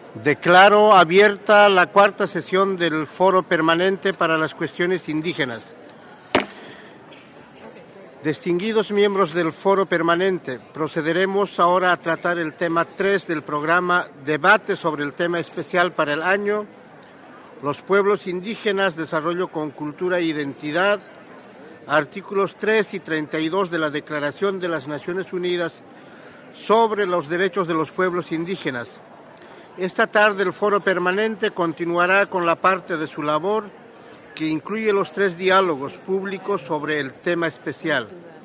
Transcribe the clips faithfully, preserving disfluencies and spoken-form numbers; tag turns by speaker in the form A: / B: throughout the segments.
A: Declaro abierta la cuarta sesión del Foro Permanente para las Cuestiones Indígenas. Distinguidos miembros del Foro Permanente, procederemos ahora a tratar el tema tres del programa Debate sobre el tema especial para el año, los pueblos indígenas, desarrollo con cultura e identidad, artículos tres y treinta y dos de la Declaración de las Naciones Unidas sobre los derechos de los pueblos indígenas. Esta tarde el Foro Permanente continuará con la parte de su labor que incluye los tres diálogos públicos sobre el tema especial.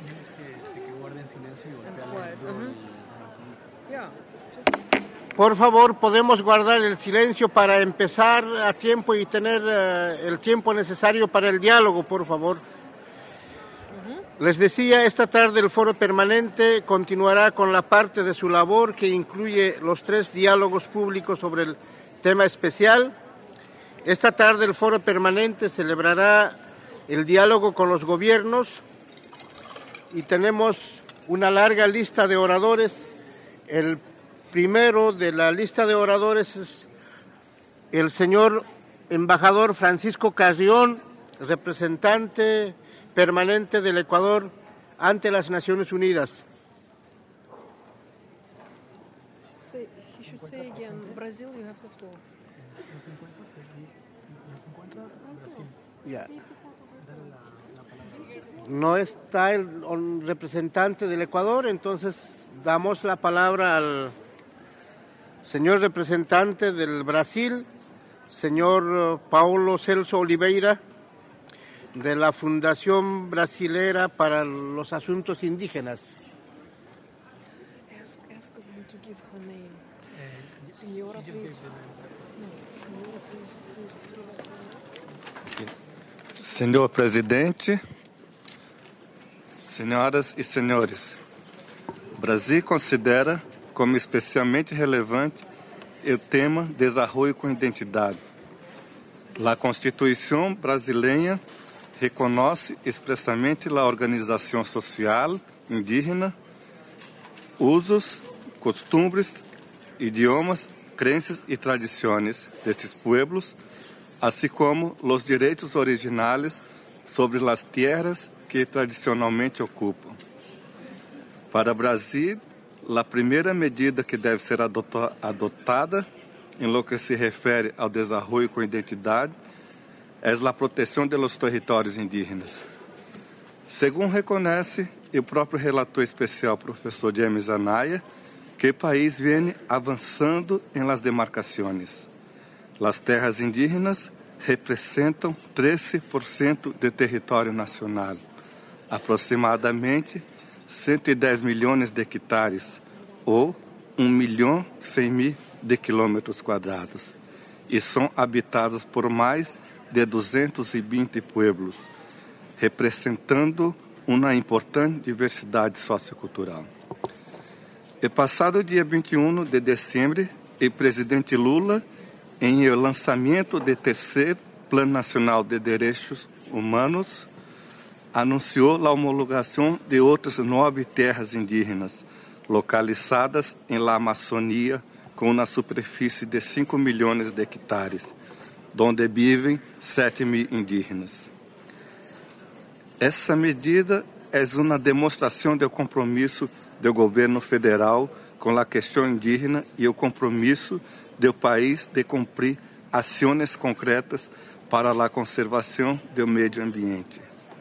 A: Por favor, podemos guardar el silencio para empezar a tiempo y tener uh, el tiempo necesario para el diálogo, por favor. Les decía, esta tarde el Foro Permanente continuará con la parte de su labor que incluye los tres diálogos públicos sobre el tema especial. Esta tarde el Foro Permanente celebrará el diálogo con los gobiernos y tenemos una larga lista de oradores. El primero de la lista de oradores es el señor embajador Francisco Carrión, representante permanente del Ecuador ante las Naciones Unidas.
B: Say, he should say again, Brazil, you have the floor.
A: Yeah. No está el, el representante del Ecuador, entonces damos la palabra al señor representante del Brasil, señor Paulo Celso Oliveira, de la Fundación Brasilera para los Asuntos Indígenas.
B: Ask, ask them to give her name. Senhora, please. No, senhora, please, please give her name.
C: Senhor Presidente, senhoras e senhores, o Brasil considera como especialmente relevante o tema Desenvolvimento com Identidade. A Constituição brasileira reconhece expressamente a organização social indígena, usos, costumes, idiomas, crenças e tradições destes pueblos, assim como os direitos originais sobre as terras que tradicionalmente ocupam. Para o Brasil, a primeira medida que deve ser adotada em lo que se refere ao desenvolvimento com identidade é a proteção dos territórios indígenas. Segundo reconhece o próprio relator especial, professor James Anaya, que o país vem avançando em las demarcações. As terras indígenas representam treze por cento do território nacional, aproximadamente cento e dez milhões de hectares, ou um milhão e cem mil de quilômetros quadrados, e são habitados por mais de duzentos e vinte pueblos, representando uma importante diversidade sociocultural. E passado dia vinte e um de dezembro, o presidente Lula, em o lançamento do terceiro Plano Nacional de Direitos Humanos, anunciou a homologação de outras nove terras indígenas, localizadas em la Amazônia, com uma superfície de cinco milhões de hectares, onde vivem sete mil indígenas. Essa medida é uma demonstração do compromisso do governo federal com a questão indígena e o compromisso do país de cumprir ações concretas para a conservação do meio ambiente.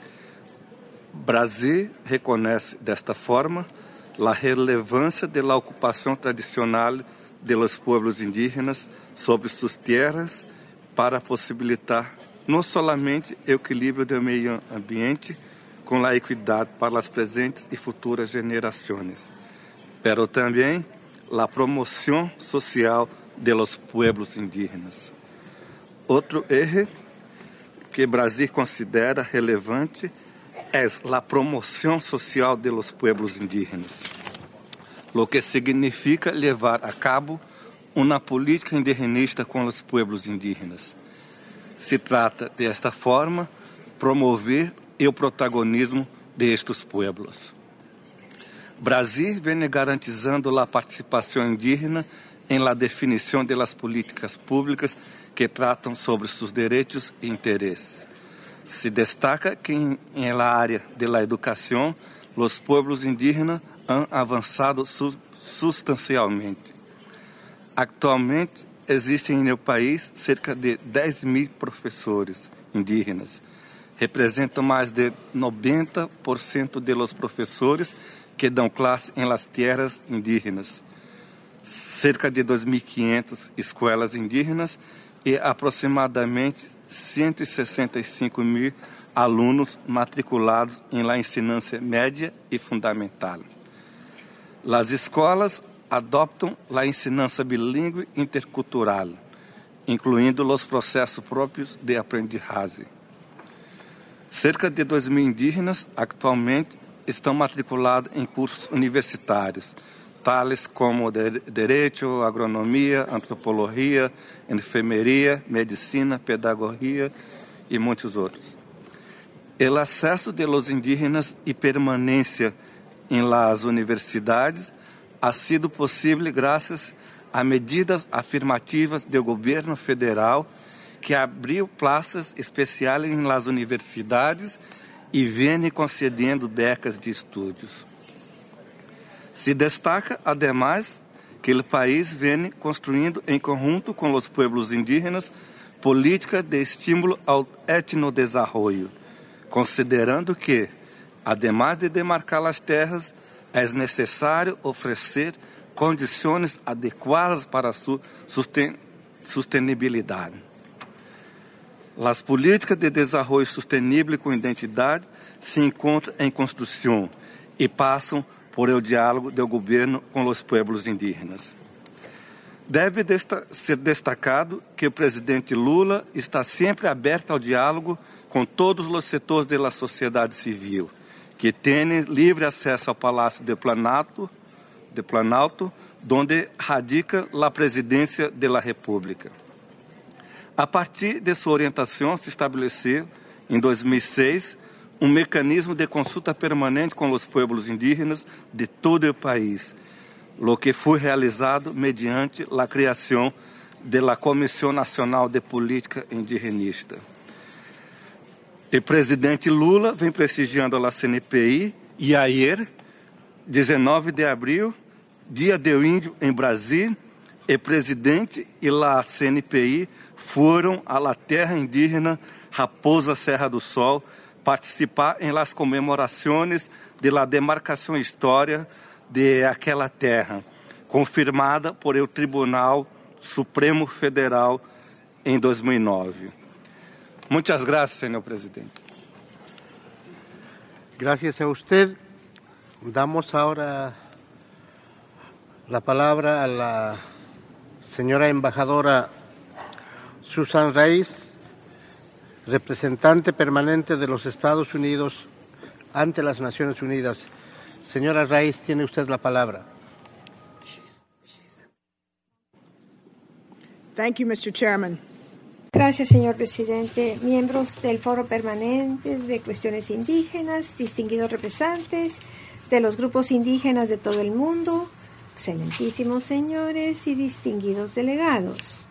C: Brasil reconhece desta forma a relevância da ocupação tradicional de los pueblos indígenas sobre suas terras para possibilitar não somente o equilíbrio do meio ambiente com a equidade para as presentes e futuras gerações, pero também a promoção social de los pueblos indígenas. Outro eixo que o Brasil considera relevante é a promoção social de los pueblos indígenas, o que significa levar a cabo uma política indigenista com os pueblos indígenas. Se trata, desta forma, promover o protagonismo destes pueblos. Brasil vem garantizando a participação indígena en la definición de las políticas públicas que tratan sobre sus derechos e intereses. Se destaca que en, en la área de la educación, los pueblos indígenas han avançado su, sustancialmente. Actualmente, existem en el país cerca de dez mil professores indígenas. Representam mais de noventa por ciento de los professores que dão classe em las tierras indígenas. Cerca de dois mil e quinhentas escolas indígenas e aproximadamente cento e sessenta e cinco mil alunos matriculados em la ensinância média e fundamental. As escolas adoptam a ensinança bilíngue intercultural, incluindo os processos próprios de aprendizagem. Cerca de dois mil indígenas atualmente estão matriculados em cursos universitários, tales como Direito, Agronomia, Antropologia, Enfermeria, Medicina, Pedagogia e muitos outros. O acesso de los indígenas e permanência em las universidades ha sido possível graças a medidas afirmativas do governo federal que abriu plazas especiais em las universidades e vem concedendo becas de estudos. Se destaca, además, que o país vem construindo, em conjunto com os pueblos indígenas, política de estímulo ao etnodesenvolvimento, considerando que, además de demarcar as terras, é necessário oferecer condições adequadas para a sua sustentabilidade. As políticas de desenvolvimento sustentável com identidade se encontram em construção e passam por el diálogo do governo com os pueblos indígenas. Deve desta, ser destacado que o presidente Lula está sempre aberto ao diálogo com todos os setores da sociedade civil, que têm livre acesso ao Palácio de Planalto, de Planalto, onde radica a presidência da República. A partir de sua orientação, se estabeleceu, em dois mil e seis, um mecanismo de consulta permanente com os pueblos indígenas de todo o país, lo que foi realizado mediante a criação da Comissão Nacional de Política Indigenista. O presidente Lula vem prestigiando a C N P I e ayer, dezenove de abril, Dia do Índio em Brasília, o presidente e a C N P I foram à la terra indígena Raposa Serra do Sol participar em las comemorações de la demarcação histórica de aquela terra, confirmada por el Tribunal Supremo Federal em dois mil e nove. Muchas gracias, señor presidente.
A: Gracias a usted. Damos ahora la palabra a la señora embajadora Susan Rice, representante permanente de los Estados Unidos ante las Naciones Unidas. Señora Rice, tiene usted la palabra.
D: Thank you, Mister Chairman.
E: Gracias, señor presidente. Miembros del Foro Permanente de Cuestiones Indígenas, distinguidos representantes de los grupos indígenas de todo el mundo, excelentísimos señores y distinguidos delegados.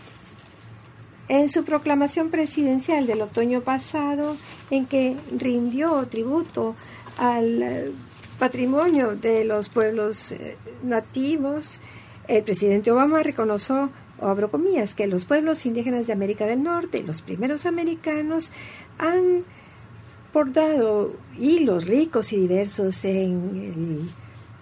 E: En su proclamación presidencial del otoño pasado, en que rindió tributo al patrimonio de los pueblos nativos, el presidente Obama reconoció, o abro comillas, que los pueblos indígenas de América del Norte, los primeros americanos, han bordado hilos ricos y diversos en el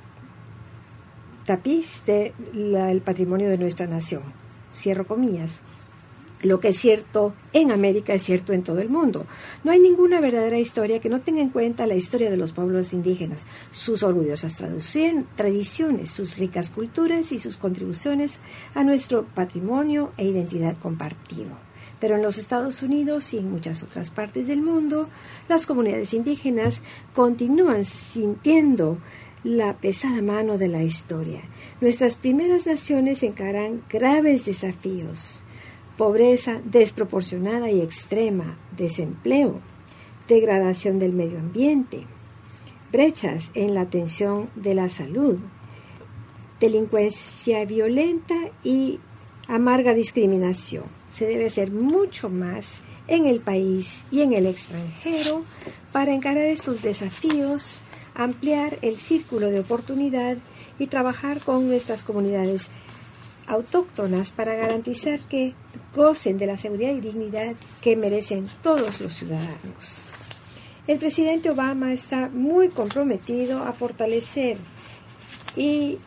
E: tapiz del patrimonio de nuestra nación. Cierro comillas. Lo que es cierto en América es cierto en todo el mundo. No hay ninguna verdadera historia que no tenga en cuenta la historia de los pueblos indígenas, sus orgullosas tradiciones, sus ricas culturas y sus contribuciones a nuestro patrimonio e identidad compartido. Pero en los Estados Unidos y en muchas otras partes del mundo, las comunidades indígenas continúan sintiendo la pesada mano de la historia. Nuestras primeras naciones encaran graves desafíos: pobreza desproporcionada y extrema, desempleo, degradación del medio ambiente, brechas en la atención de la salud, delincuencia violenta y amarga discriminación. Se debe hacer mucho más en el país y en el extranjero para encarar estos desafíos, ampliar el círculo de oportunidad y trabajar con nuestras comunidades autóctonas para garantizar que gocen de la seguridad y dignidad que merecen todos los ciudadanos. El presidente Obama está muy comprometido a fortalecer y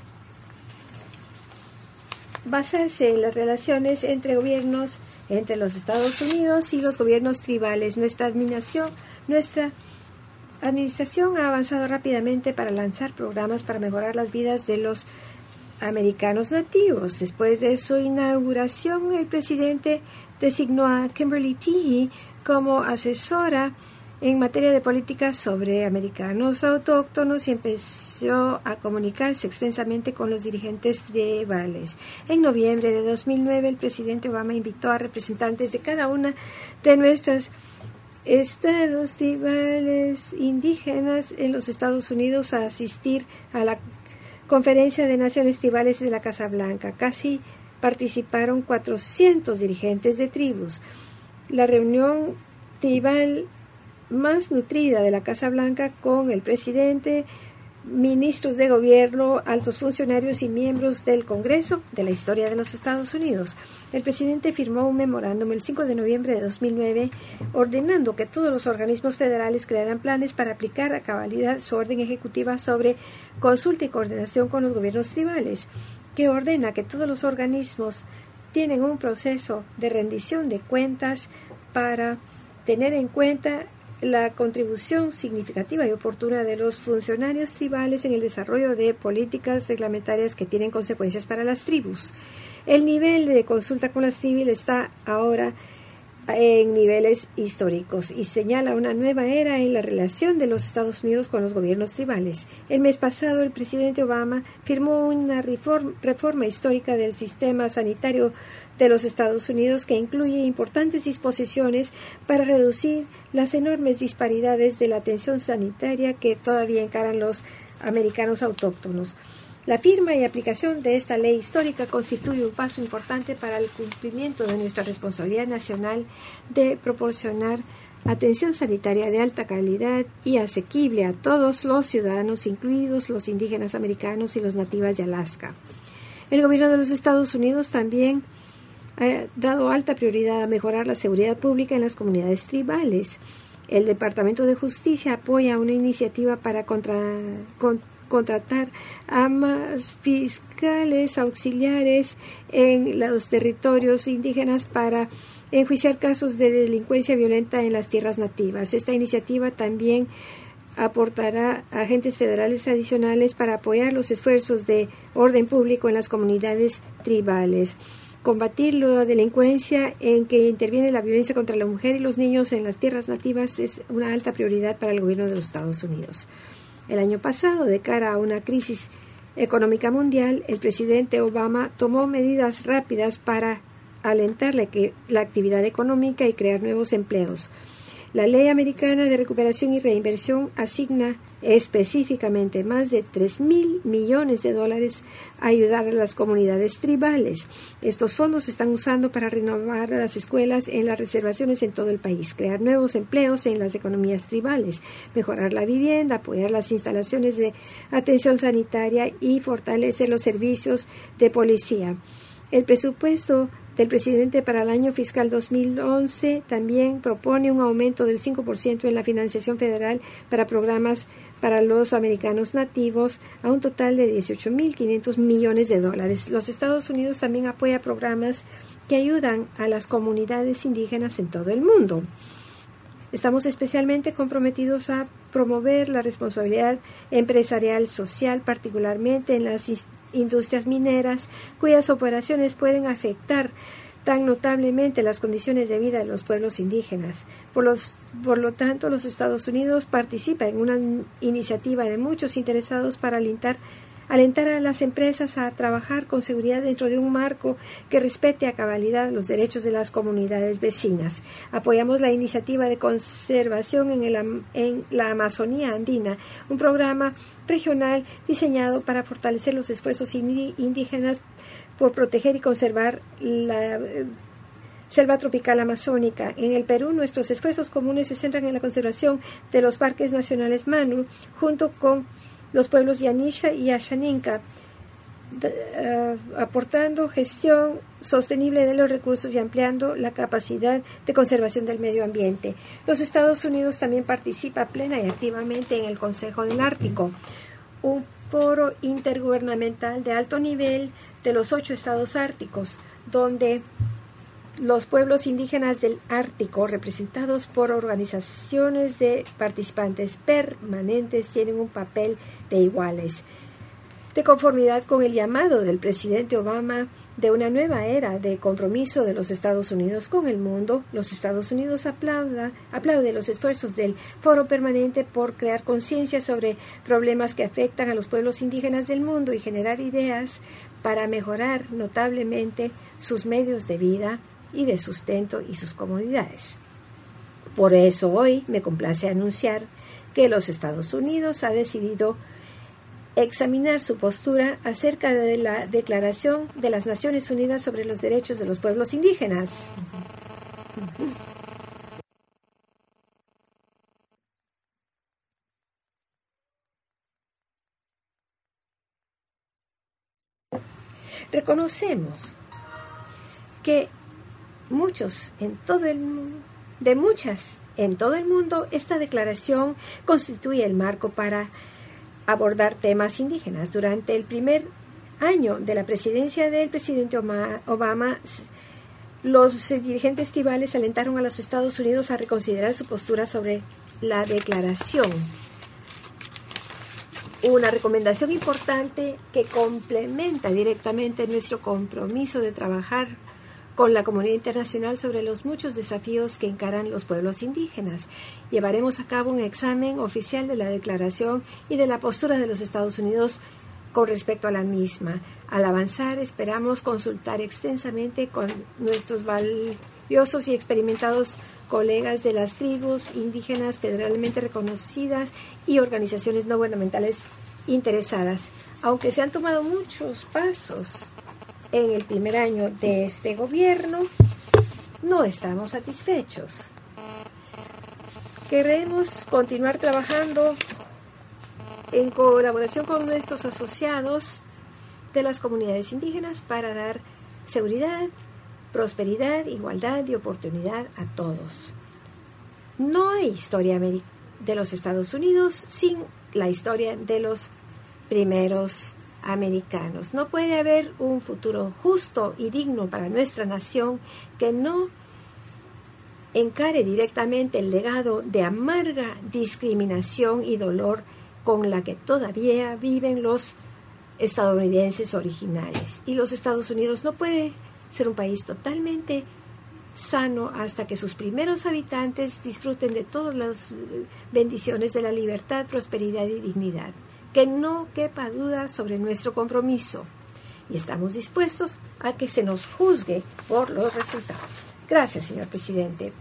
E: basarse en las relaciones entre gobiernos, entre los Estados Unidos y los gobiernos tribales. Nuestra administración, nuestra administración ha avanzado rápidamente para lanzar programas para mejorar las vidas de los americanos nativos. Después de su inauguración, el presidente designó a Kimberly Teehee como asesora en materia de políticas sobre americanos autóctonos y empezó a comunicarse extensamente con los dirigentes tribales. En noviembre de dos mil nueve, el presidente Obama invitó a representantes de cada una de nuestros estados tribales indígenas en los Estados Unidos a asistir a la Conferencia de Naciones Tribales de la Casa Blanca. Casi participaron cuatrocientos dirigentes de tribus. La reunión tribal más nutrida de la Casa Blanca, con el presidente, ministros de gobierno, altos funcionarios y miembros del Congreso de la historia de los Estados Unidos. El presidente firmó un memorándum el cinco de noviembre de dos mil nueve ordenando que todos los organismos federales crearan planes para aplicar a cabalidad su orden ejecutiva sobre consulta y coordinación con los gobiernos tribales, que ordena que todos los organismos tienen un proceso de rendición de cuentas para tener en cuenta la contribución significativa y oportuna de los funcionarios tribales en el desarrollo de políticas reglamentarias que tienen consecuencias para las tribus. El nivel de consulta con las tribus está ahora en niveles históricos y señala una nueva era en la relación de los Estados Unidos con los gobiernos tribales. El mes pasado, el presidente Obama firmó una reforma, reforma histórica del sistema sanitario de los Estados Unidos que incluye importantes disposiciones para reducir las enormes disparidades de la atención sanitaria que todavía encaran los americanos autóctonos. La firma y aplicación de esta ley histórica constituye un paso importante para el cumplimiento de nuestra responsabilidad nacional de proporcionar atención sanitaria de alta calidad y asequible a todos los ciudadanos, incluidos los indígenas americanos y los nativas de Alaska. El gobierno de los Estados Unidos también ha dado alta prioridad a mejorar la seguridad pública en las comunidades tribales. El Departamento de Justicia apoya una iniciativa para contra, con, contratar a más fiscales auxiliares en los territorios indígenas para enjuiciar casos de delincuencia violenta en las tierras nativas. Esta iniciativa también aportará agentes federales adicionales para apoyar los esfuerzos de orden público en las comunidades tribales. Combatir la delincuencia en que interviene la violencia contra la mujer y los niños en las tierras nativas es una alta prioridad para el gobierno de los Estados Unidos. El año pasado, de cara a una crisis económica mundial, el presidente Obama tomó medidas rápidas para alentar la, que, la actividad económica y crear nuevos empleos. La Ley Americana de Recuperación y Reinversión asigna específicamente más de tres mil millones de dólares a ayudar a las comunidades tribales. Estos fondos se están usando para renovar las escuelas en las reservaciones en todo el país, crear nuevos empleos en las economías tribales, mejorar la vivienda, apoyar las instalaciones de atención sanitaria y fortalecer los servicios de policía. El presupuesto del presidente para el año fiscal dos mil once también propone un aumento del cinco por ciento en la financiación federal para programas para los americanos nativos a un total de dieciocho mil quinientos millones de dólares. Los Estados Unidos también apoya programas que ayudan a las comunidades indígenas en todo el mundo. Estamos especialmente comprometidos a promover la responsabilidad empresarial social, particularmente en las industrias mineras, cuyas operaciones pueden afectar tan notablemente las condiciones de vida de los pueblos indígenas. Por, los, por lo tanto, los Estados Unidos participan en una iniciativa de muchos interesados para alentar, alentar a las empresas a trabajar con seguridad dentro de un marco que respete a cabalidad los derechos de las comunidades vecinas. Apoyamos la iniciativa de conservación en, el, en la Amazonía andina, un programa regional diseñado para fortalecer los esfuerzos indígenas por proteger y conservar la eh, selva tropical amazónica. En el Perú, nuestros esfuerzos comunes se centran en la conservación de los parques nacionales Manu, junto con los pueblos Yanisha y Ashaninka, de, uh, aportando gestión sostenible de los recursos y ampliando la capacidad de conservación del medio ambiente. Los Estados Unidos también participa plena y activamente en el Consejo del Ártico, un foro intergubernamental de alto nivel de los ocho estados árticos, donde los pueblos indígenas del Ártico, representados por organizaciones de participantes permanentes, tienen un papel de iguales. De conformidad con el llamado del presidente Obama de una nueva era de compromiso de los Estados Unidos con el mundo, los Estados Unidos aplauda, aplaude los esfuerzos del Foro Permanente por crear conciencia sobre problemas que afectan a los pueblos indígenas del mundo y generar ideas para mejorar notablemente sus medios de vida y de sustento y sus comunidades. Por eso hoy me complace anunciar que los Estados Unidos ha decidido examinar su postura acerca de la Declaración de las Naciones Unidas sobre los Derechos de los Pueblos Indígenas. Reconocemos que muchos en todo el mundo, de muchas en todo el mundo, esta declaración constituye el marco para abordar temas indígenas. Durante el primer año de la presidencia del presidente Obama, los dirigentes tribales alentaron a los Estados Unidos a reconsiderar su postura sobre la declaración. Una recomendación importante que complementa directamente nuestro compromiso de trabajar con la comunidad internacional sobre los muchos desafíos que encaran los pueblos indígenas. Llevaremos a cabo un examen oficial de la declaración y de la postura de los Estados Unidos con respecto a la misma. Al avanzar, esperamos consultar extensamente con nuestros valiosos y experimentados colegas de las tribus indígenas federalmente reconocidas y organizaciones no gubernamentales interesadas. Aunque se han tomado muchos pasos en el primer año de este gobierno, no estamos satisfechos. Queremos continuar trabajando en colaboración con nuestros asociados de las comunidades indígenas para dar seguridad, prosperidad, igualdad y oportunidad a todos. No hay historia de los Estados Unidos sin la historia de los primeros americanos. No puede haber un futuro justo y digno para nuestra nación que no encare directamente el legado de amarga discriminación y dolor con la que todavía viven los estadounidenses originales. Y los Estados Unidos no puede ser un país totalmente sano hasta que sus primeros habitantes disfruten de todas las bendiciones de la libertad, prosperidad y dignidad. Que no quepa duda sobre nuestro compromiso y estamos dispuestos a que se nos juzgue por los resultados. Gracias, señor presidente.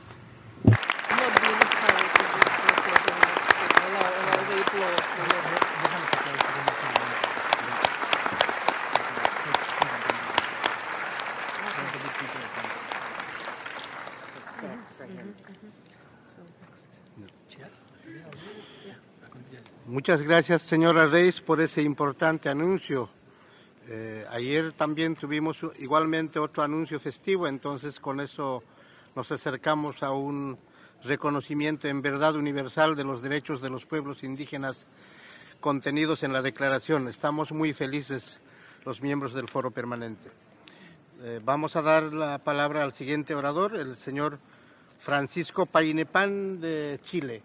A: Muchas gracias, señora Reis, por ese importante anuncio. Eh, ayer también tuvimos igualmente otro anuncio festivo, entonces con eso nos acercamos a un reconocimiento en verdad universal de los derechos de los pueblos indígenas contenidos en la declaración. Estamos muy felices los miembros del Foro Permanente. Eh, vamos a dar la palabra al siguiente orador, el señor Francisco Painepán de Chile.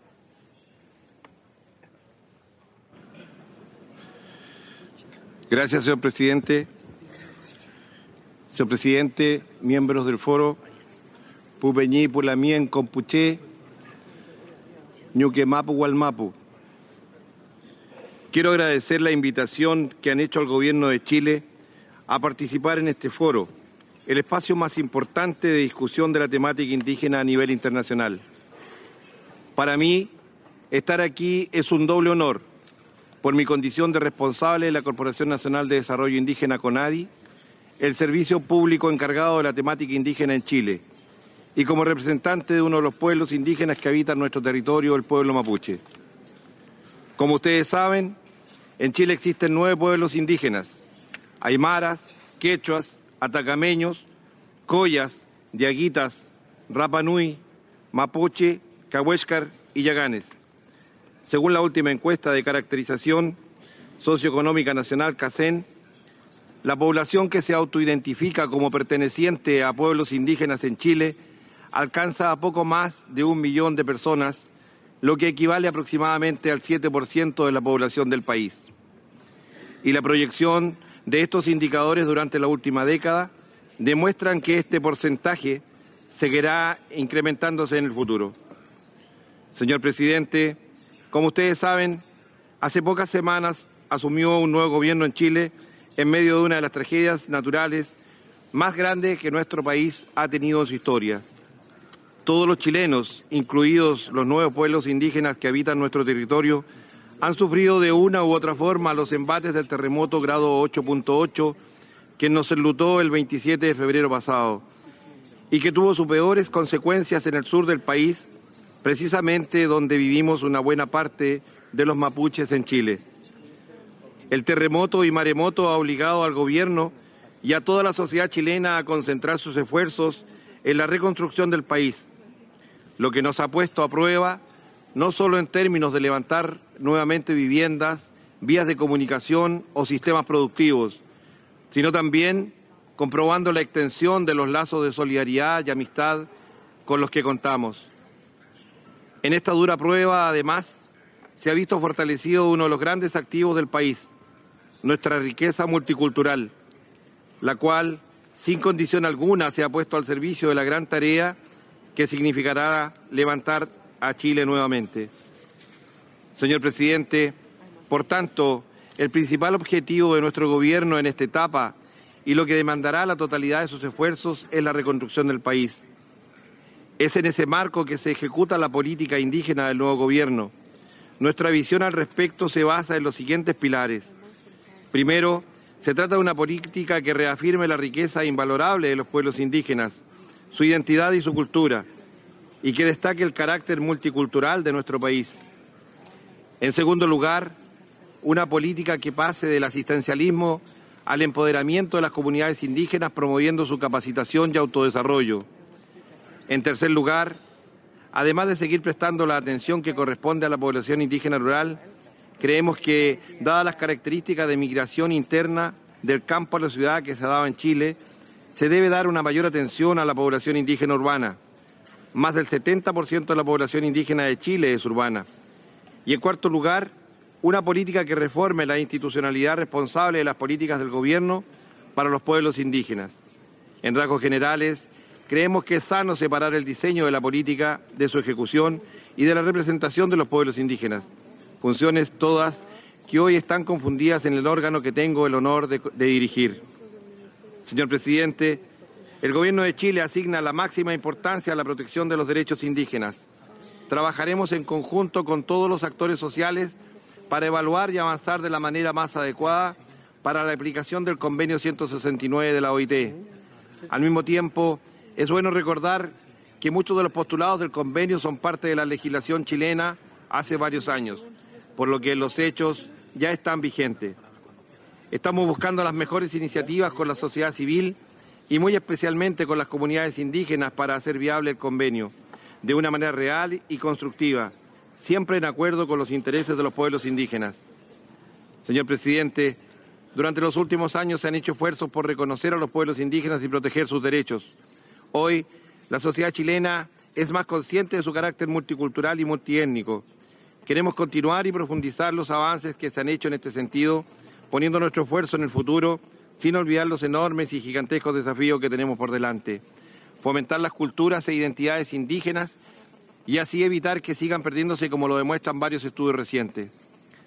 D: Gracias, señor presidente. Señor presidente, miembros del foro, Pupeñí, Pulamien, Compuché, Ñuquemapu, Gualmapu. quiero agradecer la invitación que han hecho al Gobierno de Chile a participar en este foro, el espacio más importante de discusión de la temática indígena a nivel internacional. Para mí, estar aquí es un doble honor, por mi condición de responsable de la Corporación Nacional de Desarrollo Indígena CONADI, el servicio público encargado de la temática indígena en Chile, y como representante de uno de los pueblos indígenas que habitan nuestro territorio, el pueblo mapuche. Como ustedes saben, en Chile existen nueve pueblos indígenas: aymaras, quechuas, atacameños, collas, diaguitas, rapanui, mapuche, cahuéscar y yaganes. Según la última encuesta de caracterización socioeconómica nacional, CACEN, la población que se autoidentifica como perteneciente a pueblos indígenas en Chile alcanza a poco más de un millón de personas, lo que equivale aproximadamente al siete por ciento de la población del país. Y la proyección de estos indicadores durante la última década demuestran que este porcentaje seguirá incrementándose en el futuro. Señor presidente, como ustedes saben, hace pocas semanas asumió un nuevo gobierno en Chile en medio de una de las tragedias naturales más grandes que nuestro país ha tenido en su historia. Todos los chilenos, incluidos los nuevos pueblos indígenas que habitan nuestro territorio, han sufrido de una u otra forma los embates del terremoto grado ocho punto ocho que nos enlutó el veintisiete de febrero pasado y que tuvo sus peores consecuencias en el sur del país, precisamente donde vivimos una buena parte de los mapuches en Chile. El terremoto y maremoto ha obligado al gobierno y a toda la sociedad chilena a concentrar sus esfuerzos en la reconstrucción del país, lo que nos ha puesto a prueba no solo en términos de levantar nuevamente viviendas, vías de comunicación o sistemas productivos, sino también comprobando la extensión de los lazos de solidaridad y amistad con los que contamos. En esta dura prueba, además, se ha visto fortalecido uno de los grandes activos del país, nuestra riqueza multicultural, la cual, sin condición alguna, se ha puesto al servicio de la gran tarea que significará levantar a Chile nuevamente. Señor presidente, por tanto, el principal objetivo de nuestro gobierno en esta etapa y lo que demandará la totalidad de sus esfuerzos es la reconstrucción del país. Es en ese marco que se ejecuta la política indígena del nuevo gobierno. Nuestra visión al respecto se basa en los siguientes pilares. Primero, se trata de una política que reafirme la riqueza invalorable de los pueblos indígenas, su identidad y su cultura, y que destaque el carácter multicultural de nuestro país. En segundo lugar, una política que pase del asistencialismo al empoderamiento de las comunidades indígenas, promoviendo su capacitación y autodesarrollo. En tercer lugar, además de seguir prestando la atención que corresponde a la población indígena rural, creemos que, dadas las características de migración interna del campo a la ciudad que se ha dado en Chile, se debe dar una mayor atención a la población indígena urbana. Más del setenta por ciento de la población indígena de Chile es urbana. Y en cuarto lugar, una política que reforme la institucionalidad responsable de las políticas del gobierno para los pueblos indígenas. En rasgos generales, creemos que es sano separar el diseño de la política de su ejecución y de la representación de los pueblos indígenas, funciones todas que hoy están confundidas en el órgano que tengo el honor de, de dirigir. Señor presidente, el Gobierno de Chile asigna la máxima importancia a la protección de los derechos indígenas. Trabajaremos en conjunto con todos los actores sociales para evaluar y avanzar de la manera más adecuada para la aplicación del Convenio ciento sesenta y nueve de la O I T. Al mismo tiempo, es bueno recordar que muchos de los postulados del convenio son parte de la legislación chilena hace varios años, por lo que los hechos ya están vigentes. Estamos buscando las mejores iniciativas con la sociedad civil y muy especialmente con las comunidades indígenas para hacer viable el convenio de una manera real y constructiva, siempre en acuerdo con los intereses de los pueblos indígenas. Señor presidente, durante los últimos años se han hecho esfuerzos por reconocer a los pueblos indígenas y proteger sus derechos. Hoy, la sociedad chilena es más consciente de su carácter multicultural y multiétnico. Queremos continuar y profundizar los avances que se han hecho en este sentido, poniendo nuestro esfuerzo en el futuro, sin olvidar los enormes y gigantescos desafíos que tenemos por delante. Fomentar las culturas e identidades indígenas y así evitar que sigan perdiéndose como lo demuestran varios estudios recientes.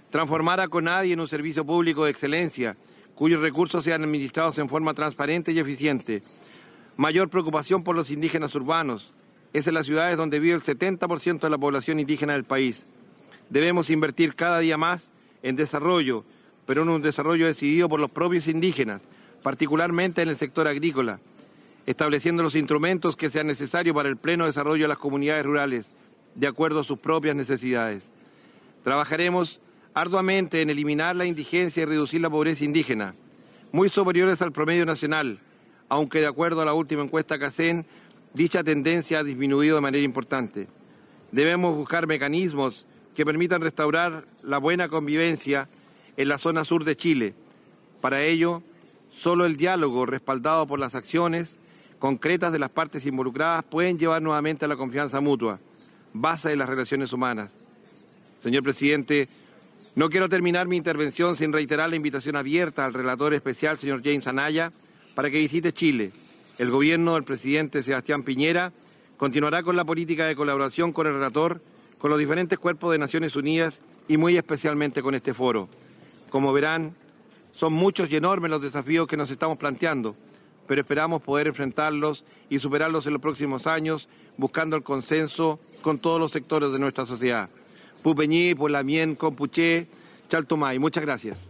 D: transformar a CONADI en un servicio público de excelencia, cuyos recursos sean administrados en forma transparente y eficiente. Mayor preocupación por los indígenas urbanos. Es en las ciudades donde vive el setenta por ciento de la población indígena del país. Debemos invertir cada día más en desarrollo, pero en un desarrollo decidido por los propios indígenas, particularmente en el sector agrícola, estableciendo los instrumentos que sean necesarios para el pleno desarrollo de las comunidades rurales, de acuerdo a sus propias necesidades. Trabajaremos arduamente en eliminar la indigencia y reducir la pobreza indígena, muy superiores al promedio nacional, aunque de acuerdo a la última encuesta CACEN, dicha tendencia ha disminuido de manera importante. Debemos buscar mecanismos que permitan restaurar la buena convivencia en la zona sur de Chile. Para ello, solo el diálogo respaldado por las acciones concretas de las partes involucradas pueden llevar nuevamente a la confianza mutua, base de las relaciones humanas. Señor presidente, no quiero terminar mi intervención sin reiterar la invitación abierta al relator especial, señor James Anaya, para que visite Chile. El gobierno del presidente Sebastián Piñera continuará con la política de colaboración con el relator, con los diferentes cuerpos de Naciones Unidas y muy especialmente con este foro. Como verán, son muchos y enormes los desafíos que nos estamos planteando, pero esperamos poder enfrentarlos y superarlos en los próximos años, buscando el consenso con todos los sectores de nuestra sociedad. Pupeñí, Polamien, Compuché, Chaltomay. Muchas gracias.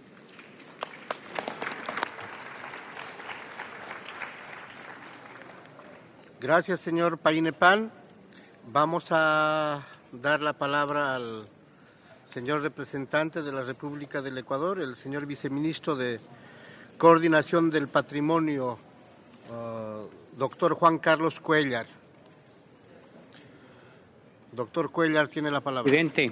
A: Gracias, señor Painepan. Vamos a dar la palabra al señor representante de la República del Ecuador, el señor viceministro de Coordinación del Patrimonio, uh, doctor Juan Carlos Cuéllar. Doctor Cuéllar tiene la palabra.
F: Presidente,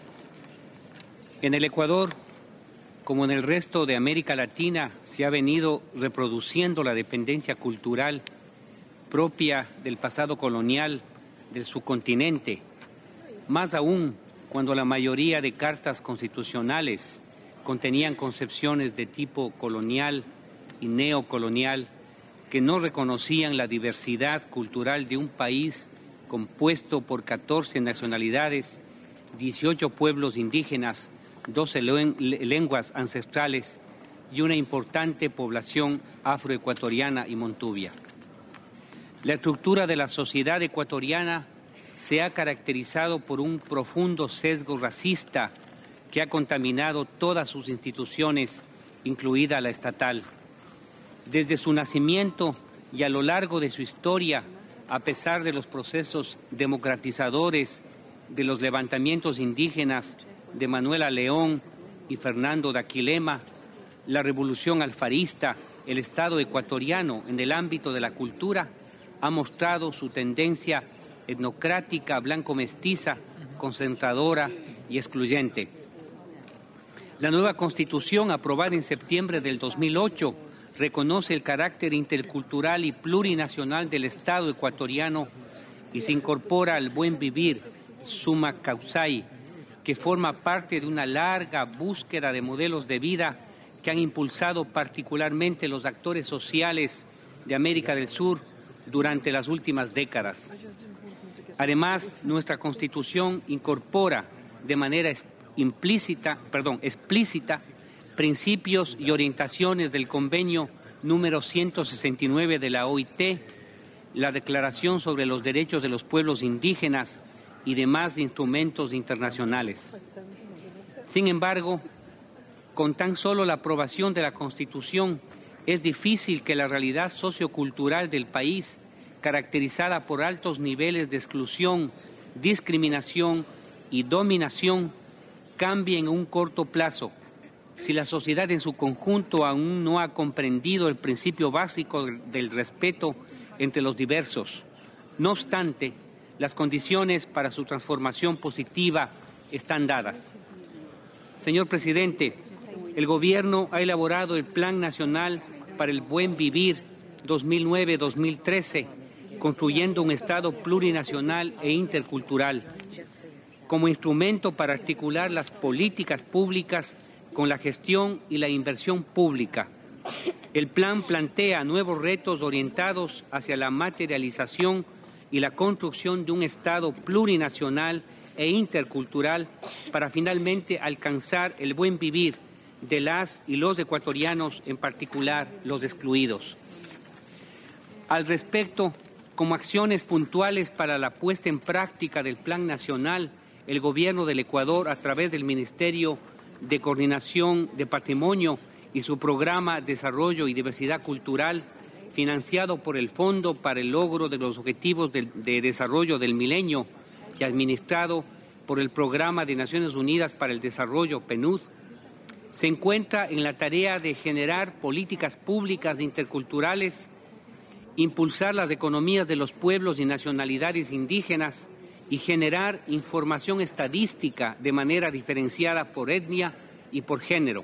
F: en el Ecuador, como en el resto de América Latina, se ha venido reproduciendo la dependencia cultural propia del pasado colonial del subcontinente, más aún cuando la mayoría de cartas constitucionales contenían concepciones de tipo colonial y neocolonial que no reconocían la diversidad cultural de un país compuesto por catorce nacionalidades, dieciocho pueblos indígenas, doce lenguas ancestrales y una importante población afroecuatoriana y montubia. La estructura de la sociedad ecuatoriana se ha caracterizado por un profundo sesgo racista que ha contaminado todas sus instituciones, incluida la estatal. Desde su nacimiento y a lo largo de su historia, a pesar de los procesos democratizadores de los levantamientos indígenas de Manuela León y Fernando de Aquilema, la revolución alfarista, el Estado ecuatoriano en el ámbito de la cultura ha mostrado su tendencia etnocrática, blanco-mestiza, concentradora y excluyente. La nueva Constitución, aprobada en septiembre del dos mil ocho, reconoce el carácter intercultural y plurinacional del Estado ecuatoriano y se incorpora al buen vivir, summa causai, que forma parte de una larga búsqueda de modelos de vida que han impulsado particularmente los actores sociales de América del Sur durante las últimas décadas. Además, nuestra Constitución incorpora de manera implícita, perdón, explícita principios y orientaciones del convenio número ciento sesenta y nueve de la O I T, la Declaración sobre los Derechos de los Pueblos Indígenas y demás instrumentos internacionales. Sin embargo, con tan solo la aprobación de la Constitución, es difícil que la realidad sociocultural del país, caracterizada por altos niveles de exclusión, discriminación y dominación, cambie en un corto plazo, si la sociedad en su conjunto aún no ha comprendido el principio básico del respeto entre los diversos. No obstante, las condiciones para su transformación positiva están dadas. Señor presidente, el Gobierno ha elaborado el Plan Nacional para el Buen Vivir dos mil nueve a dos mil trece, construyendo un Estado plurinacional e intercultural, como instrumento para articular las políticas públicas con la gestión y la inversión pública. El plan plantea nuevos retos orientados hacia la materialización y la construcción de un Estado plurinacional e intercultural para finalmente alcanzar el buen vivir de las y los ecuatorianos, en particular los excluidos. Al respecto, como acciones puntuales para la puesta en práctica del Plan Nacional, el Gobierno del Ecuador, a través del Ministerio de Coordinación de Patrimonio y su programa Desarrollo y Diversidad Cultural, financiado por el Fondo para el Logro de los Objetivos de, de Desarrollo del Milenio y administrado por el Programa de Naciones Unidas para el Desarrollo, P N U D, se encuentra en la tarea de generar políticas públicas interculturales, impulsar las economías de los pueblos y nacionalidades indígenas y generar información estadística de manera diferenciada por etnia y por género.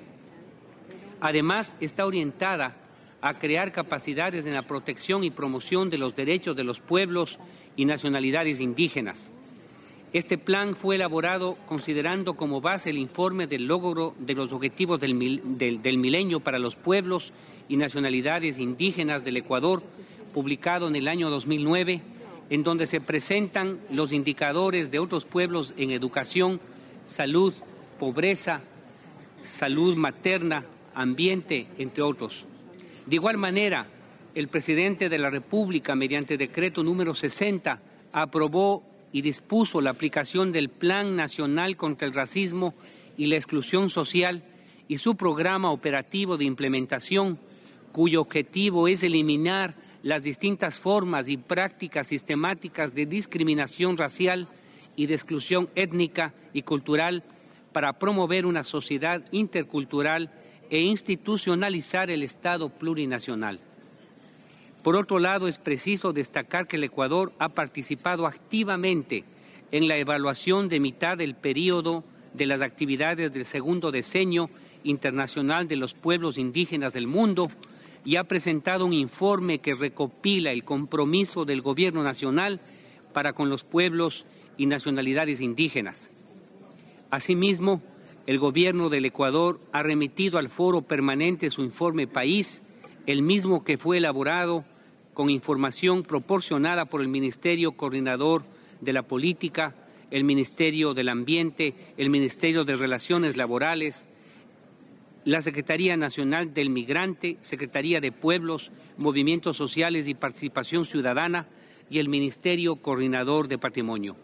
F: Además, está orientada a crear capacidades en la protección y promoción de los derechos de los pueblos y nacionalidades indígenas. Este plan fue elaborado considerando como base el informe del logro de los objetivos del, mil, del, del milenio para los pueblos y nacionalidades indígenas del Ecuador, publicado en el año dos mil nueve, en donde se presentan los indicadores de otros pueblos en educación, salud, pobreza, salud materna, ambiente, entre otros. De igual manera, el presidente de la República, mediante decreto número sesenta, aprobó y dispuso la aplicación del Plan Nacional contra el Racismo y la Exclusión Social y su programa operativo de implementación, cuyo objetivo es eliminar las distintas formas y prácticas sistemáticas de discriminación racial y de exclusión étnica y cultural para promover una sociedad intercultural e institucionalizar el Estado plurinacional. Por otro lado, es preciso destacar que el Ecuador ha participado activamente en la evaluación de mitad del periodo de las actividades del segundo decenio internacional de los pueblos indígenas del mundo y ha presentado un informe que recopila el compromiso del Gobierno nacional para con los pueblos y nacionalidades indígenas. Asimismo, el Gobierno del Ecuador ha remitido al Foro Permanente su informe país, el mismo que fue elaborado con información proporcionada por el Ministerio Coordinador de la Política, el Ministerio del Ambiente, el Ministerio de Relaciones Laborales, la Secretaría Nacional del Migrante, Secretaría de Pueblos, Movimientos Sociales y Participación Ciudadana y el Ministerio Coordinador de Patrimonio.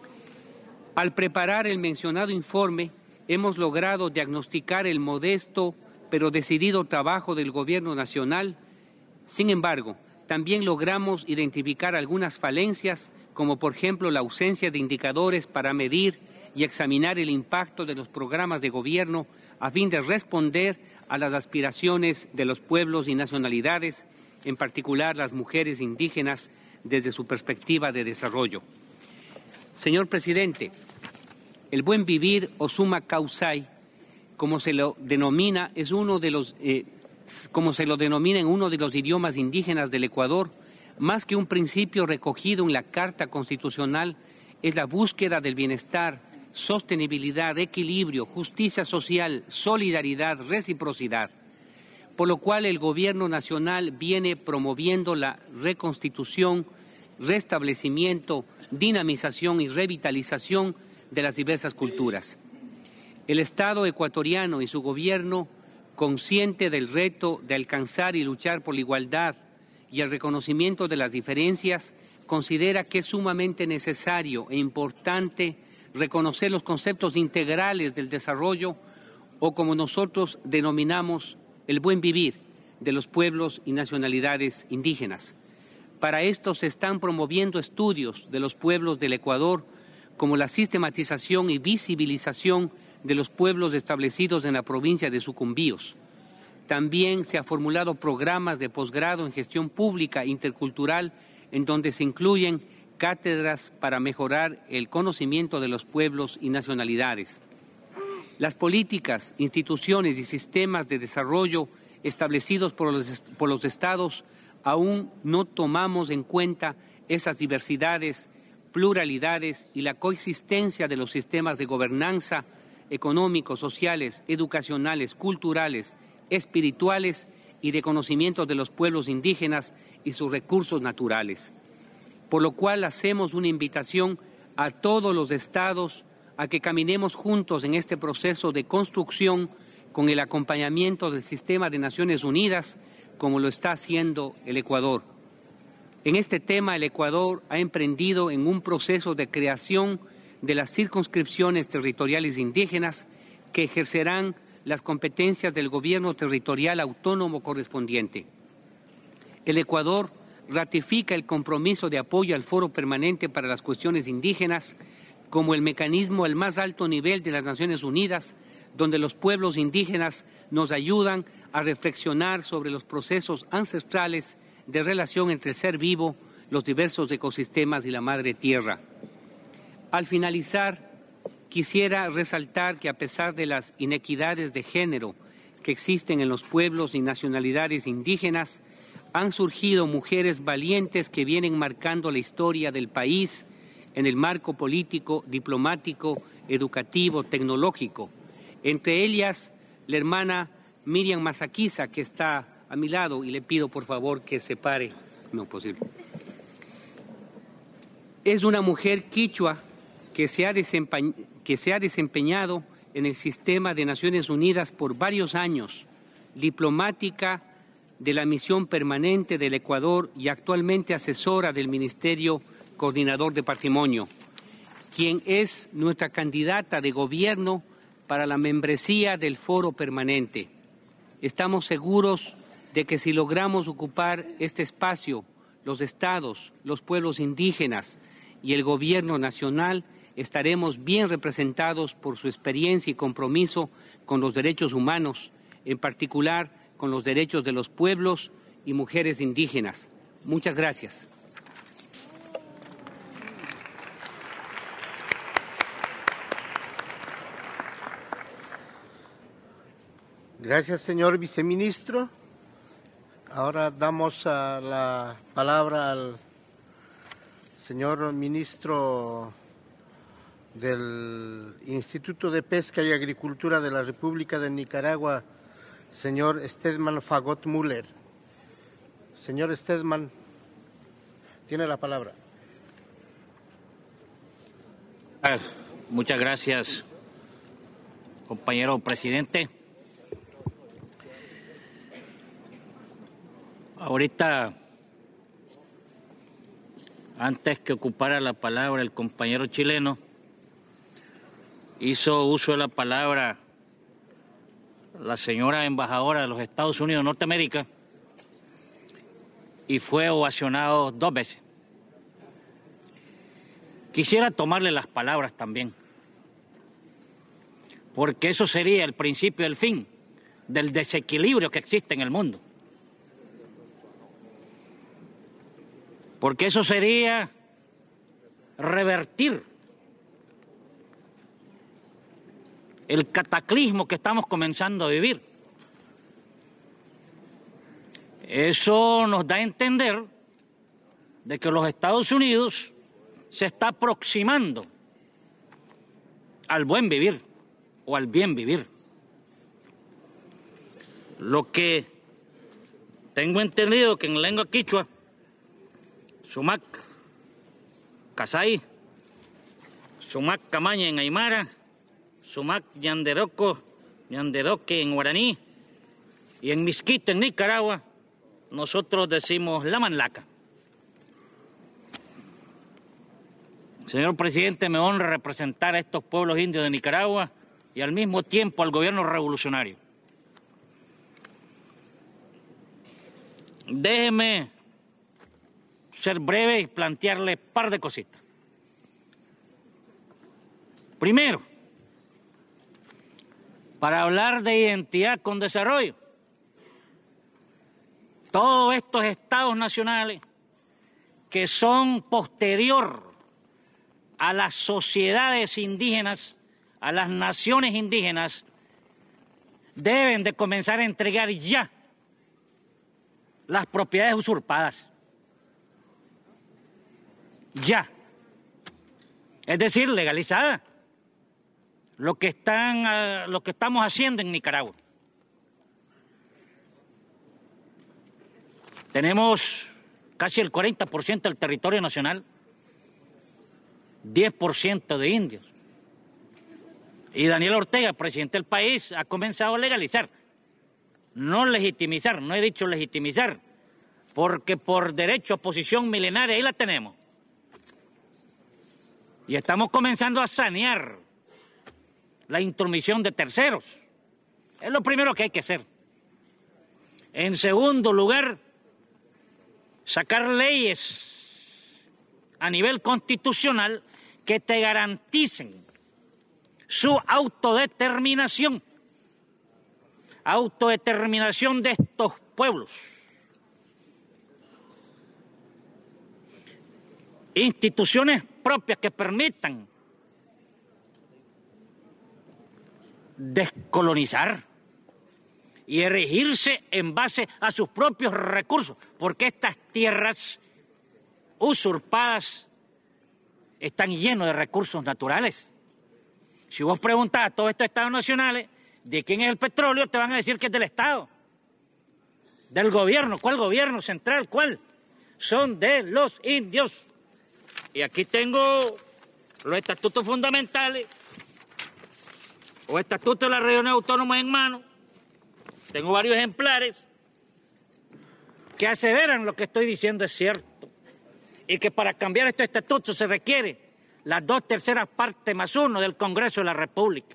F: Al preparar el mencionado informe, hemos logrado diagnosticar el modesto pero decidido trabajo del Gobierno Nacional. Sin embargo, también logramos identificar algunas falencias, como por ejemplo la ausencia de indicadores para medir y examinar el impacto de los programas de gobierno a fin de responder a las aspiraciones de los pueblos y nacionalidades, en particular las mujeres indígenas, desde su perspectiva de desarrollo. Señor Presidente, el buen vivir o summa causai, como se lo denomina, es uno de los, eh, como se lo denomina en uno de los idiomas indígenas del Ecuador, más que un principio recogido en la Carta Constitucional, es la búsqueda del bienestar, sostenibilidad, equilibrio, justicia social, solidaridad, reciprocidad, por lo cual el Gobierno Nacional viene promoviendo la reconstitución, restablecimiento, dinamización y revitalización de las diversas culturas. El Estado ecuatoriano y su Gobierno, consciente del reto de alcanzar y luchar por la igualdad y el reconocimiento de las diferencias, considera que es sumamente necesario e importante reconocer los conceptos integrales del desarrollo o, como nosotros denominamos, el buen vivir de los pueblos y nacionalidades indígenas. Para esto se están promoviendo estudios de los pueblos del Ecuador, como la sistematización y visibilización de los pueblos establecidos en la provincia de Sucumbíos. También se han formulado programas de posgrado en gestión pública intercultural en donde se incluyen cátedras para mejorar el conocimiento de los pueblos y nacionalidades. Las políticas, instituciones y sistemas de desarrollo establecidos por los, por los estados aún no tomamos en cuenta esas diversidades, pluralidades y la coexistencia de los sistemas de gobernanza económicos, sociales, educacionales, culturales, espirituales y de conocimiento de los pueblos indígenas y sus recursos naturales. Por lo cual hacemos una invitación a todos los estados a que caminemos juntos en este proceso de construcción con el acompañamiento del sistema de Naciones Unidas, como lo está haciendo el Ecuador. En este tema, el Ecuador ha emprendido en un proceso de creación de las circunscripciones territoriales indígenas que ejercerán las competencias del gobierno territorial autónomo correspondiente. El Ecuador ratifica el compromiso de apoyo al Foro Permanente para las Cuestiones Indígenas como el mecanismo al más alto nivel de las Naciones Unidas, donde los pueblos indígenas nos ayudan a reflexionar sobre los procesos ancestrales de relación entre el ser vivo, los diversos ecosistemas y la madre tierra. Al finalizar, quisiera resaltar que a pesar de las inequidades de género que existen en los pueblos y nacionalidades indígenas, han surgido mujeres valientes que vienen marcando la historia del país en el marco político, diplomático, educativo, tecnológico. Entre ellas, la hermana Miriam Masaquiza, que está a mi lado, y le pido por favor que se pare. No, posible. Es una mujer quichua que se ha desempeñado, que se ha desempeñado en el sistema de Naciones Unidas por varios años, diplomática de la misión permanente del Ecuador y actualmente asesora del Ministerio Coordinador de Patrimonio, quien es nuestra candidata de gobierno para la membresía del Foro Permanente. Estamos seguros de que si logramos ocupar este espacio, los estados, los pueblos indígenas y el gobierno nacional, estaremos bien representados por su experiencia y compromiso con los derechos humanos, en particular con los derechos de los pueblos y mujeres indígenas. Muchas gracias.
A: Gracias, señor viceministro. Ahora damos uh, la palabra al señor ministro del Instituto de Pesca y Agricultura de la República de Nicaragua, señor Stedman Fagot Müller. Señor Stedman, tiene la palabra.
G: Muchas gracias, compañero presidente. Ahorita, antes que ocupara la palabra el compañero chileno, hizo uso de la palabra la señora embajadora de los Estados Unidos de Norteamérica y fue ovacionado dos veces. Quisiera tomarle las palabras también, porque eso sería el principio del fin del desequilibrio que existe en el mundo. Porque eso sería revertir el cataclismo que estamos comenzando a vivir. Eso nos da a entender de que los Estados Unidos se está aproximando al buen vivir o al bien vivir. Lo que tengo entendido que en lengua quichua, Sumac, Casay, Sumac Camaña en Aymara, Sumac Yanderoco, Yanderoque en guaraní y en Misquite en Nicaragua, nosotros decimos la manlaca. Señor presidente, me honra representar a estos pueblos indios de Nicaragua y al mismo tiempo al gobierno revolucionario. Déjeme ser breve y plantearle un par de cositas. Primero, para hablar de identidad con desarrollo, todos estos estados nacionales que son posterior a las sociedades indígenas, a las naciones indígenas, deben de comenzar a entregar ya las propiedades usurpadas. Ya. Es decir, legalizada. Lo que están, uh, lo que estamos haciendo en Nicaragua. Tenemos casi el cuarenta por ciento del territorio nacional diez por ciento de indios. Y Daniel Ortega, presidente del país, ha comenzado a legalizar, no legitimizar, no he dicho legitimizar, porque por derecho a posesión milenaria ahí la tenemos. Y estamos comenzando a sanear la intromisión de terceros. Es lo primero que hay que hacer. En segundo lugar, sacar leyes a nivel constitucional que te garanticen su autodeterminación, autodeterminación de estos pueblos. Instituciones propias que permitan descolonizar y erigirse en base a sus propios recursos, porque estas tierras usurpadas están llenas de recursos naturales. Si vos preguntás a todos estos estados nacionales de quién es el petróleo, te van a decir que es del Estado, del gobierno. ¿Cuál gobierno central? ¿Cuál? Son de los indios. Y aquí tengo los estatutos fundamentales o estatutos de las regiones autónomas en mano. Tengo varios ejemplares que aseveran lo que estoy diciendo es cierto y que para cambiar estos estatutos se requiere las dos terceras partes más uno del Congreso de la República,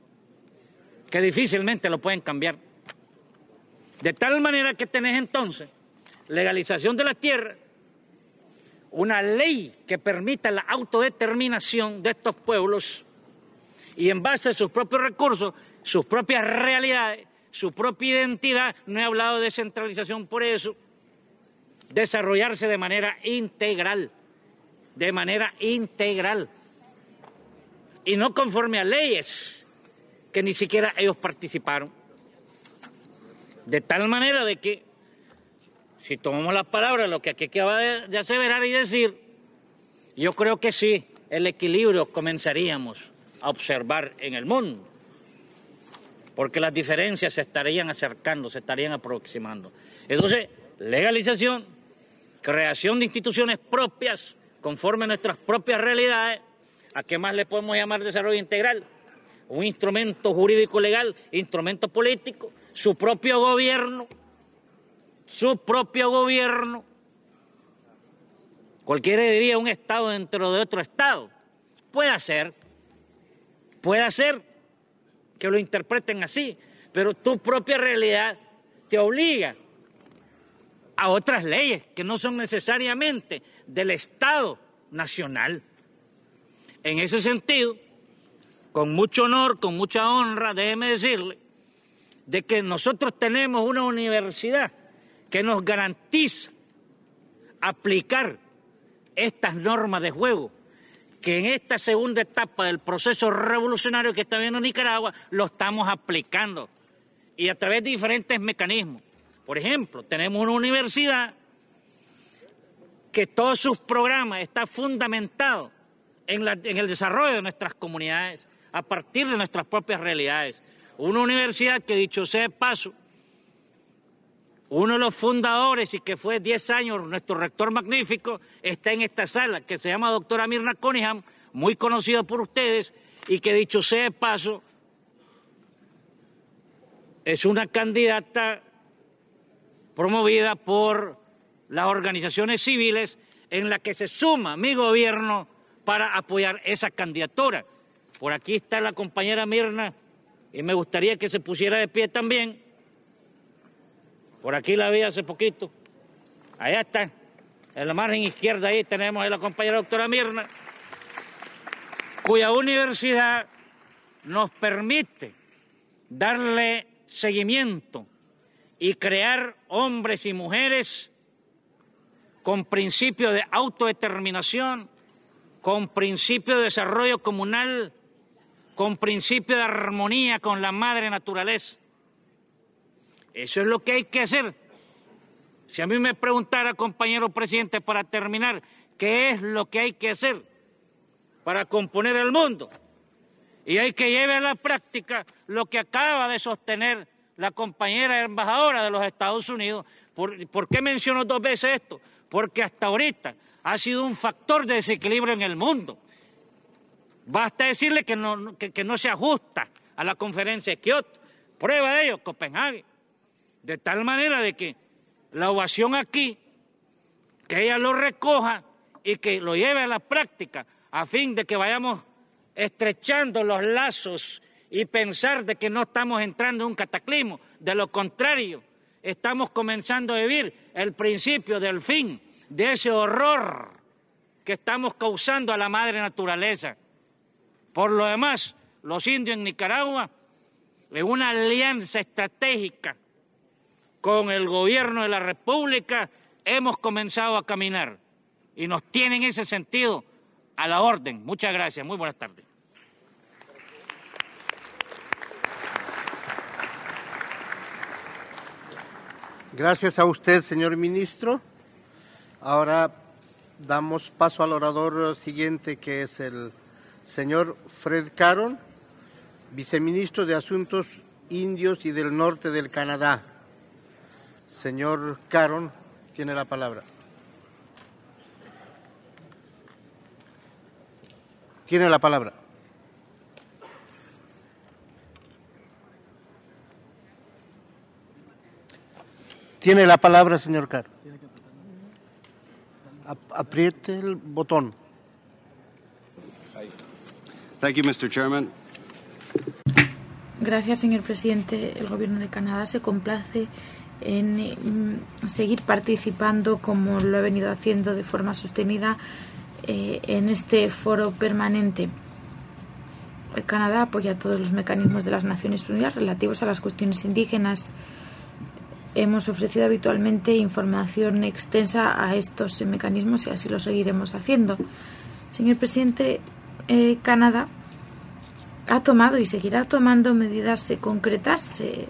G: que difícilmente lo pueden cambiar. De tal manera que tenés entonces legalización de las tierras, una ley que permita la autodeterminación de estos pueblos y en base a sus propios recursos, sus propias realidades, su propia identidad, no he hablado de descentralización por eso, desarrollarse de manera integral, de manera integral, y no conforme a leyes que ni siquiera ellos participaron. De tal manera de que, si tomamos la palabra, lo que aquí acaba de, de aseverar y decir, yo creo que sí, el equilibrio comenzaríamos a observar en el mundo, porque las diferencias se estarían acercando, se estarían aproximando. Entonces, legalización, creación de instituciones propias, conforme a nuestras propias realidades. ¿A qué más le podemos llamar desarrollo integral? Un instrumento jurídico legal, instrumento político, su propio gobierno, su propio gobierno. Cualquiera diría un Estado dentro de otro Estado. Puede ser, puede ser que lo interpreten así, pero tu propia realidad te obliga a otras leyes que no son necesariamente del Estado nacional. En ese sentido, con mucho honor, con mucha honra, déjeme decirle de que nosotros tenemos una universidad que nos garantiza aplicar estas normas de juego, que en esta segunda etapa del proceso revolucionario que está viendo Nicaragua, lo estamos aplicando, y a través de diferentes mecanismos. Por ejemplo, tenemos una universidad que todos sus programas están fundamentados en, la, en el desarrollo de nuestras comunidades, a partir de nuestras propias realidades. Una universidad que, dicho sea de paso, uno de los fundadores y que fue diez años nuestro rector magnífico, está en esta sala, que se llama doctora Mirna Cunningham, muy conocido por ustedes, y que, dicho sea de paso, es una candidata promovida por las organizaciones civiles en la que se suma mi gobierno para apoyar esa candidatura. Por aquí está la compañera Mirna y me gustaría que se pusiera de pie también. Por aquí la vi hace poquito. Allá está, en la margen izquierda ahí tenemos a la compañera doctora Mirna, cuya universidad nos permite darle seguimiento y crear hombres y mujeres con principio de autodeterminación, con principio de desarrollo comunal, con principio de armonía con la madre naturaleza. Eso es lo que hay que hacer. Si a mí me preguntara, compañero presidente, para terminar, ¿qué es lo que hay que hacer para componer el mundo? Y hay que llevar a la práctica lo que acaba de sostener la compañera embajadora de los Estados Unidos. ¿Por, ¿por qué menciono dos veces esto? Porque hasta ahorita ha sido un factor de desequilibrio en el mundo. Basta decirle que no, que, que no se ajusta a la conferencia de Kioto. Prueba de ello, Copenhague. De tal manera de que la ovación aquí, que ella lo recoja y que lo lleve a la práctica, a fin de que vayamos estrechando los lazos y pensar de que no estamos entrando en un cataclismo. De lo contrario, estamos comenzando a vivir el principio del fin de ese horror que estamos causando a la madre naturaleza. Por lo demás, los indios en Nicaragua, en una alianza estratégica con el gobierno de la República, hemos comenzado a caminar y nos tienen en ese sentido a la orden. Muchas gracias. Muy buenas tardes.
A: Gracias a usted, señor ministro. Ahora damos paso al orador siguiente, que es el señor Fred Caron, viceministro de Asuntos Indios y del Norte del Canadá. Señor Caron, tiene la palabra. Tiene la palabra. Tiene la palabra, señor Caron. Apriete el botón.
H: Thank you, mister Chairman.
I: Gracias, señor presidente. El Gobierno de Canadá se complace en eh, seguir participando, como lo ha venido haciendo de forma sostenida, eh, en este foro permanente. El Canadá apoya todos los mecanismos de las Naciones Unidas relativos a las cuestiones indígenas. Hemos ofrecido habitualmente información extensa a estos mecanismos y así lo seguiremos haciendo. Señor presidente, eh, Canadá ha tomado y seguirá tomando medidas eh, concretas eh,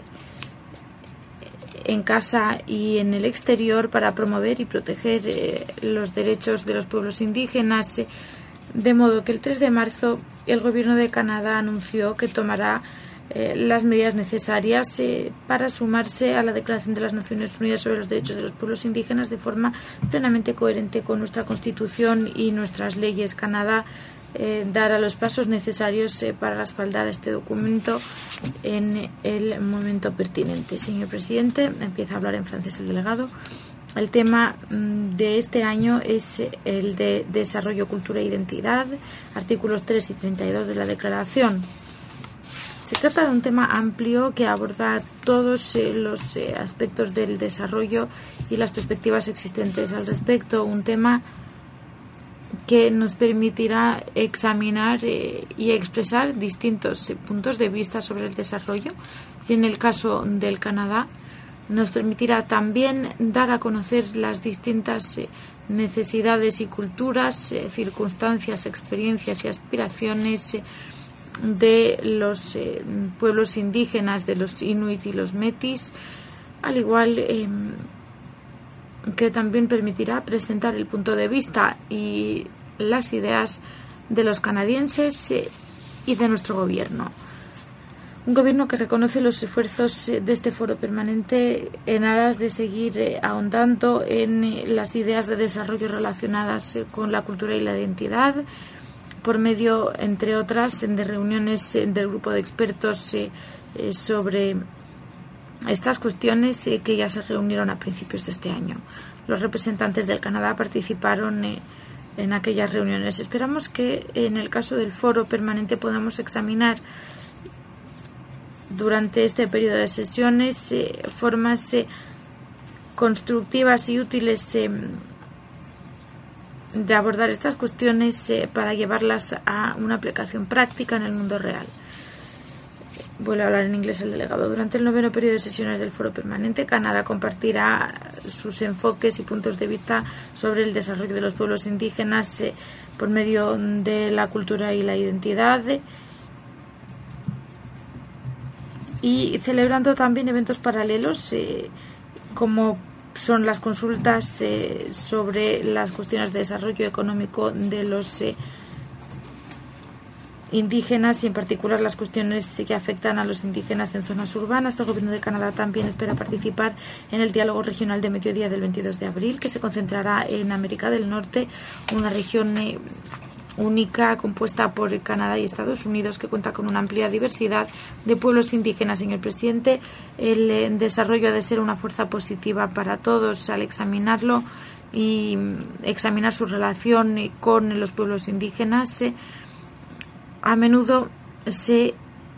I: en casa y en el exterior para promover y proteger eh, los derechos de los pueblos indígenas, eh, de modo que el tres de marzo el Gobierno de Canadá anunció que tomará eh, las medidas necesarias eh, para sumarse a la Declaración de las Naciones Unidas sobre los Derechos de los Pueblos Indígenas de forma plenamente coherente con nuestra Constitución y nuestras leyes. Canadá eh, dará los pasos necesarios eh, para respaldar este documento en el momento pertinente. Señor presidente, empieza a hablar en francés el delegado. El tema de este año es el de desarrollo, cultura e identidad, artículos tres y treinta y dos de la Declaración. Se trata de un tema amplio que aborda todos los aspectos del desarrollo y las perspectivas existentes al respecto, un tema que nos permitirá examinar y expresar distintos puntos de vista sobre el desarrollo, y en el caso del Canadá nos permitirá también dar a conocer las distintas necesidades y culturas, circunstancias, experiencias y aspiraciones de los eh, pueblos indígenas, de los inuit y los metis, al igual eh, que también permitirá presentar el punto de vista y las ideas de los canadienses eh, y de nuestro gobierno. Un gobierno que reconoce los esfuerzos de este foro permanente en aras de seguir eh, ahondando en eh, las ideas de desarrollo relacionadas eh, con la cultura y la identidad, por medio, entre otras, de reuniones del grupo de expertos eh, eh, sobre estas cuestiones eh, que ya se reunieron a principios de este año. Los representantes del Canadá participaron eh, en aquellas reuniones. Esperamos que en el caso del foro permanente podamos examinar durante este periodo de sesiones eh, formas eh, constructivas y útiles eh, de abordar estas cuestiones eh, para llevarlas a una aplicación práctica en el mundo real. Vuelve a hablar en inglés el delegado. Durante el noveno periodo de sesiones del Foro Permanente, Canadá compartirá sus enfoques y puntos de vista sobre el desarrollo de los pueblos indígenas eh, por medio de la cultura y la identidad, eh, y celebrando también eventos paralelos eh, como son las consultas eh, sobre las cuestiones de desarrollo económico de los eh, indígenas y en particular las cuestiones que afectan a los indígenas en zonas urbanas. El Gobierno de Canadá también espera participar en el diálogo regional de mediodía del veintidós de abril, que se concentrará en América del Norte, una región eh, única compuesta por Canadá y Estados Unidos, que cuenta con una amplia diversidad de pueblos indígenas. Señor presidente, el eh, desarrollo ha de ser una fuerza positiva para todos. Al examinarlo y examinar su relación con los pueblos indígenas, eh, a menudo se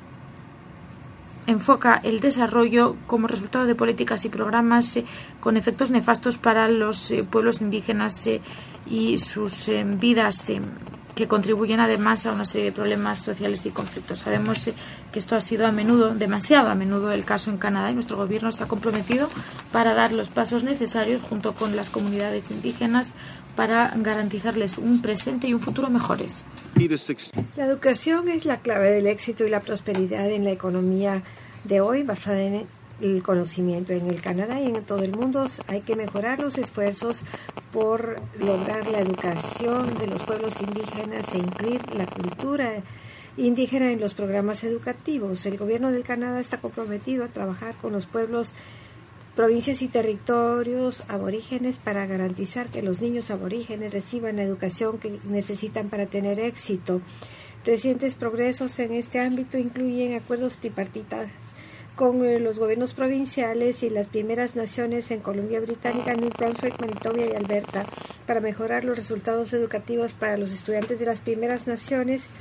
I: enfoca el desarrollo como resultado de políticas y programas eh, con efectos nefastos para los eh, pueblos indígenas eh, y sus eh, vidas, eh, que contribuyen además a una serie de problemas sociales y conflictos. Sabemos eh, que esto ha sido a menudo, demasiado a menudo, el caso en Canadá, y nuestro gobierno se ha comprometido para dar los pasos necesarios junto con las comunidades indígenas para garantizarles un presente y un futuro mejores.
E: La educación es la clave del éxito y la prosperidad en la economía de hoy, basada en el conocimiento. En el Canadá y en todo el mundo hay que mejorar los esfuerzos por lograr la educación de los pueblos indígenas e incluir la cultura indígena en los programas educativos. El gobierno del Canadá está comprometido a trabajar con los pueblos, provincias y territorios aborígenes para garantizar que los niños aborígenes reciban la educación que necesitan para tener éxito. Recientes progresos en este ámbito incluyen acuerdos tripartitas con eh, los gobiernos provinciales y las primeras naciones en Columbia Británica, New Brunswick, Manitoba y Alberta para mejorar los resultados educativos para los estudiantes de las primeras naciones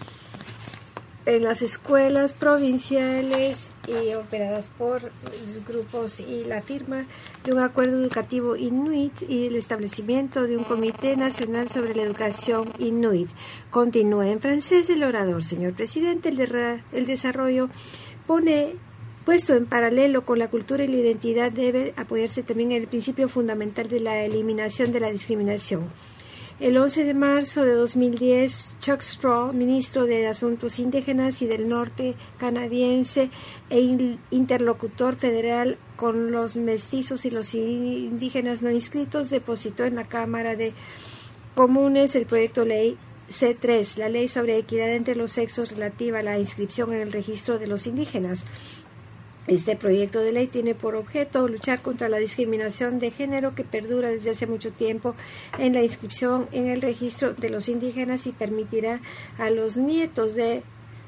E: en las escuelas provinciales y operadas por grupos, y la firma de un acuerdo educativo inuit y el establecimiento de un comité nacional sobre la educación inuit. Continúa en francés el orador. Señor presidente, el, de, el desarrollo pone puesto en paralelo con la cultura y la identidad debe apoyarse también en el principio fundamental de la eliminación de la discriminación. El once de marzo de dos mil diez, Chuck Straw, ministro de Asuntos Indígenas y del Norte canadiense e interlocutor federal con los mestizos y los indígenas no inscritos, depositó en la Cámara de Comunes el proyecto ley C tres, la ley sobre equidad entre los sexos relativa a la inscripción en el registro de los indígenas. Este proyecto de ley tiene por objeto luchar contra la discriminación de género que perdura desde hace mucho tiempo en la inscripción en el registro de los indígenas y permitirá a los nietos de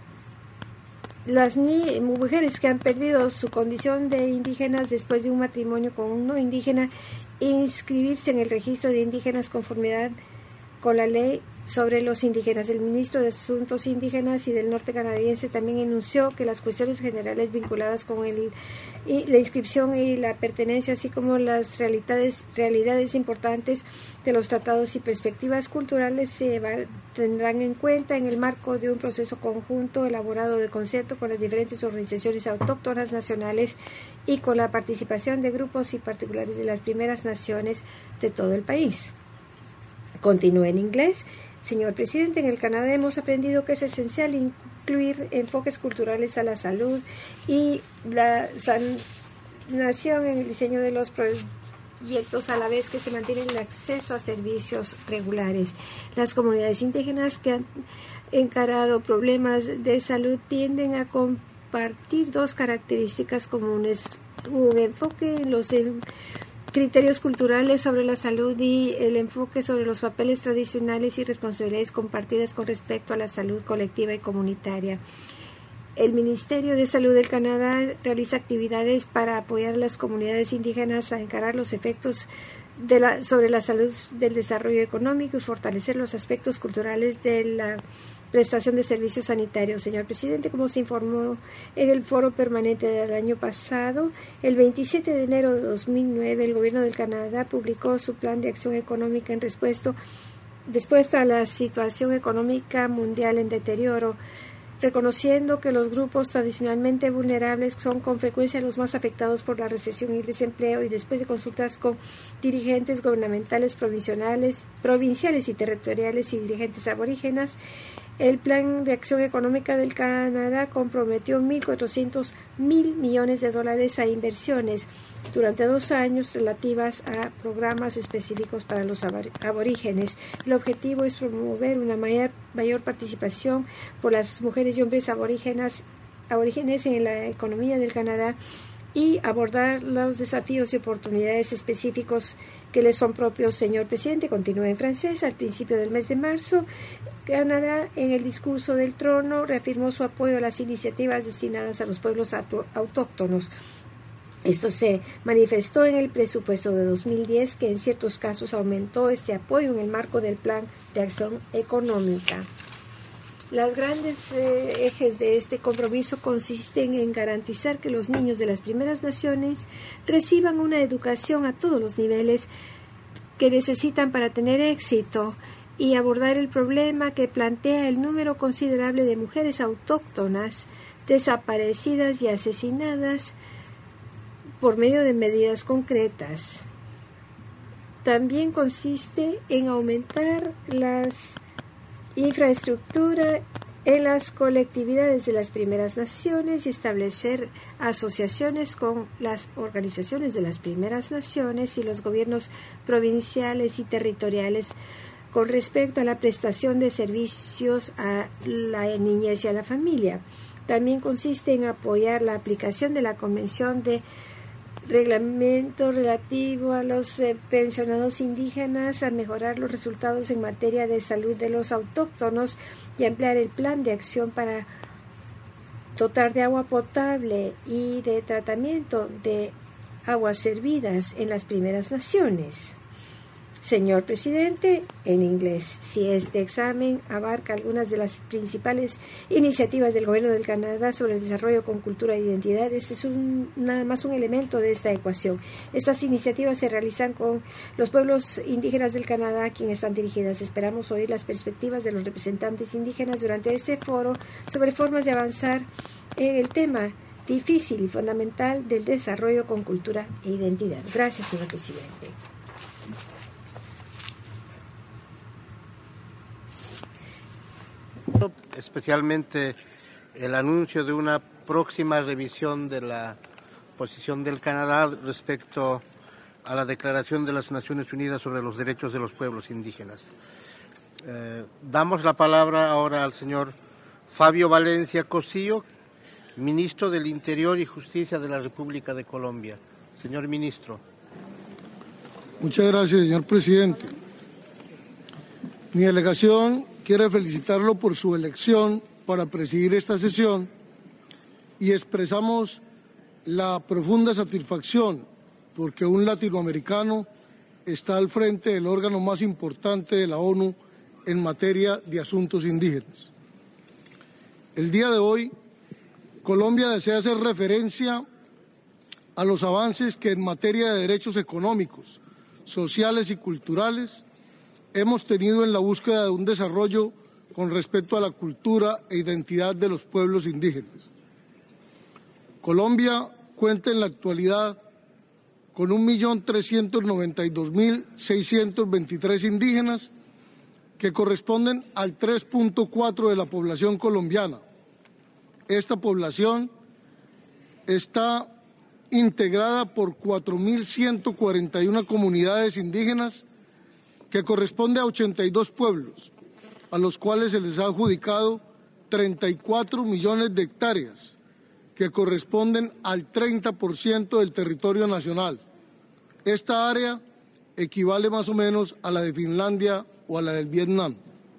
E: las ni- mujeres que han perdido su condición de indígenas después de un matrimonio con un no indígena inscribirse en el registro de indígenas conformidad con la ley sobre los indígenas. El ministro de Asuntos Indígenas y del Norte canadiense también anunció que las cuestiones generales vinculadas con el, y la inscripción y la pertenencia, así como las realidades, realidades importantes de los tratados y perspectivas culturales, se va, tendrán en cuenta en el marco de un proceso conjunto elaborado de concierto con las diferentes organizaciones autóctonas nacionales y con la participación de grupos y particulares de las primeras naciones de todo el país. Continúa en inglés. Señor presidente, en el Canadá hemos aprendido que es esencial incluir enfoques culturales a la salud y la sanación en el diseño de los proyectos, a la vez que se mantiene el acceso a servicios regulares. Las comunidades indígenas que han encarado problemas de salud tienden a compartir dos características comunes: un enfoque en los en criterios culturales sobre la salud y el enfoque sobre los papeles tradicionales y responsabilidades compartidas con respecto a la salud colectiva y comunitaria. El Ministerio de Salud del Canadá realiza actividades para apoyar a las comunidades indígenas a encarar los efectos de la, sobre la salud del desarrollo económico y fortalecer los aspectos culturales de la prestación de servicios sanitarios. Señor presidente, como se informó en el foro permanente del año pasado, el veintisiete de enero de dos mil nueve, el gobierno del Canadá publicó su plan de acción económica en respuesta, respuesta a la situación económica mundial en deterioro, reconociendo que los grupos tradicionalmente vulnerables son con frecuencia los más afectados por la recesión y el desempleo, y después de consultas con dirigentes gubernamentales provinciales, provinciales y territoriales y dirigentes aborígenes, el Plan de Acción Económica del Canadá comprometió mil cuatrocientos mil millones de dólares a inversiones durante dos años relativas a programas específicos para los aborígenes. El objetivo es promover una mayor, mayor participación por las mujeres y hombres aborígenes, aborígenes en la economía del Canadá, y abordar los desafíos y oportunidades específicos que le son propios. Señor presidente, continúa en francés. Al principio del mes de marzo, Canadá, en el discurso del trono, reafirmó su apoyo a las iniciativas destinadas a los pueblos autóctonos. Esto se manifestó en el presupuesto de dos mil diez, que en ciertos casos aumentó este apoyo en el marco del Plan de Acción Económica. Los grandes eh, ejes de este compromiso consisten en garantizar que los niños de las primeras naciones reciban una educación a todos los niveles que necesitan para tener éxito y abordar el problema que plantea el número considerable de mujeres autóctonas desaparecidas y asesinadas por medio de medidas concretas. También consiste en aumentar las infraestructura en las colectividades de las primeras naciones y establecer asociaciones con las organizaciones de las primeras naciones y los gobiernos provinciales y territoriales con respecto a la prestación de servicios a la niñez y a la familia. También consiste en apoyar la aplicación de la Convención de Reglamento relativo a los eh, pensionados indígenas, a mejorar los resultados en materia de salud de los autóctonos y ampliar el plan de acción para dotar de agua potable y de tratamiento de aguas servidas en las primeras naciones. Señor presidente, en inglés, si este examen abarca algunas de las principales iniciativas del Gobierno del Canadá sobre el desarrollo con cultura e identidad, este es un, nada más un elemento de esta ecuación. Estas iniciativas se realizan con los pueblos indígenas del Canadá a quienes están dirigidas. Esperamos oír las perspectivas de los representantes indígenas durante este foro sobre formas de avanzar en el tema difícil y fundamental del desarrollo con cultura e identidad. Gracias, señor presidente.
A: Especialmente el anuncio de una próxima revisión de la posición del Canadá respecto a la Declaración de las Naciones Unidas sobre los Derechos de los Pueblos Indígenas. Eh, damos la palabra ahora al señor Fabio Valencia Cosillo, ministro del Interior y Justicia de la República de Colombia. Señor ministro.
J: Muchas gracias, señor presidente. Mi delegación quiere felicitarlo por su elección para presidir esta sesión y expresamos la profunda satisfacción porque un latinoamericano está al frente del órgano más importante de la ONU en materia de asuntos indígenas. El día de hoy, Colombia desea hacer referencia a los avances que en materia de derechos económicos, sociales y culturales hemos tenido en la búsqueda de un desarrollo con respecto a la cultura e identidad de los pueblos indígenas. Colombia cuenta en la actualidad con un millón trescientos noventa y dos mil seiscientos veintitrés indígenas que corresponden al tres punto cuatro de la población colombiana. Esta población está integrada por cuatro mil ciento cuarenta y una comunidades indígenas que corresponde a ochenta y dos pueblos, a los cuales se les ha adjudicado treinta y cuatro millones de hectáreas, que corresponden al treinta por ciento del territorio nacional. Esta área equivale más o menos a la de Finlandia o a la del Vietnam.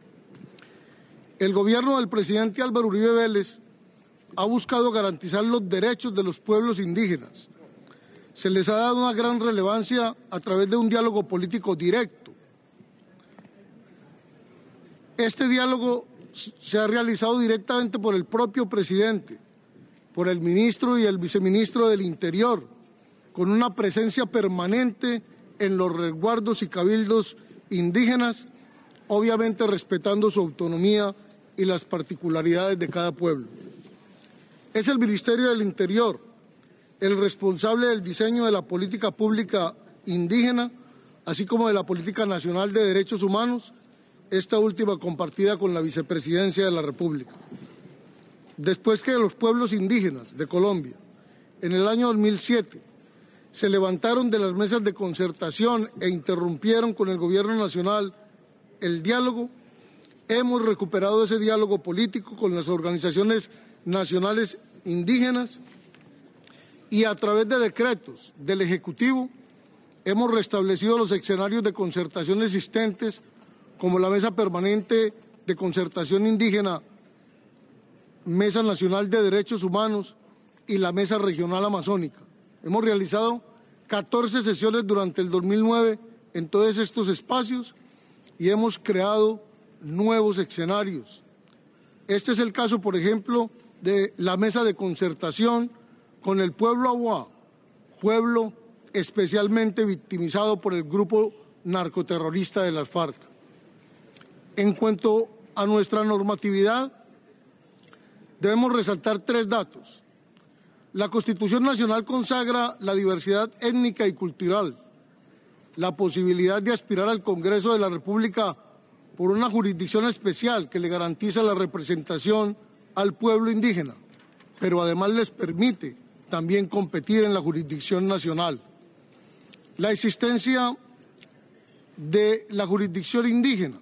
J: El gobierno del presidente Álvaro Uribe Vélez ha buscado garantizar los derechos de los pueblos indígenas. Se les ha dado una gran relevancia a través de un diálogo político directo. Este diálogo se ha realizado directamente por el propio presidente, por el ministro y el viceministro del Interior, con una presencia permanente en los resguardos y cabildos indígenas, obviamente respetando su autonomía y las particularidades de cada pueblo. Es el Ministerio del Interior el responsable del diseño de la política pública indígena, así como de la Política Nacional de Derechos Humanos, esta última compartida con la Vicepresidencia de la República. Después que los pueblos indígenas de Colombia, en el año dos mil siete, se levantaron de las mesas de concertación e interrumpieron con el Gobierno Nacional el diálogo, hemos recuperado ese diálogo político con las organizaciones nacionales indígenas y a través de decretos del Ejecutivo hemos restablecido los escenarios de concertación existentes, como la Mesa Permanente de Concertación Indígena, Mesa Nacional de Derechos Humanos y la Mesa Regional Amazónica. Hemos realizado catorce sesiones durante el dos mil nueve en todos estos espacios y hemos creado nuevos escenarios. Este es el caso, por ejemplo, de la Mesa de Concertación con el pueblo Aguá, pueblo especialmente victimizado por el grupo narcoterrorista de las FARC. En cuanto a nuestra normatividad, debemos resaltar tres datos. La Constitución Nacional consagra la diversidad étnica y cultural, la posibilidad de aspirar al Congreso de la República por una jurisdicción especial que le garantiza la representación al pueblo indígena, pero además les permite también competir en la jurisdicción nacional. La existencia de la jurisdicción indígena.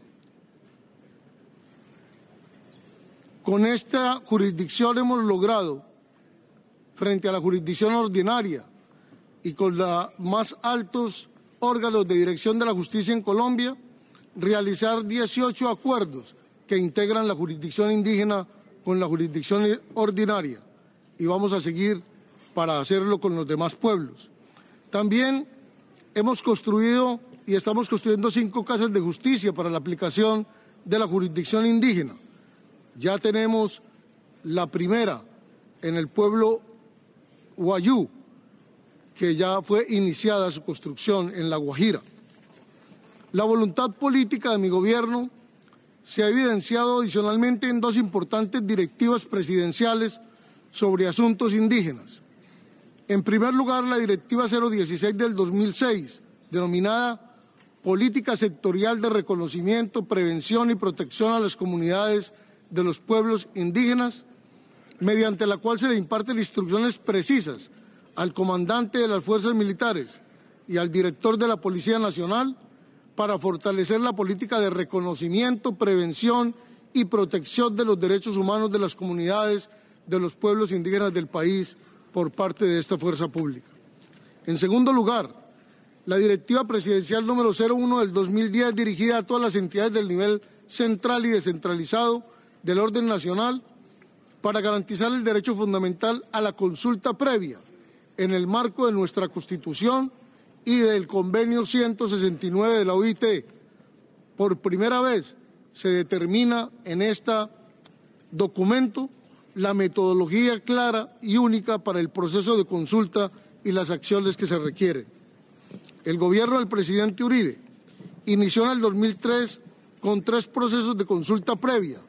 J: Con esta jurisdicción hemos logrado, frente a la jurisdicción ordinaria y con los más altos órganos de dirección de la justicia en Colombia, realizar dieciocho acuerdos que integran la jurisdicción indígena con la jurisdicción ordinaria, y vamos a seguir para hacerlo con los demás pueblos. También hemos construido y estamos construyendo cinco casas de justicia para la aplicación de la jurisdicción indígena. Ya tenemos la primera en el pueblo Guayú, que ya fue iniciada su construcción en La Guajira. La voluntad política de mi gobierno se ha evidenciado adicionalmente en dos importantes directivas presidenciales sobre asuntos indígenas. En primer lugar, la Directiva cero dieciséis del dos mil seis, denominada Política Sectorial de Reconocimiento, Prevención y Protección a las Comunidades de los Pueblos Indígenas, mediante la cual se le imparten instrucciones precisas al comandante de las fuerzas militares y al director de la Policía Nacional para fortalecer la política de reconocimiento, prevención y protección de los derechos humanos de las comunidades de los pueblos indígenas del país por parte de esta fuerza pública. En segundo lugar, la Directiva Presidencial número cero uno del dos mil diez, dirigida a todas las entidades del nivel central y descentralizado del orden nacional, para garantizar el derecho fundamental a la consulta previa en el marco de nuestra Constitución y del Convenio ciento sesenta y nueve de la O I T. Por primera vez se determina en este documento la metodología clara y única para el proceso de consulta y las acciones que se requieren. El gobierno del presidente Uribe inició en el dos mil tres con tres procesos de consulta previa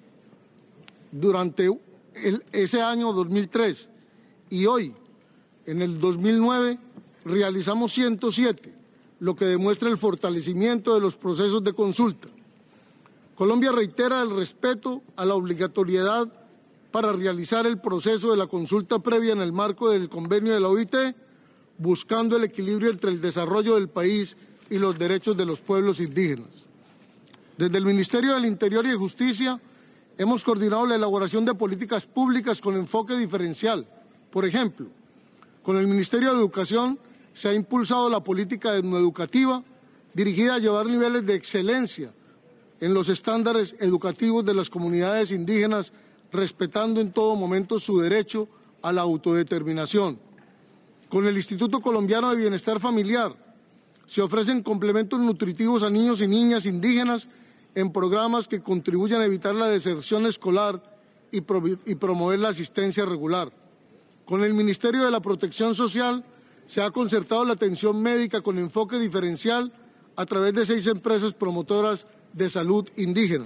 J: durante el, ese año dos mil tres, y hoy, en el dos mil nueve, realizamos ciento siete, lo que demuestra el fortalecimiento de los procesos de consulta. Colombia reitera el respeto a la obligatoriedad para realizar el proceso de la consulta previa en el marco del convenio de la O I T, buscando el equilibrio entre el desarrollo del país y los derechos de los pueblos indígenas. Desde el Ministerio del Interior y de Justicia hemos coordinado la elaboración de políticas públicas con enfoque diferencial. Por ejemplo, con el Ministerio de Educación se ha impulsado la política etnoeducativa dirigida a llevar niveles de excelencia en los estándares educativos de las comunidades indígenas, respetando en todo momento su derecho a la autodeterminación. Con el Instituto Colombiano de Bienestar Familiar se ofrecen complementos nutritivos a niños y niñas indígenas en programas que contribuyan a evitar la deserción escolar y, pro y promover la asistencia regular. Con el Ministerio de la Protección Social se ha concertado la atención médica con enfoque diferencial a través de seis empresas promotoras de salud indígena.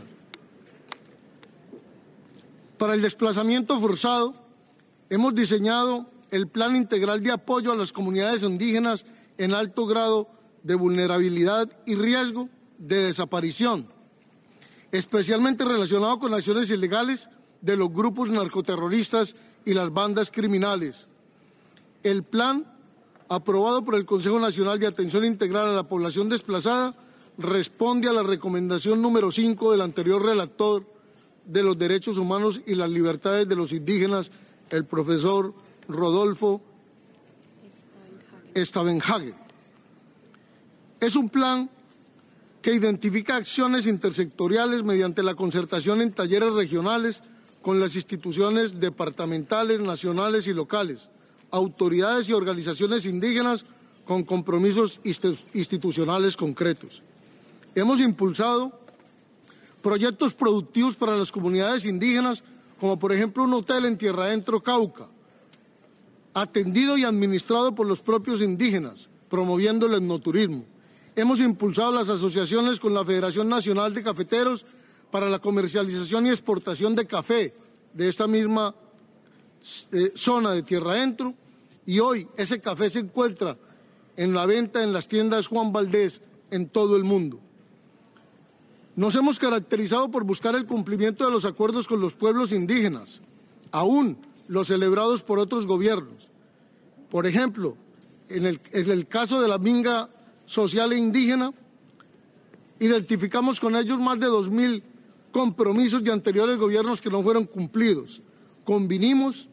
J: Para el desplazamiento forzado, hemos diseñado el Plan Integral de Apoyo a las Comunidades Indígenas en alto grado de vulnerabilidad y riesgo de desaparición, especialmente relacionado con acciones ilegales de los grupos narcoterroristas y las bandas criminales. El plan, aprobado por el Consejo Nacional de Atención Integral a la Población Desplazada, responde a la recomendación número cinco del anterior relator de los derechos humanos y las libertades de los indígenas, el profesor Rodolfo Stavenhagen. Es un plan que identifica acciones intersectoriales mediante la concertación en talleres regionales con las instituciones departamentales, nacionales y locales, autoridades y organizaciones indígenas con compromisos institucionales concretos. Hemos impulsado proyectos productivos para las comunidades indígenas, como por ejemplo un hotel en Tierra Adentro, Cauca, atendido y administrado por los propios indígenas, promoviendo el etnoturismo. Hemos impulsado las asociaciones con la Federación Nacional de Cafeteros para la comercialización y exportación de café de esta misma eh, zona de Tierra Adentro, y hoy ese café se encuentra en la venta en las tiendas Juan Valdés en todo el mundo. Nos hemos caracterizado por buscar el cumplimiento de los acuerdos con los pueblos indígenas, aún los celebrados por otros gobiernos. Por ejemplo, en el, en el caso de la Minga Social e Indígena, identificamos con ellos más de dos mil compromisos de anteriores gobiernos que no fueron cumplidos. Convinimos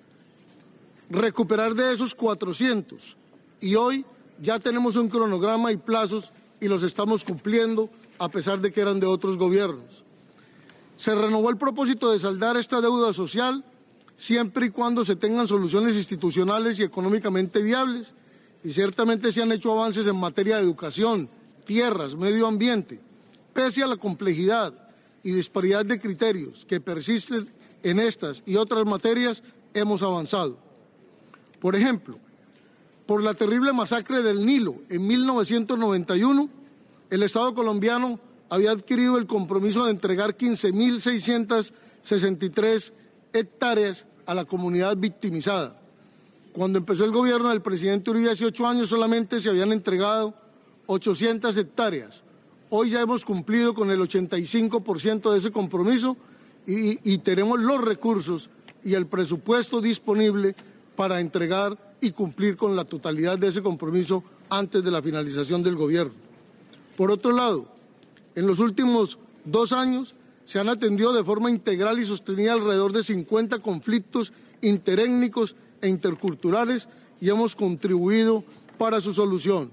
J: recuperar de esos cuatrocientos y hoy ya tenemos un cronograma y plazos y los estamos cumpliendo a pesar de que eran de otros gobiernos. Se renovó el propósito de saldar esta deuda social siempre y cuando se tengan soluciones institucionales y económicamente viables, y ciertamente se han hecho avances en materia de educación, tierras, medio ambiente, pese a la complejidad y disparidad de criterios que persisten en estas y otras materias, hemos avanzado. Por ejemplo, por la terrible masacre del Nilo en mil novecientos noventa y uno, el Estado colombiano había adquirido el compromiso de entregar quince mil seiscientas sesenta y tres hectáreas a la comunidad victimizada. Cuando empezó el gobierno del presidente Uribe hace ocho años solamente se habían entregado ochocientas hectáreas. Hoy ya hemos cumplido con el ochenta y cinco por ciento de ese compromiso y, y tenemos los recursos y el presupuesto disponible para entregar y cumplir con la totalidad de ese compromiso antes de la finalización del gobierno. Por otro lado, en los últimos dos años se han atendido de forma integral y sostenida alrededor de cincuenta conflictos interétnicos e interculturales y hemos contribuido para su solución.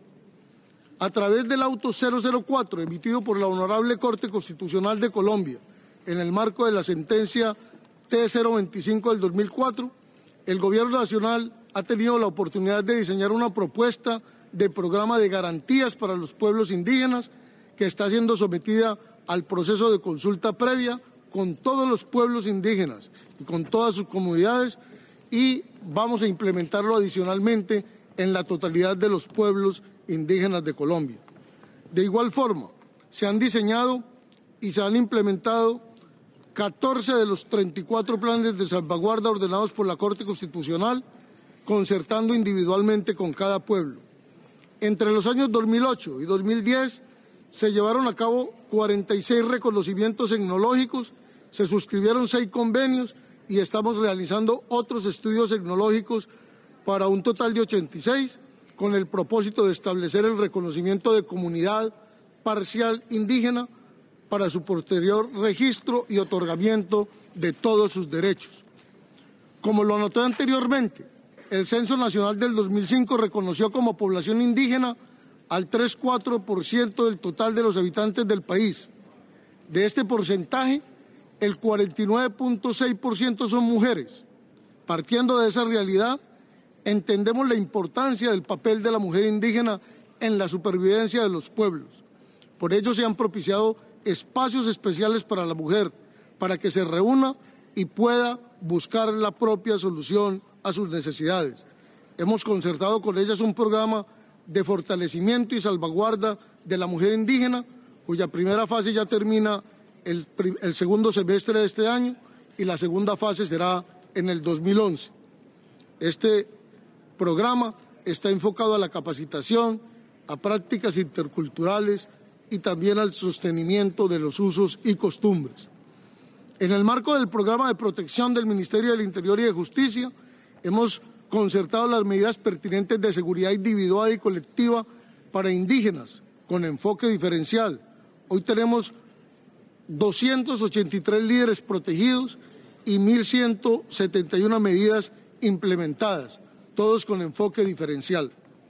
J: A través del auto cero cero cuatro emitido por la Honorable Corte Constitucional de Colombia en el marco de la sentencia T cero veinticinco del dos mil cuatro, el Gobierno Nacional ha tenido la oportunidad de diseñar una propuesta de programa de garantías para los pueblos indígenas que está siendo sometida al proceso de consulta previa con todos los pueblos indígenas y con todas sus comunidades, y vamos a implementarlo adicionalmente en la totalidad de los pueblos indígenas de Colombia. De igual forma, se han diseñado y se han implementado catorce de los treinta y cuatro planes de salvaguarda ordenados por la Corte Constitucional, concertando individualmente con cada pueblo. Entre los años dos mil ocho y dos mil diez se llevaron a cabo cuarenta y seis reconocimientos etnológicos, se suscribieron seis convenios y estamos realizando otros estudios etnológicos para un total de ochenta y seis, con el propósito de establecer el reconocimiento de comunidad parcial indígena para su posterior registro y otorgamiento de todos sus derechos. Como lo anoté anteriormente, el Censo Nacional del dos mil cinco reconoció como población indígena al tres coma cuatro por ciento del total de los habitantes del país. De este porcentaje, el cuarenta y nueve punto seis por ciento son mujeres. Partiendo de esa realidad, entendemos la importancia del papel de la mujer indígena en la supervivencia de los pueblos. Por ello se han propiciado espacios especiales para la mujer, para que se reúna y pueda buscar la propia solución a sus necesidades. Hemos concertado con ellas un programa de fortalecimiento y salvaguarda de la mujer indígena, cuya primera fase ya termina el, el segundo semestre de este año y la segunda fase será en el dos mil once. Este programa está enfocado a la capacitación, a prácticas interculturales y también al sostenimiento de los usos y costumbres. En el marco del programa de protección del Ministerio del Interior y de Justicia, hemos concertado las medidas pertinentes de seguridad individual y colectiva para indígenas, con enfoque diferencial. Hoy tenemos doscientos ochenta y tres líderes protegidos y mil ciento setenta y una medidas implementadas, todos con enfoque diferencial.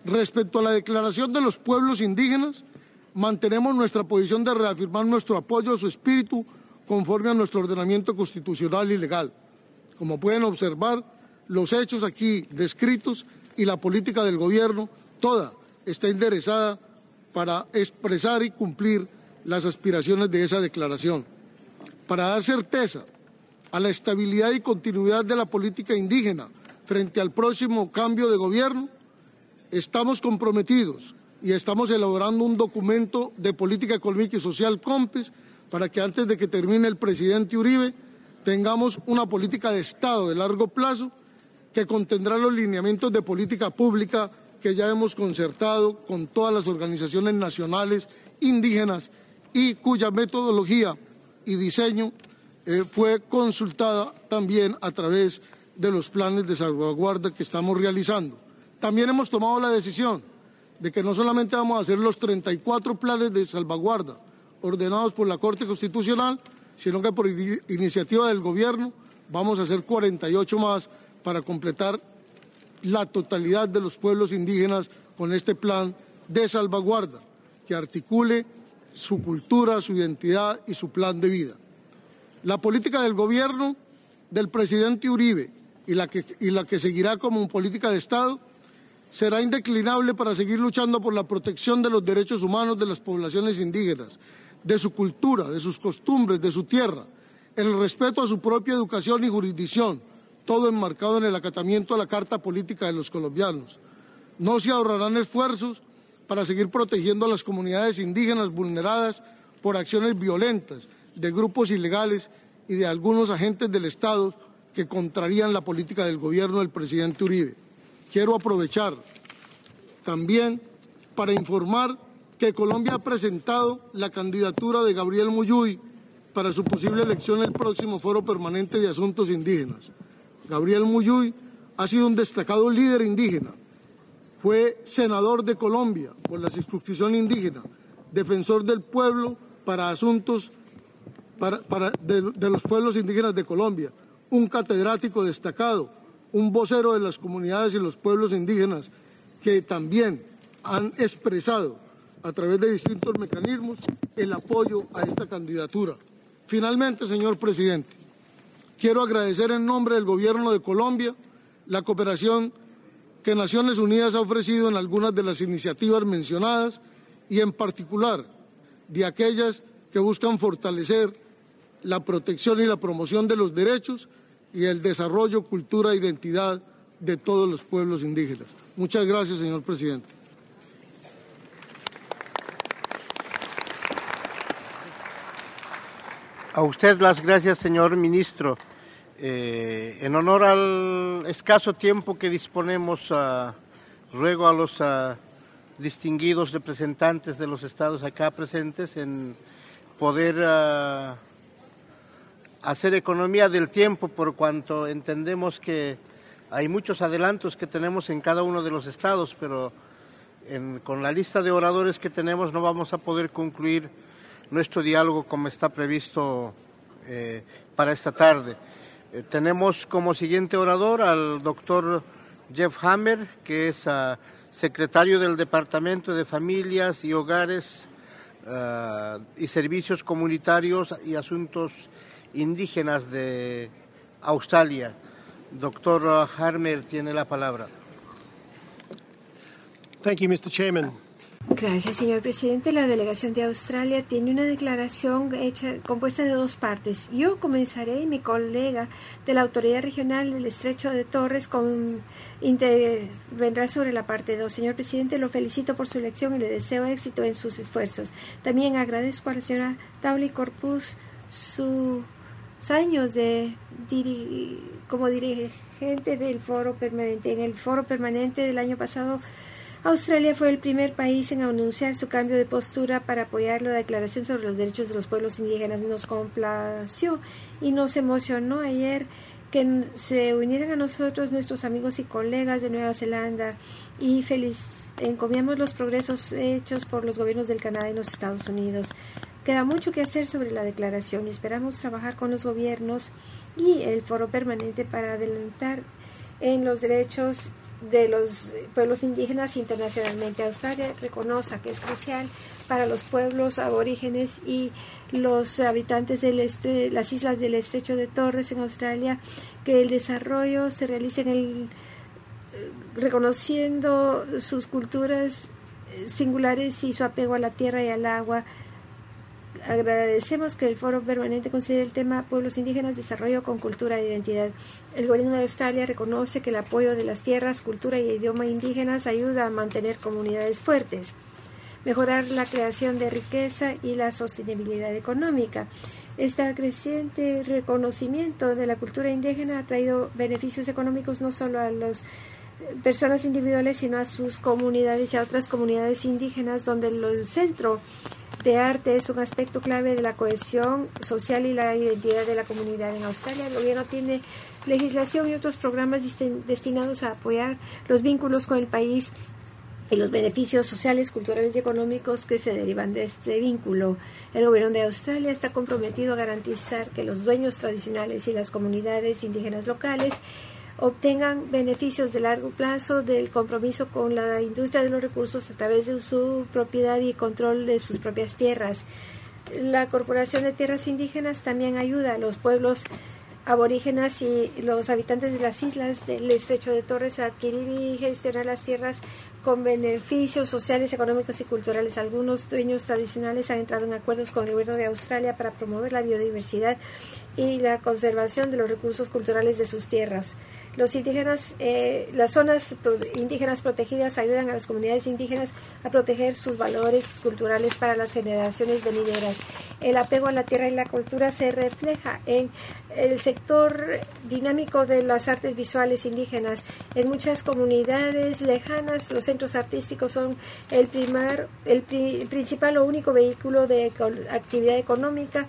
J: Respecto a la declaración de los pueblos indígenas, mantenemos nuestra posición de reafirmar nuestro apoyo a su espíritu conforme a nuestro ordenamiento constitucional y legal. Como pueden observar, los hechos aquí descritos y la política del gobierno, toda está enderezada para expresar y cumplir las aspiraciones de esa declaración. Para dar certeza a la estabilidad y continuidad de la política indígena frente al próximo cambio de gobierno, estamos comprometidos y estamos elaborando un documento de política económica y social COMPES para que antes de que termine el presidente Uribe tengamos una política de Estado de largo plazo que contendrá los lineamientos de política pública que ya hemos concertado con todas las organizaciones nacionales indígenas y cuya metodología y diseño eh, fue consultada también a través de los planes de salvaguarda que estamos realizando. También hemos tomado la decisión de que no solamente vamos a hacer los treinta y cuatro planes de salvaguarda ordenados por la Corte Constitucional, sino que por iniciativa del Gobierno vamos a hacer cuarenta y ocho más para completar la totalidad de los pueblos indígenas con este plan de salvaguarda que articule su cultura, su identidad y su plan de vida. La política del Gobierno del presidente Uribe y la que, y la que seguirá como política de Estado será indeclinable para seguir luchando por la protección de los derechos humanos de las poblaciones indígenas, de su cultura, de sus costumbres, de su tierra, el respeto a su propia educación y jurisdicción, todo enmarcado en el acatamiento a la Carta Política de los colombianos. No se ahorrarán esfuerzos para seguir protegiendo a las comunidades indígenas vulneradas por acciones violentas de grupos ilegales y de algunos agentes del Estado que contrarían la política del gobierno del presidente Uribe. Quiero aprovechar también para informar que Colombia ha presentado la candidatura de Gabriel Muyuy para su posible elección en el próximo Foro Permanente de Asuntos Indígenas. Gabriel Muyuy ha sido un destacado líder indígena, fue senador de Colombia por la circunscripción indígena, defensor del pueblo para asuntos para, para de, de los pueblos indígenas de Colombia, un catedrático destacado, un vocero de las comunidades y los pueblos indígenas que también han expresado a través de distintos mecanismos el apoyo a esta candidatura. Finalmente, señor presidente, quiero agradecer en nombre del Gobierno de Colombia la cooperación que Naciones Unidas ha ofrecido en algunas de las iniciativas mencionadas y en particular de aquellas que buscan fortalecer la protección y la promoción de los derechos y el desarrollo, cultura e identidad de todos los pueblos indígenas. Muchas gracias, señor presidente.
A: A usted las gracias, señor ministro. Eh, en honor al escaso tiempo que disponemos, uh, ruego a los uh, distinguidos representantes de los estados acá presentes en poder uh, hacer economía del tiempo, por cuanto entendemos que hay muchos adelantos que tenemos en cada uno de los estados, pero en, con la lista de oradores que tenemos no vamos a poder concluir nuestro diálogo como está previsto eh, para esta tarde. Eh, tenemos como siguiente orador al doctor Jeff Hammer, que es uh, secretario del Departamento de Familias y Hogares uh, y Servicios Comunitarios y Asuntos Indígenas de Australia. Doctor Hammer tiene la palabra.
K: Thank you, Mister Chairman.
E: Gracias, señor presidente. La delegación de Australia tiene una declaración hecha compuesta de dos partes. Yo comenzaré y mi colega de la Autoridad Regional del Estrecho de Torres con, intervendrá sobre la parte dos. Señor presidente, lo felicito por su elección y le deseo éxito en sus esfuerzos. También agradezco a la señora Tauli Corpus sus años de diri, como dirigente del Foro Permanente. En el Foro Permanente del año pasado, Australia fue el primer país en anunciar su cambio de postura para apoyar la Declaración sobre los Derechos de los Pueblos Indígenas. Nos complació y nos emocionó ayer que se unieran a nosotros nuestros amigos y colegas de Nueva Zelanda y feliz, encomiamos los progresos hechos por los gobiernos del Canadá y los Estados Unidos. Queda mucho que hacer sobre la declaración y esperamos trabajar con los gobiernos y el Foro Permanente para adelantar en los derechos de los pueblos indígenas internacionalmente. Australia reconoce que es crucial para los pueblos aborígenes y los habitantes de estre- las islas del Estrecho de Torres en Australia que el desarrollo se realice en el, reconociendo sus culturas singulares y su apego a la tierra y al agua. Agradecemos que el Foro Permanente considere el tema pueblos indígenas, desarrollo con cultura e identidad. El gobierno de Australia reconoce que el apoyo de las tierras, cultura y idioma indígenas ayuda a mantener comunidades fuertes, mejorar la creación de riqueza y la sostenibilidad económica. Este creciente reconocimiento de la cultura indígena ha traído beneficios económicos no solo a las personas individuales, sino a sus comunidades y a otras comunidades indígenas, donde el centro de arte es un aspecto clave de la cohesión social y la identidad de la comunidad. En Australia, el gobierno tiene legislación y otros programas destinados a apoyar los vínculos con el país y los beneficios sociales, culturales y económicos que se derivan de este vínculo. El gobierno de Australia está comprometido a garantizar que los dueños tradicionales y las comunidades indígenas locales obtengan beneficios de largo plazo del compromiso con la industria de los recursos a través de su propiedad y control de sus propias tierras. La Corporación de Tierras Indígenas también ayuda a los pueblos aborígenas y los habitantes de las islas del Estrecho de Torres a adquirir y gestionar las tierras con beneficios sociales, económicos y culturales. Algunos dueños tradicionales han entrado en acuerdos con el gobierno de Australia para promover la biodiversidad y la conservación de los recursos culturales de sus tierras. Los indígenas, eh, las zonas pro- indígenas protegidas ayudan a las comunidades indígenas a proteger sus valores culturales para las generaciones venideras. El apego a la tierra y la cultura se refleja en el sector dinámico de las artes visuales indígenas. En muchas comunidades lejanas, los centros artísticos son el, primar, el pri- principal o único vehículo de eco- actividad económica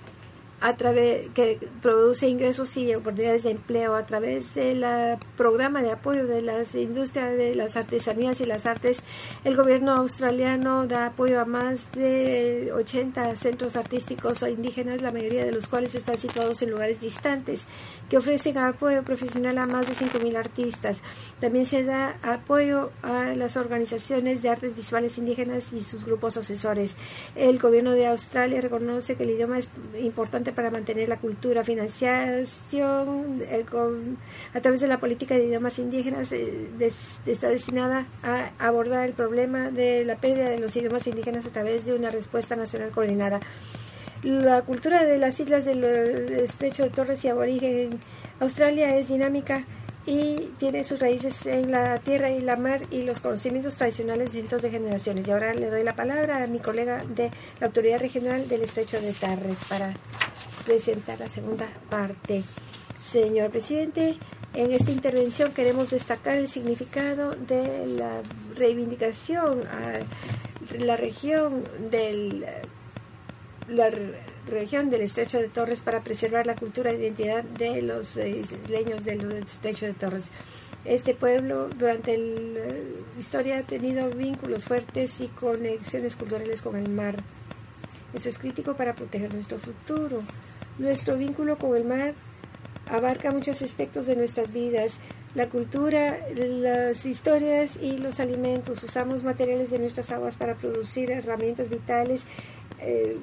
E: a través que produce ingresos y oportunidades de empleo a través del programa de apoyo de las industrias de las artesanías y las artes. El gobierno australiano da apoyo a más de ochenta centros artísticos indígenas, la mayoría de los cuales están situados en lugares distantes, que ofrecen apoyo profesional a más de cinco mil artistas. También se da apoyo a las organizaciones de artes visuales indígenas y sus grupos asesores. El gobierno de Australia reconoce que el idioma es importante para mantener la cultura. Financiación eh, con, a través de la política de idiomas indígenas eh, des, está destinada a abordar el problema de la pérdida de los idiomas indígenas a través de una respuesta nacional coordinada. La cultura de las islas del Estrecho de Torres y aborigen Australia es dinámica y tiene sus raíces en la tierra y la mar y los conocimientos tradicionales de cientos de generaciones. Y ahora le doy la palabra a mi colega de la Autoridad Regional del Estrecho de Torres para presentar la segunda parte. Señor presidente, en esta intervención queremos destacar el significado de la reivindicación a la región del la región del Estrecho de Torres para preservar la cultura e identidad de los isleños del Estrecho de Torres. Este pueblo durante la historia ha tenido vínculos fuertes y conexiones culturales con el mar. Eso es crítico para proteger nuestro futuro. Nuestro vínculo con el mar abarca muchos aspectos de nuestras vidas: la cultura, las historias y los alimentos. Usamos materiales de nuestras aguas para producir herramientas vitales, eh,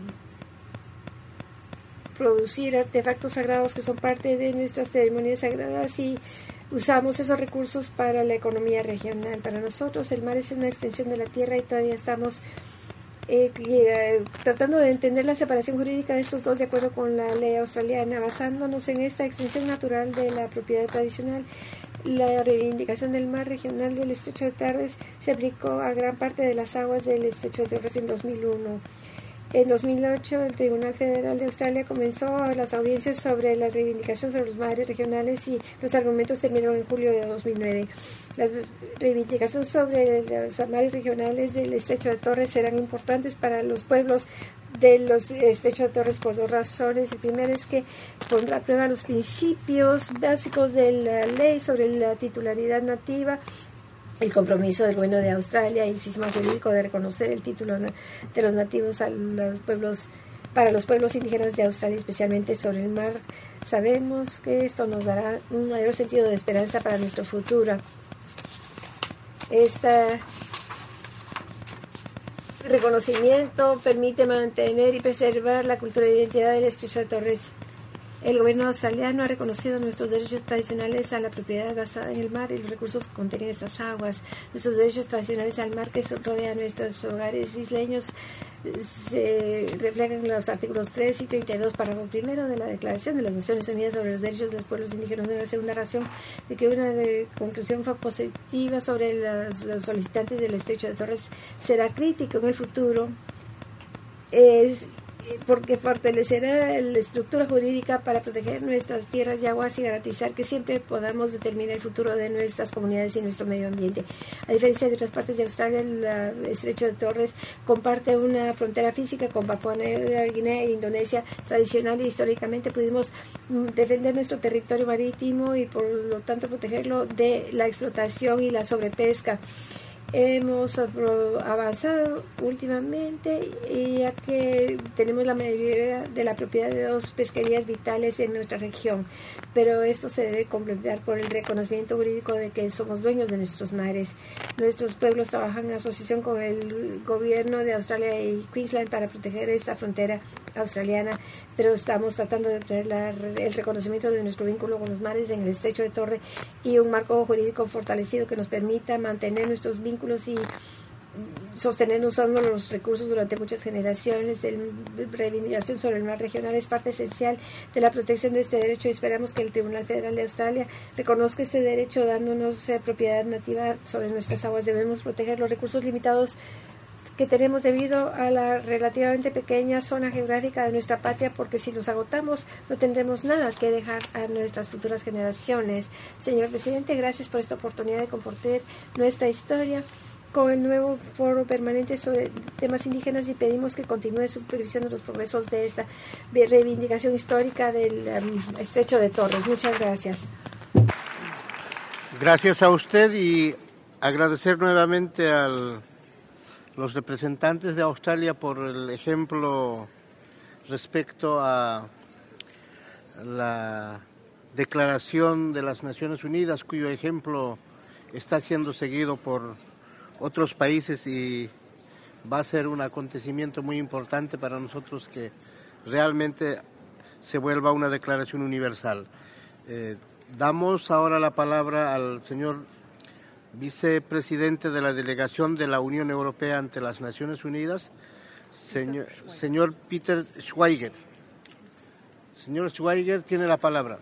E: producir artefactos sagrados que son parte de nuestras ceremonias sagradas, y usamos esos recursos para la economía regional. Para nosotros el mar es una extensión de la tierra y todavía estamos eh, eh, tratando de entender la separación jurídica de estos dos de acuerdo con la ley australiana. Basándonos en esta extensión natural de la propiedad tradicional, la reivindicación del mar regional del Estrecho de Torres se aplicó a gran parte de las aguas del Estrecho de Torres en dos mil uno. En dos mil ocho, el Tribunal Federal de Australia comenzó las audiencias sobre la reivindicación sobre los mares regionales y los argumentos terminaron en julio de dos mil nueve. Las reivindicaciones sobre los mares regionales del Estrecho de Torres serán importantes para los pueblos de los Estrechos de Torres por dos razones. El primero es que pondrá a prueba los principios básicos de la ley sobre la titularidad nativa, el compromiso del gobierno de Australia y el sistema jurídico de reconocer el título de los nativos a los pueblos, para los pueblos indígenas de Australia, especialmente sobre el mar. Sabemos que esto nos dará un mayor sentido de esperanza para nuestro futuro. Este reconocimiento permite mantener y preservar la cultura e identidad del Estrecho de Torres. El gobierno australiano ha reconocido nuestros derechos tradicionales a la propiedad basada en el mar y los recursos que contienen estas aguas. Nuestros derechos tradicionales al mar que rodean nuestros hogares isleños se reflejan en los artículos tres y treinta y dos, párrafo primero de la Declaración de las Naciones Unidas sobre los Derechos de los Pueblos Indígenas, de la segunda razón de que una de conclusión fue positiva sobre los, los solicitantes del Estrecho de Torres será crítico en el futuro. Es porque fortalecerá la estructura jurídica para proteger nuestras tierras y aguas y garantizar que siempre podamos determinar el futuro de nuestras comunidades y nuestro medio ambiente. A diferencia de otras partes de Australia, el Estrecho de Torres comparte una frontera física con Papúa Nueva Guinea e Indonesia. Tradicional e históricamente pudimos defender nuestro territorio marítimo y por lo tanto protegerlo de la explotación y la sobrepesca. Hemos avanzado últimamente, ya que tenemos la mayoría de la propiedad de dos pesquerías vitales en nuestra región, pero esto se debe complementar por el reconocimiento jurídico de que somos dueños de nuestros mares. Nuestros pueblos trabajan en asociación con el gobierno de Australia y Queensland para proteger esta frontera australiana, pero estamos tratando de obtener la, el reconocimiento de nuestro vínculo con los mares en el Estrecho de Torres y un marco jurídico fortalecido que nos permita mantener nuestros vínculos y sostener usando los recursos durante muchas generaciones. La reivindicación sobre el mar regional es parte esencial de la protección de este derecho y esperamos que el Tribunal Federal de Australia reconozca este derecho dándonos eh, propiedad nativa sobre nuestras aguas. Debemos proteger los recursos limitados que tenemos debido a la relativamente pequeña zona geográfica de nuestra patria, porque si los agotamos no tendremos nada que dejar a nuestras futuras generaciones. Señor presidente, gracias por esta oportunidad de compartir nuestra historia con el nuevo foro permanente sobre temas indígenas y pedimos que continúe supervisando los progresos de esta reivindicación histórica del um, Estrecho de Torres. Muchas gracias.
A: Gracias a usted y agradecer nuevamente al los representantes de Australia por el ejemplo respecto a la Declaración de las Naciones Unidas, cuyo ejemplo está siendo seguido por otros países y va a ser un acontecimiento muy importante para nosotros que realmente se vuelva una declaración universal. Eh, damos ahora la palabra al señor vicepresidente de la delegación de la Unión Europea ante las Naciones Unidas, señor, señor Peter Schweiger. Señor Schweiger, tiene la palabra.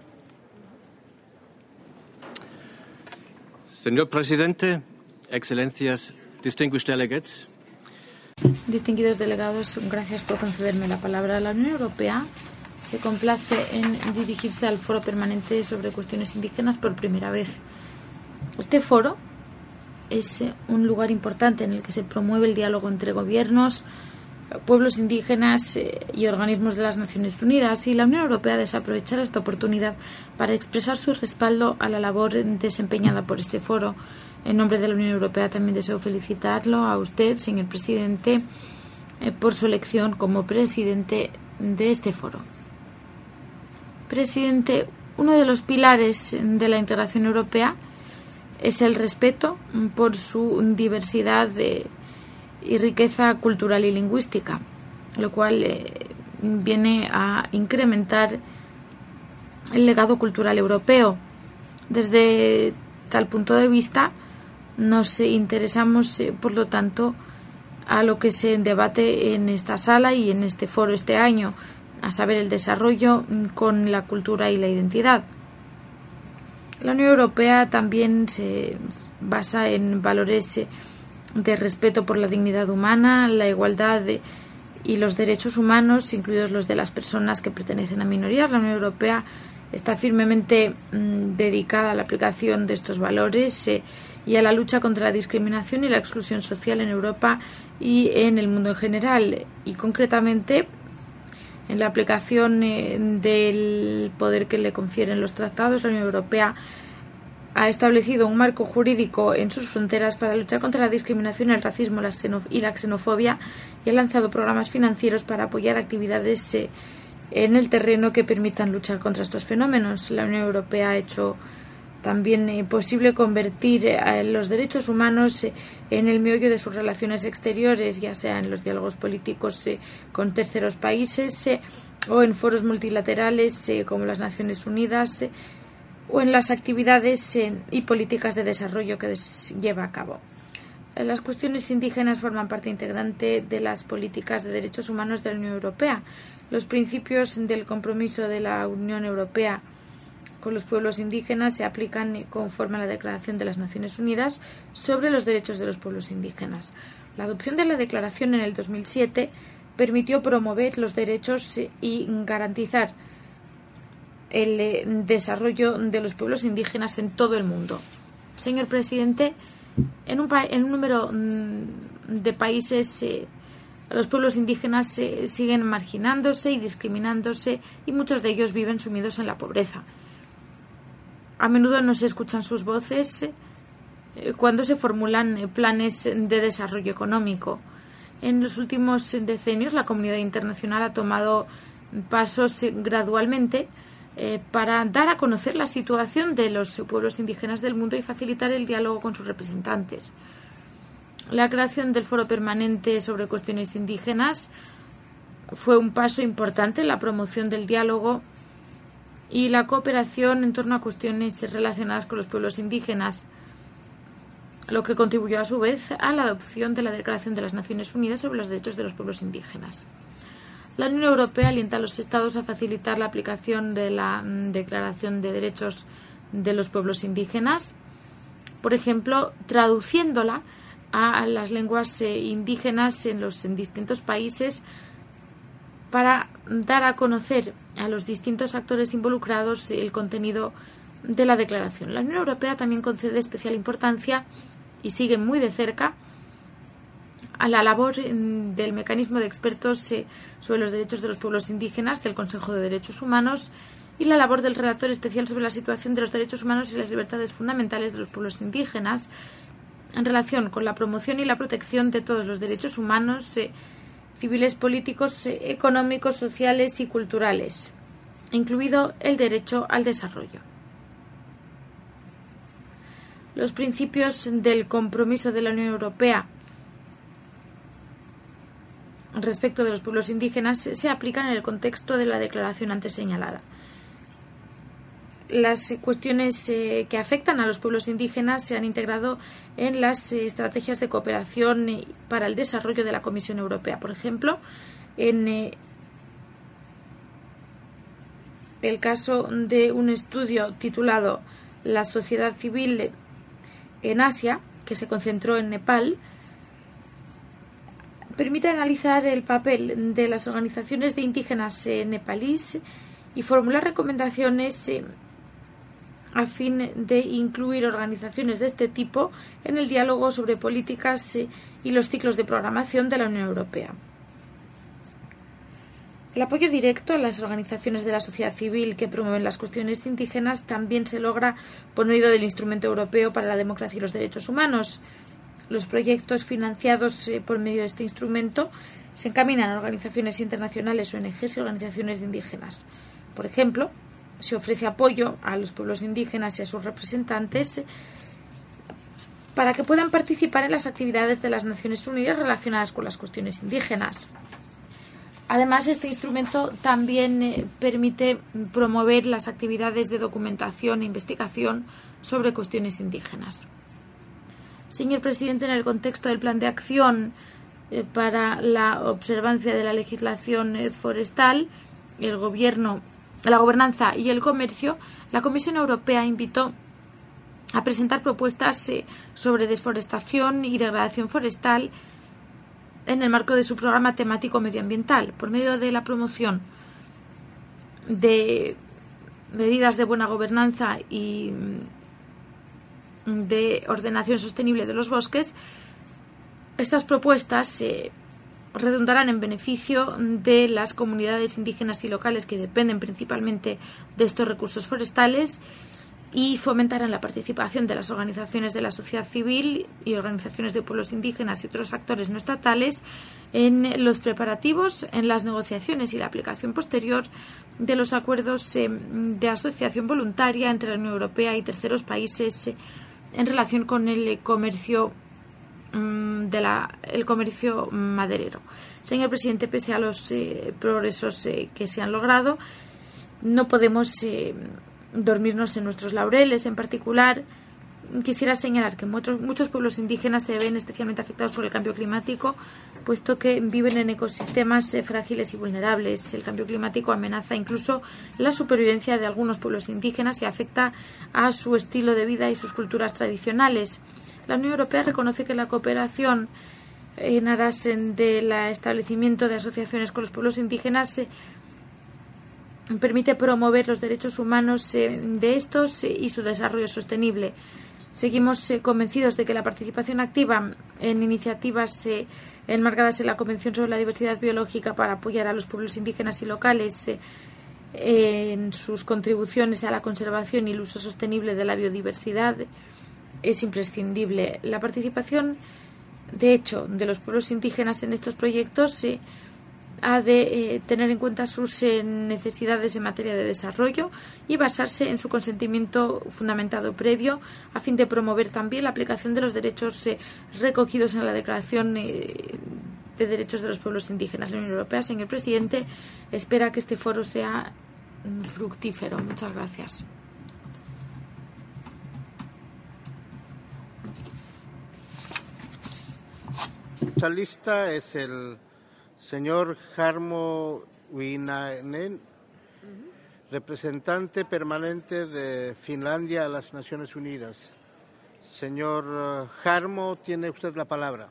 K: Señor presidente, excelencias, distinguished delegates.
I: Distinguidos delegados, gracias por concederme la palabra. La Unión Europea se complace en dirigirse al Foro Permanente sobre Cuestiones Indígenas por primera vez. Este foro es un lugar importante en el que se promueve el diálogo entre gobiernos, pueblos indígenas y organismos de las Naciones Unidas, y la Unión Europea desaprovechará esta oportunidad para expresar su respaldo a la labor desempeñada por este foro. En nombre de la Unión Europea también deseo felicitarlo a usted, señor presidente, por su elección como presidente de este foro. Presidente, uno de los pilares de la integración europea es el respeto por su diversidad de, y riqueza cultural y lingüística, lo cual eh, viene a incrementar el legado cultural europeo. Desde tal punto de vista, nos interesamos, eh, por lo tanto, a lo que se debate en esta sala y en este foro este año, a saber, el desarrollo con la cultura y la identidad. La Unión Europea también se basa en valores de respeto por la dignidad humana, la igualdad de, y los derechos humanos, incluidos los de las personas que pertenecen a minorías. La Unión Europea está firmemente mmm, dedicada a la aplicación de estos valores eh, y a la lucha contra la discriminación y la exclusión social en Europa y en el mundo en general, y concretamente en la aplicación eh, del poder que le confieren los tratados. La Unión Europea ha establecido un marco jurídico en sus fronteras para luchar contra la discriminación, el racismo la xenof- y la xenofobia, y ha lanzado programas financieros para apoyar actividades eh, en el terreno que permitan luchar contra estos fenómenos. La Unión Europea ha hecho también eh, posible convertir eh, los derechos humanos eh, en el meollo de sus relaciones exteriores, ya sea en los diálogos políticos eh, con terceros países eh, o en foros multilaterales eh, como las Naciones Unidas eh, o en las actividades eh, y políticas de desarrollo que des- lleva a cabo. Las cuestiones indígenas forman parte integrante de las políticas de derechos humanos de la Unión Europea. Los principios del compromiso de la Unión Europea con los pueblos indígenas se aplican conforme a la Declaración de las Naciones Unidas sobre los derechos de los pueblos indígenas. La adopción de la Declaración en el dos mil siete permitió promover los derechos y garantizar el desarrollo de los pueblos indígenas en todo el mundo. Señor presidente, en un, pa- en un número de países eh, los pueblos indígenas eh, siguen marginándose y discriminándose y muchos de ellos viven sumidos en la pobreza. A menudo no se escuchan sus voces eh, cuando se formulan eh, planes de desarrollo económico. En los últimos decenios la comunidad internacional ha tomado pasos eh, gradualmente eh, para dar a conocer la situación de los pueblos indígenas del mundo y facilitar el diálogo con sus representantes. La creación del Foro Permanente sobre Cuestiones Indígenas fue un paso importante en la promoción del diálogo y la cooperación en torno a cuestiones relacionadas con los pueblos indígenas, lo que contribuyó a su vez a la adopción de la Declaración de las Naciones Unidas sobre los Derechos de los Pueblos Indígenas. La Unión Europea alienta a los Estados a facilitar la aplicación de la Declaración de Derechos de los Pueblos Indígenas, por ejemplo, traduciéndola a las lenguas indígenas en los en distintos países para dar a conocer a los distintos actores involucrados el contenido de la declaración. La Unión Europea también concede especial importancia y sigue muy de cerca a la labor del mecanismo de expertos sobre los derechos de los pueblos indígenas del Consejo de Derechos Humanos y la labor del relator especial sobre la situación de los derechos humanos y las libertades fundamentales de los pueblos indígenas en relación con la promoción y la protección de todos los derechos humanos, eh, civiles, políticos, eh, económicos, sociales y culturales, incluido el derecho al desarrollo. Los principios del compromiso de la Unión Europea respecto de los pueblos indígenas se aplican en el contexto de la declaración antes señalada. Las cuestiones eh, que afectan a los pueblos indígenas se han integrado en las eh, estrategias de cooperación eh, para el desarrollo de la Comisión Europea. Por ejemplo, en eh, el caso de un estudio titulado La sociedad civil en Asia, que se concentró en Nepal, permite analizar el papel de las organizaciones de indígenas eh, nepalíes y formular recomendaciones eh, a fin de incluir organizaciones de este tipo en el diálogo sobre políticas eh, y los ciclos de programación de la Unión Europea. El apoyo directo a las organizaciones de la sociedad civil que promueven las cuestiones indígenas también se logra por medio del Instrumento Europeo para la Democracia y los Derechos Humanos. Los proyectos financiados eh, por medio de este instrumento se encaminan a organizaciones internacionales, O N Ges y organizaciones de indígenas. Por ejemplo, se ofrece apoyo a los pueblos indígenas y a sus representantes eh, para que puedan participar en las actividades de las Naciones Unidas relacionadas con las cuestiones indígenas. Además, este instrumento también eh, permite promover las actividades de documentación e investigación sobre cuestiones indígenas. Señor presidente, en el contexto del Plan de Acción eh, para la observancia de la legislación eh, forestal, el gobierno, la gobernanza y el comercio, la Comisión Europea invitó a presentar propuestas eh, sobre desforestación y degradación forestal en el marco de su programa temático medioambiental, por medio de la promoción de medidas de buena gobernanza y de ordenación sostenible de los bosques. Estas propuestas eh, redundarán en beneficio de las comunidades indígenas y locales que dependen principalmente de estos recursos forestales y fomentarán la participación de las organizaciones de la sociedad civil y organizaciones de pueblos indígenas y otros actores no estatales en los preparativos, en las negociaciones y la aplicación posterior de los acuerdos eh, de asociación voluntaria entre la Unión Europea y terceros países eh, en relación con el comercio mm, de la, el comercio maderero. Señor presidente, pese a los eh, progresos eh, que se han logrado, no podemos eh, dormirnos en nuestros laureles. En particular, quisiera señalar que muchos, muchos pueblos indígenas se ven especialmente afectados por el cambio climático, puesto que viven en ecosistemas eh, frágiles y vulnerables. El cambio climático amenaza incluso la supervivencia de algunos pueblos indígenas y afecta a su estilo de vida y sus culturas tradicionales. La Unión Europea reconoce que la cooperación en aras del establecimiento de asociaciones con los pueblos indígenas eh, permite promover los derechos humanos eh, de estos eh, y su desarrollo sostenible. Seguimos eh, convencidos de que la participación activa en iniciativas eh, enmarcadas en la Convención sobre la Diversidad Biológica para apoyar a los pueblos indígenas y locales eh, en sus contribuciones a la conservación y el uso sostenible de la biodiversidad es imprescindible. La participación, de hecho, de los pueblos indígenas en estos proyectos eh, ha de eh, tener en cuenta sus eh, necesidades en materia de desarrollo y basarse en su consentimiento fundamentado previo, a fin de promover también la aplicación de los derechos eh, recogidos en la Declaración eh, de Derechos de los Pueblos Indígenas. La Unión Europea, señor presidente, espera que este foro sea mm, fructífero. Muchas gracias.
A: Esta lista es el señor Jarmo Uinanen, representante permanente de Finlandia a las Naciones Unidas. Señor Jarmo, tiene usted la palabra.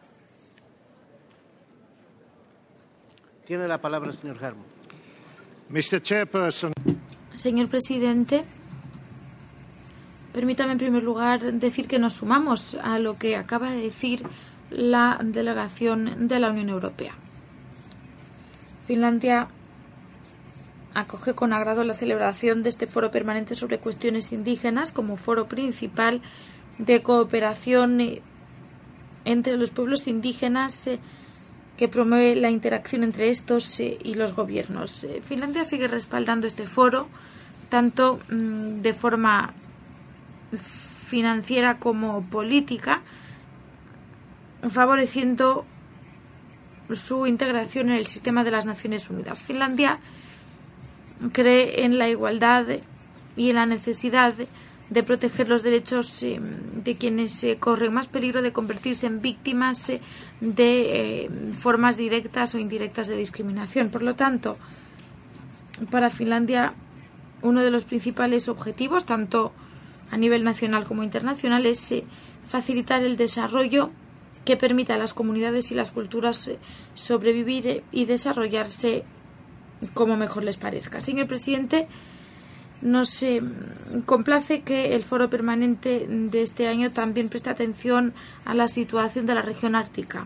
A: Tiene la palabra, señor Jarmo.
L: mister Chairperson.
I: Señor presidente, permítame en primer lugar decir que nos sumamos a lo que acaba de decir la delegación de la Unión Europea. Finlandia acoge con agrado la celebración de este foro permanente sobre cuestiones indígenas como foro principal de cooperación entre los pueblos indígenas eh, que promueve la interacción entre estos eh, y los gobiernos. Eh, Finlandia sigue respaldando este foro tanto mmm, de forma financiera como política, favoreciendo su integración en el sistema de las Naciones Unidas. Finlandia cree en la igualdad y en la necesidad de proteger los derechos eh, de quienes eh, corren más peligro de convertirse en víctimas eh, de eh, formas directas o indirectas de discriminación. Por lo tanto, para Finlandia, uno de los principales objetivos, tanto a nivel nacional como internacional, es eh, facilitar el desarrollo que permita a las comunidades y las culturas sobrevivir y desarrollarse como mejor les parezca. Señor presidente, nos eh, complace que el foro permanente de este año también preste atención a la situación de la región ártica.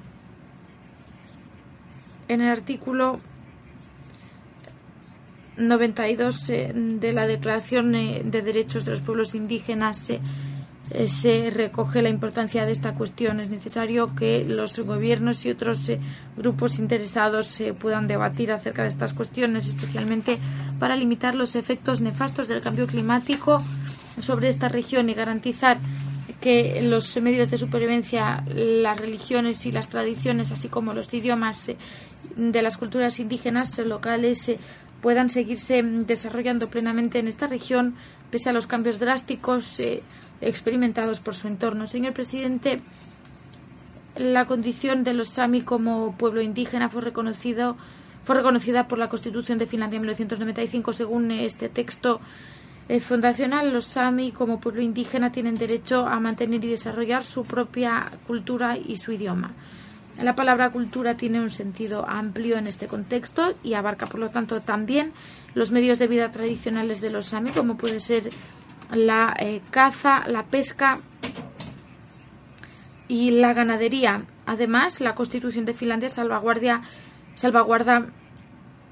I: En el artículo noventa y dos eh, de la Declaración eh, de Derechos de los Pueblos Indígenas eh, se recoge la importancia de esta cuestión. Es necesario que los gobiernos y otros eh, grupos interesados eh, puedan debatir acerca de estas cuestiones, especialmente para limitar los efectos nefastos del cambio climático sobre esta región y garantizar que los medios de supervivencia, las religiones y las tradiciones, así como los idiomas eh, de las culturas indígenas locales eh, puedan seguirse desarrollando plenamente en esta región, pese a los cambios drásticos eh, experimentados por su entorno. Señor presidente, la condición de los Sami como pueblo indígena fue reconocido fue reconocida por la Constitución de Finlandia en mil novecientos noventa y cinco. Según este texto eh, fundacional, los Sami como pueblo indígena tienen derecho a mantener y desarrollar su propia cultura y su idioma. La palabra cultura tiene un sentido amplio en este contexto y abarca, por lo tanto, también los medios de vida tradicionales de los Sami, como puede ser la eh, caza, la pesca y la ganadería. Además, la Constitución de Finlandia salvaguardia, salvaguarda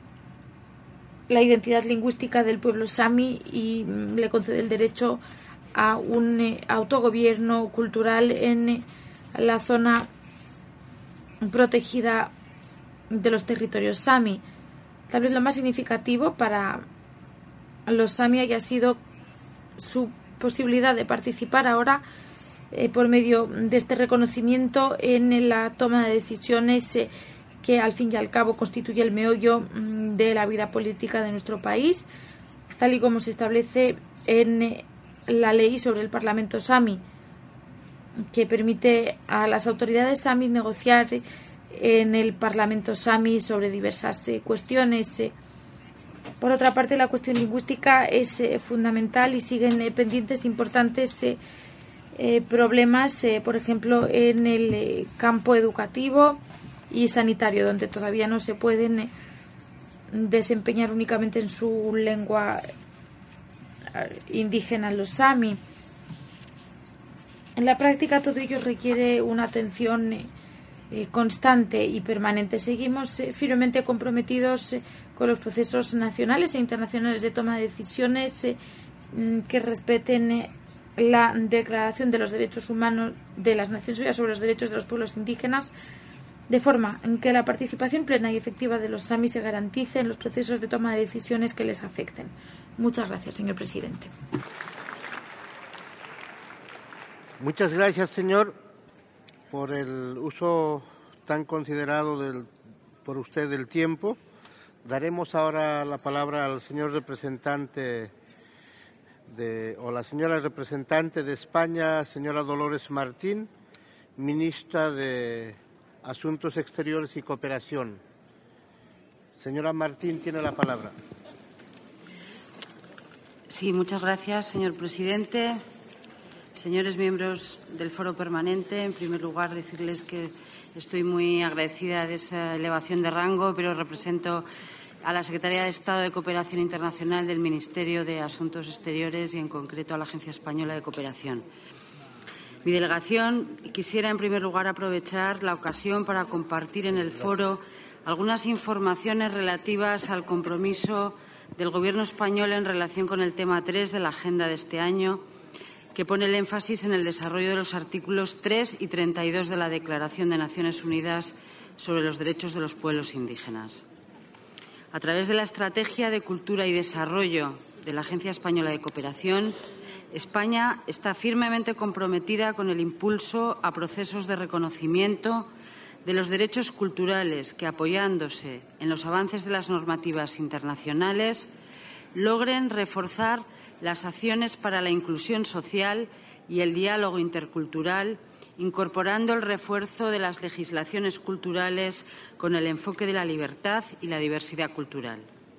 I: la identidad lingüística del pueblo Sami y le concede el derecho a un eh, autogobierno cultural en eh, la zona protegida de los territorios sami. Tal vez lo más significativo para los sami haya sido su posibilidad de participar ahora eh, por medio de este reconocimiento en la toma de decisiones eh, que al fin y al cabo constituye el meollo mm, de la vida política de nuestro país, tal y como se establece en eh, la ley sobre el Parlamento Sami, que permite a las autoridades samis negociar eh, en el Parlamento Sami sobre diversas eh, cuestiones. Eh. Por otra parte, la cuestión lingüística es eh, fundamental y siguen eh, pendientes importantes eh, eh, problemas, eh, por ejemplo, en el eh, campo educativo y sanitario, donde todavía no se pueden eh, desempeñar únicamente en su lengua indígena los sami. En la práctica todo ello requiere una atención eh, eh, constante y permanente. Seguimos eh, firmemente comprometidos eh, con los procesos nacionales e internacionales de toma de decisiones eh, que respeten eh, la Declaración de los Derechos Humanos de las Naciones Unidas sobre los Derechos de los Pueblos Indígenas, de forma en que la participación plena y efectiva de los sami se garantice en los procesos de toma de decisiones que les afecten. Muchas gracias, señor presidente.
A: Muchas gracias, señor, por el uso tan considerado del, por usted del tiempo. Daremos ahora la palabra al señor representante de, o la señora representante de España, señora Dolores Martín, ministra de Asuntos Exteriores y Cooperación. Señora Martín, tiene la palabra.
M: Sí, muchas gracias, señor presidente. Señores miembros del Foro Permanente, en primer lugar decirles que estoy muy agradecida de esa elevación de rango, pero represento a la Secretaría de Estado de Cooperación Internacional del Ministerio de Asuntos Exteriores y, en concreto, a la Agencia Española de Cooperación. Mi delegación quisiera, en primer lugar, aprovechar la ocasión para compartir en el foro algunas informaciones relativas al compromiso del Gobierno español en relación con el tema tres de la agenda de este año, que pone el énfasis en el desarrollo de los artículos tres y treinta y dos de la Declaración de Naciones Unidas sobre los Derechos de los Pueblos Indígenas. A través de la Estrategia de Cultura y Desarrollo de la Agencia Española de Cooperación, España está firmemente comprometida con el impulso a procesos de reconocimiento de los derechos culturales que, apoyándose en los avances de las normativas internacionales, logren reforzar las acciones para la inclusión social y el diálogo intercultural, incorporando el refuerzo de las legislaciones culturales con el enfoque de la libertad y la diversidad cultural.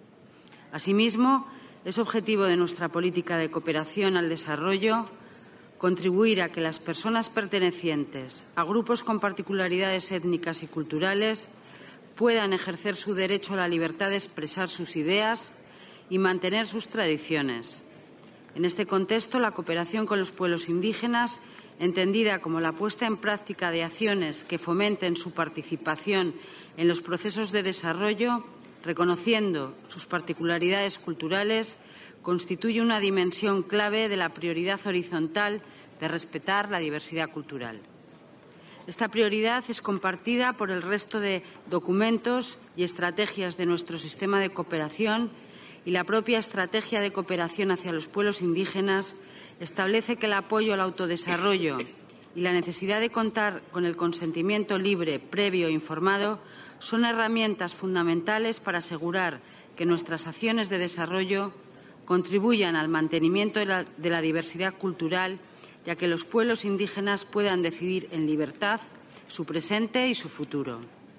M: Asimismo, es objetivo de nuestra política de cooperación al desarrollo contribuir a que las personas pertenecientes a grupos con particularidades étnicas y culturales puedan ejercer su derecho a la libertad de expresar sus ideas y mantener sus tradiciones. En este contexto, la cooperación con los pueblos indígenas, entendida como la puesta en práctica de acciones que fomenten su participación en los procesos de desarrollo, reconociendo sus particularidades culturales, constituye una dimensión clave de la prioridad horizontal de respetar la diversidad cultural. Esta prioridad es compartida por el resto de documentos y estrategias de nuestro sistema de cooperación, y la propia Estrategia de Cooperación hacia los Pueblos Indígenas establece que el apoyo al autodesarrollo y la necesidad de contar con el consentimiento libre, previo e informado son herramientas fundamentales para asegurar que nuestras acciones de desarrollo contribuyan al mantenimiento de la, de la diversidad cultural y a que los pueblos indígenas puedan decidir en libertad su presente y su futuro.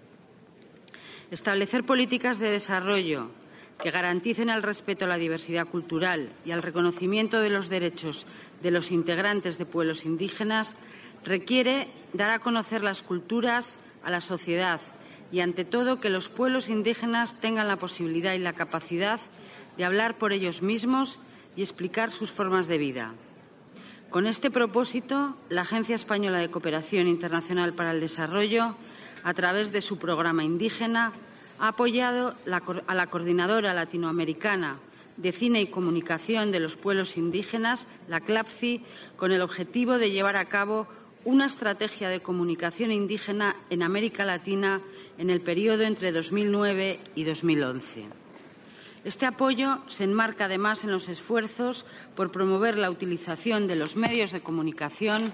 M: Establecer políticas de desarrollo que garanticen el respeto a la diversidad cultural y al reconocimiento de los derechos de los integrantes de pueblos indígenas requiere dar a conocer las culturas a la sociedad y, ante todo, que los pueblos indígenas tengan la posibilidad y la capacidad de hablar por ellos mismos y explicar sus formas de vida. Con este propósito, la Agencia Española de Cooperación Internacional para el Desarrollo, a través de su programa indígena, ha apoyado a la Coordinadora Latinoamericana de Cine y Comunicación de los Pueblos Indígenas, la CLAPCI, con el objetivo de llevar a cabo una estrategia de comunicación indígena en América Latina en el periodo entre dos mil nueve y dos mil once. Este apoyo se enmarca además en los esfuerzos por promover la utilización de los medios de comunicación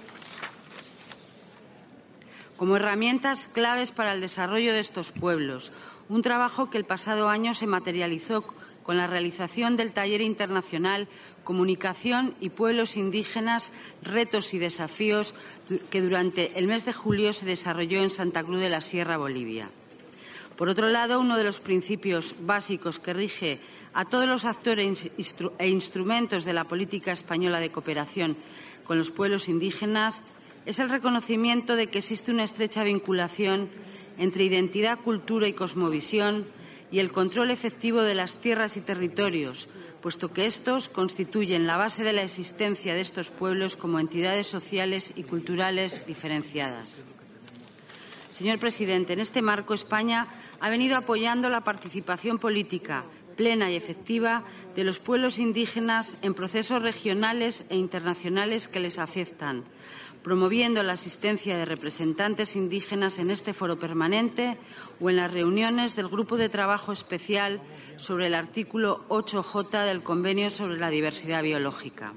M: como herramientas claves para el desarrollo de estos pueblos, un trabajo que el pasado año se materializó con la realización del taller internacional Comunicación y Pueblos Indígenas, Retos y Desafíos, que durante el mes de julio se desarrolló en Santa Cruz de la Sierra, Bolivia. Por otro lado, uno de los principios básicos que rige a todos los actores e instrumentos de la política española de cooperación con los pueblos indígenas es el reconocimiento de que existe una estrecha vinculación entre identidad, cultura y cosmovisión y el control efectivo de las tierras y territorios, puesto que estos constituyen la base de la existencia de estos pueblos como entidades sociales y culturales diferenciadas. Señor presidente, en este marco España ha venido apoyando la participación política plena y efectiva de los pueblos indígenas en procesos regionales e internacionales que les afectan, promoviendo la asistencia de representantes indígenas en este foro permanente o en las reuniones del Grupo de Trabajo Especial sobre el artículo ocho J del Convenio sobre la Diversidad Biológica.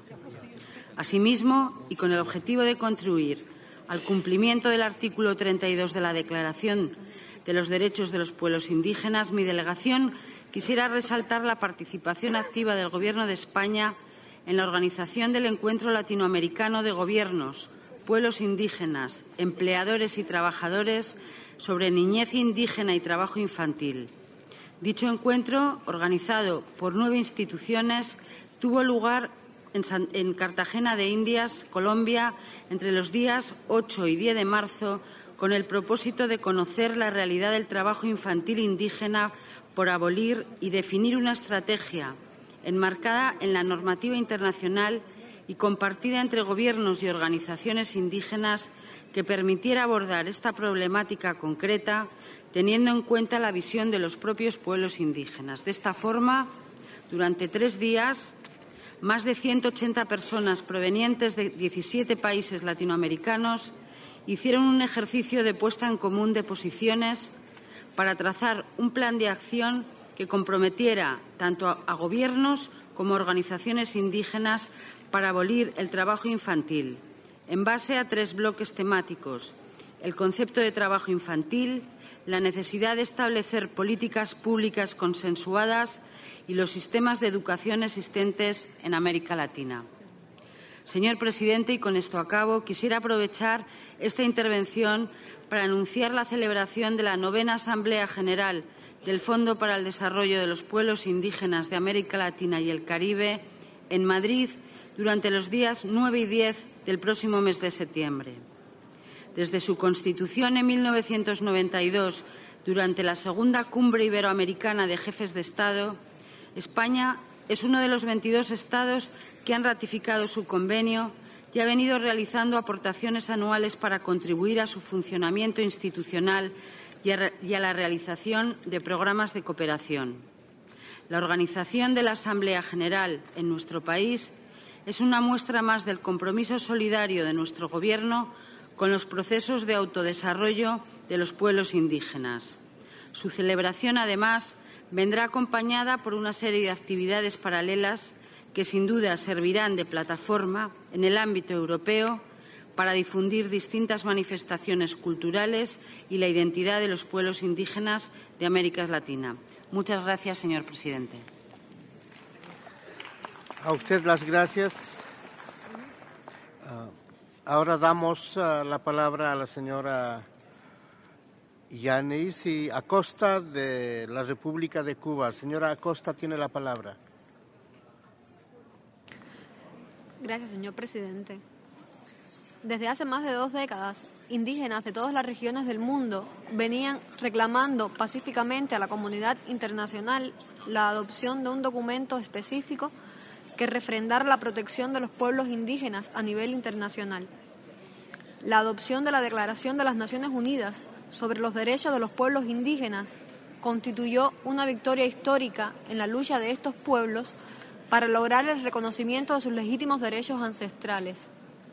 M: Asimismo, y con el objetivo de contribuir al cumplimiento del artículo treinta y dos de la Declaración de los Derechos de los Pueblos Indígenas, mi delegación quisiera resaltar la participación activa del Gobierno de España en la organización del Encuentro Latinoamericano de Gobiernos, Pueblos Indígenas, Empleadores y Trabajadores sobre niñez indígena y trabajo infantil. Dicho encuentro, organizado por nueve instituciones, tuvo lugar en, San, en Cartagena de Indias, Colombia, entre los días ocho y diez de marzo, con el propósito de conocer la realidad del trabajo infantil indígena por abolir y definir una estrategia enmarcada en la normativa internacional y compartida entre gobiernos y organizaciones indígenas que permitiera abordar esta problemática concreta teniendo en cuenta la visión de los propios pueblos indígenas. De esta forma, durante tres días, más de ciento ochenta personas provenientes de diecisiete países latinoamericanos hicieron un ejercicio de puesta en común de posiciones para trazar un plan de acción que comprometiera tanto a, a gobiernos como a organizaciones indígenas para abolir el trabajo infantil, en base a tres bloques temáticos: el concepto de trabajo infantil, la necesidad de establecer políticas públicas consensuadas y los sistemas de educación existentes en América Latina. Señor presidente, y con esto acabo, quisiera aprovechar esta intervención para anunciar la celebración de la novena Asamblea General del Fondo para el Desarrollo de los Pueblos Indígenas de América Latina y el Caribe en Madrid durante los días nueve y diez del próximo mes de septiembre. Desde su constitución en mil novecientos noventa y dos, durante la segunda Cumbre Iberoamericana de Jefes de Estado, España es uno de los veintidós estados que han ratificado su convenio y ha venido realizando aportaciones anuales para contribuir a su funcionamiento institucional y a, y a la realización de programas de cooperación. La organización de la Asamblea General en nuestro país es una muestra más del compromiso solidario de nuestro Gobierno con los procesos de autodesarrollo de los pueblos indígenas. Su celebración, además, vendrá acompañada por una serie de actividades paralelas que, sin duda, servirán de plataforma en el ámbito europeo para difundir distintas manifestaciones culturales y la identidad de los pueblos indígenas de América Latina. Muchas gracias, señor presidente.
A: A usted las gracias. Uh, ahora damos uh, la palabra a la señora Yaneisi Acosta de la República de Cuba. Señora Acosta, tiene la palabra.
N: Gracias, señor presidente. Desde hace más de dos décadas, indígenas de todas las regiones del mundo venían reclamando pacíficamente a la comunidad internacional la adopción de un documento específico que refrendara la protección de los pueblos indígenas a nivel internacional. La adopción de la Declaración de las Naciones Unidas sobre los derechos de los pueblos indígenas constituyó una victoria histórica en la lucha de estos pueblos para lograr el reconocimiento de sus legítimos derechos ancestrales.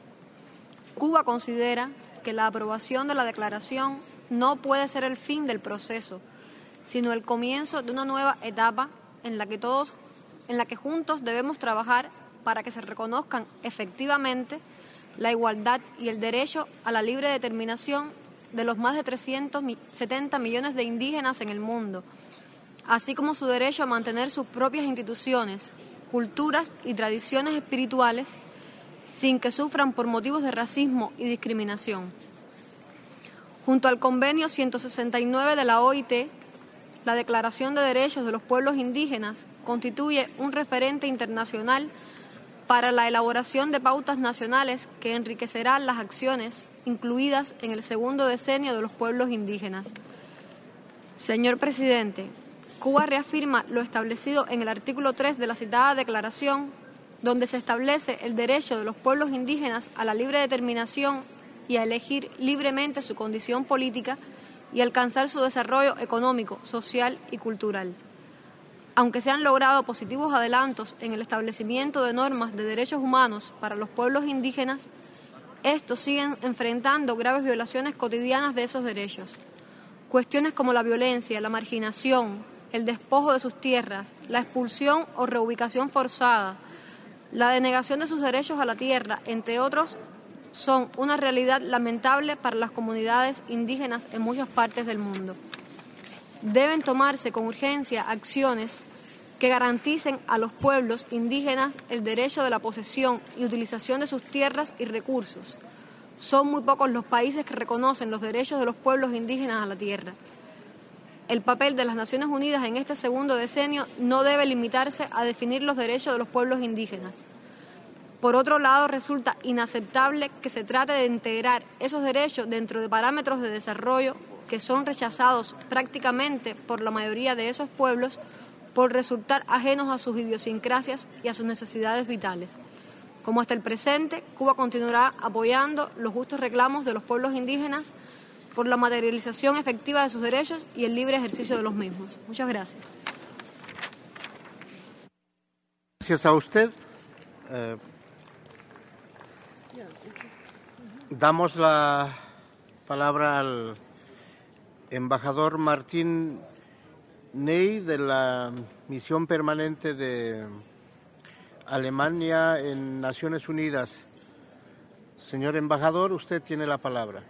N: Cuba considera que la aprobación de la declaración no puede ser el fin del proceso, sino el comienzo de una nueva etapa en la que todos, en la que juntos debemos trabajar para que se reconozcan efectivamente la igualdad y el derecho a la libre determinación de los más de trescientos setenta millones de indígenas en el mundo, así como su derecho a mantener sus propias instituciones, culturas y tradiciones espirituales sin que sufran por motivos de racismo y discriminación. Junto al Convenio ciento sesenta y nueve de la O I T, la Declaración de Derechos de los Pueblos Indígenas constituye un referente internacional para la elaboración de pautas nacionales que enriquecerán las acciones incluidas en el segundo decenio de los pueblos indígenas. Señor Presidente, Cuba reafirma lo establecido en el artículo tres de la citada declaración, donde se establece el derecho de los pueblos indígenas a la libre determinación y a elegir libremente su condición política y alcanzar su desarrollo económico, social y cultural. Aunque se han logrado positivos adelantos en el establecimiento de normas de derechos humanos para los pueblos indígenas, estos siguen enfrentando graves violaciones cotidianas de esos derechos. Cuestiones como la violencia, la marginación, el despojo de sus tierras, la expulsión o reubicación forzada, la denegación de sus derechos a la tierra, entre otros, son una realidad lamentable para las comunidades indígenas en muchas partes del mundo. Deben tomarse con urgencia acciones que garanticen a los pueblos indígenas el derecho de la posesión y utilización de sus tierras y recursos. Son muy pocos los países que reconocen los derechos de los pueblos indígenas a la tierra. El papel de las Naciones Unidas en este segundo decenio no debe limitarse a definir los derechos de los pueblos indígenas. Por otro lado, resulta inaceptable que se trate de integrar esos derechos dentro de parámetros de desarrollo que son rechazados prácticamente por la mayoría de esos pueblos por resultar ajenos a sus idiosincrasias y a sus necesidades vitales. Como hasta el presente, Cuba continuará apoyando los justos reclamos de los pueblos indígenas por la materialización efectiva de sus derechos y el libre ejercicio de los mismos. Muchas gracias.
A: Gracias a usted. Eh, damos la palabra al embajador Martín Ney de la Misión Permanente de Alemania en Naciones Unidas. Señor embajador, usted tiene la palabra.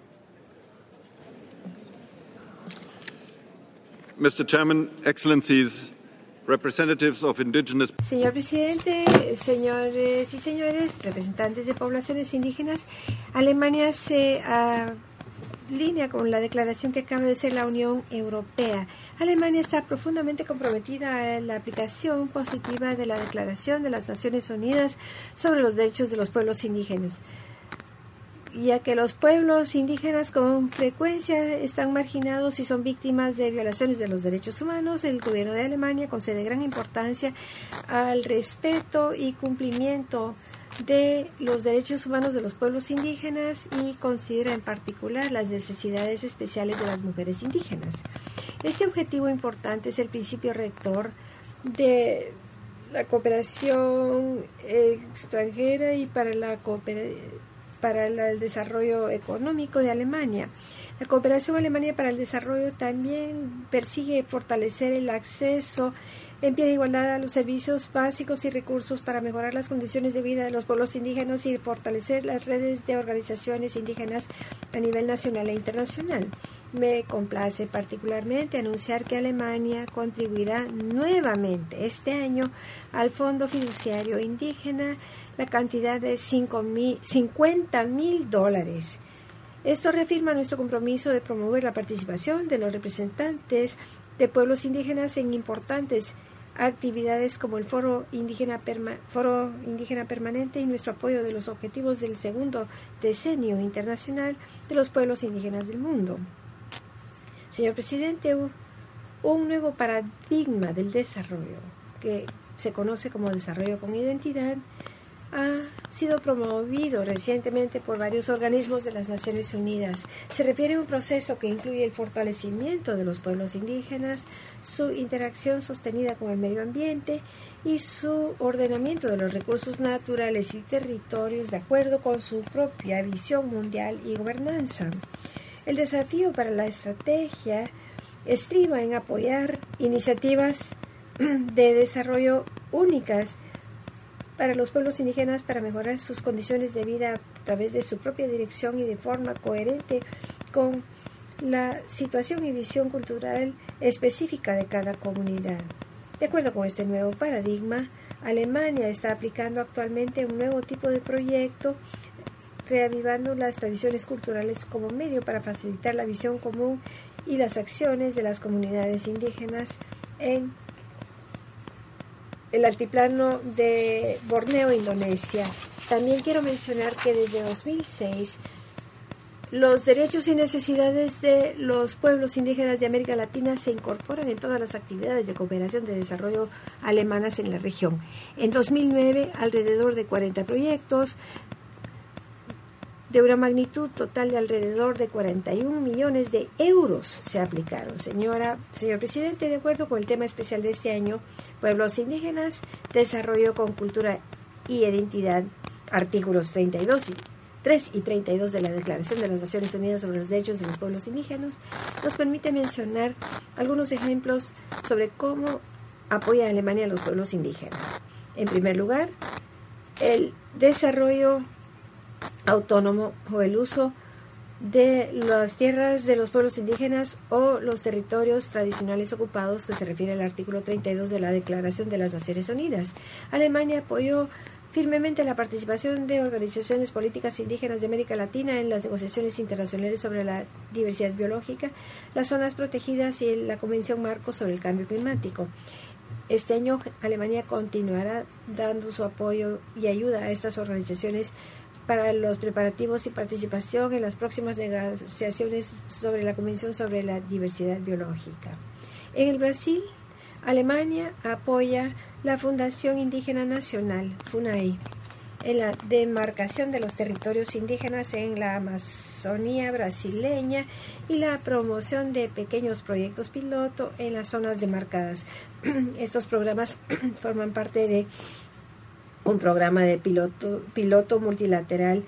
O: Mister Chairman, Excellencies, representatives of indigenous...
E: Señor presidente, señores y señores, representantes de poblaciones indígenas, Alemania se alinea con la declaración que acaba de hacer la Unión Europea. Alemania está profundamente comprometida a la aplicación positiva de la Declaración de las Naciones Unidas sobre los derechos de los pueblos indígenas, ya que los pueblos indígenas con frecuencia están marginados y son víctimas de violaciones de los derechos humanos. El gobierno de Alemania concede gran importancia al respeto y cumplimiento de los derechos humanos de los pueblos indígenas y considera en particular las necesidades especiales de las mujeres indígenas. Este objetivo importante es el principio rector de la cooperación extranjera y para la cooperación para el desarrollo económico de Alemania. La cooperación Alemania para el desarrollo también persigue fortalecer el acceso en pie de igualdad a los servicios básicos y recursos para mejorar las condiciones de vida de los pueblos indígenas y fortalecer las redes de organizaciones indígenas a nivel nacional e internacional. Me complace particularmente anunciar que Alemania contribuirá nuevamente este año al Fondo Fiduciario Indígena la cantidad de cincuenta mil dólares. Esto reafirma nuestro compromiso de promover la participación de los representantes de pueblos indígenas en importantes actividades como el Foro Indígena, Perma, Foro Indígena Permanente y nuestro apoyo de los objetivos del segundo decenio internacional de los pueblos indígenas del mundo. Señor presidente, un nuevo paradigma del desarrollo que se conoce como desarrollo con identidad ha sido promovido recientemente por varios organismos de las Naciones Unidas. Se refiere a un proceso que incluye el fortalecimiento de los pueblos indígenas, su interacción sostenida con el medio ambiente y su ordenamiento de los recursos naturales y territorios de acuerdo con su propia visión mundial y gobernanza. El desafío para la estrategia estriba en apoyar iniciativas de desarrollo únicas para los pueblos indígenas para mejorar sus condiciones de vida a través de su propia dirección y de forma coherente con la situación y visión cultural específica de cada comunidad. De acuerdo con este nuevo paradigma, Alemania está aplicando actualmente un nuevo tipo de proyecto, reavivando las tradiciones culturales como medio para facilitar la visión común y las acciones de las comunidades indígenas en el altiplano de Borneo, Indonesia. También quiero mencionar que desde dos mil seis los derechos y necesidades de los pueblos indígenas de América Latina se incorporan en todas las actividades de cooperación de desarrollo alemanas en la región. En dos mil nueve, alrededor de cuarenta proyectos de una magnitud total de alrededor de cuarenta y un millones de euros se aplicaron. Señora, señor presidente, de acuerdo con el tema especial de este año, Pueblos Indígenas, Desarrollo con Cultura y Identidad, artículos treinta y dos, tres y treinta y dos de la Declaración de las Naciones Unidas sobre los Derechos de los Pueblos Indígenas, nos permite mencionar algunos ejemplos sobre cómo apoya Alemania a los pueblos indígenas. En primer lugar, el desarrollo autónomo o el uso de las tierras de los pueblos indígenas o los territorios tradicionales ocupados, que se refiere al artículo treinta y dos de la Declaración de las Naciones Unidas. Alemania apoyó firmemente la participación de organizaciones políticas indígenas de América Latina en las negociaciones internacionales sobre la diversidad biológica, las zonas protegidas y la Convención Marco sobre el Cambio Climático. Este año Alemania continuará dando su apoyo y ayuda a estas organizaciones para los preparativos y participación en las próximas negociaciones sobre la Convención sobre la Diversidad Biológica. En el Brasil, Alemania apoya la Fundación Indígena Nacional, FUNAI, en la demarcación de los territorios indígenas en la Amazonía brasileña y la promoción de pequeños proyectos piloto en las zonas demarcadas. Estos programas forman parte de un programa de piloto, piloto multilateral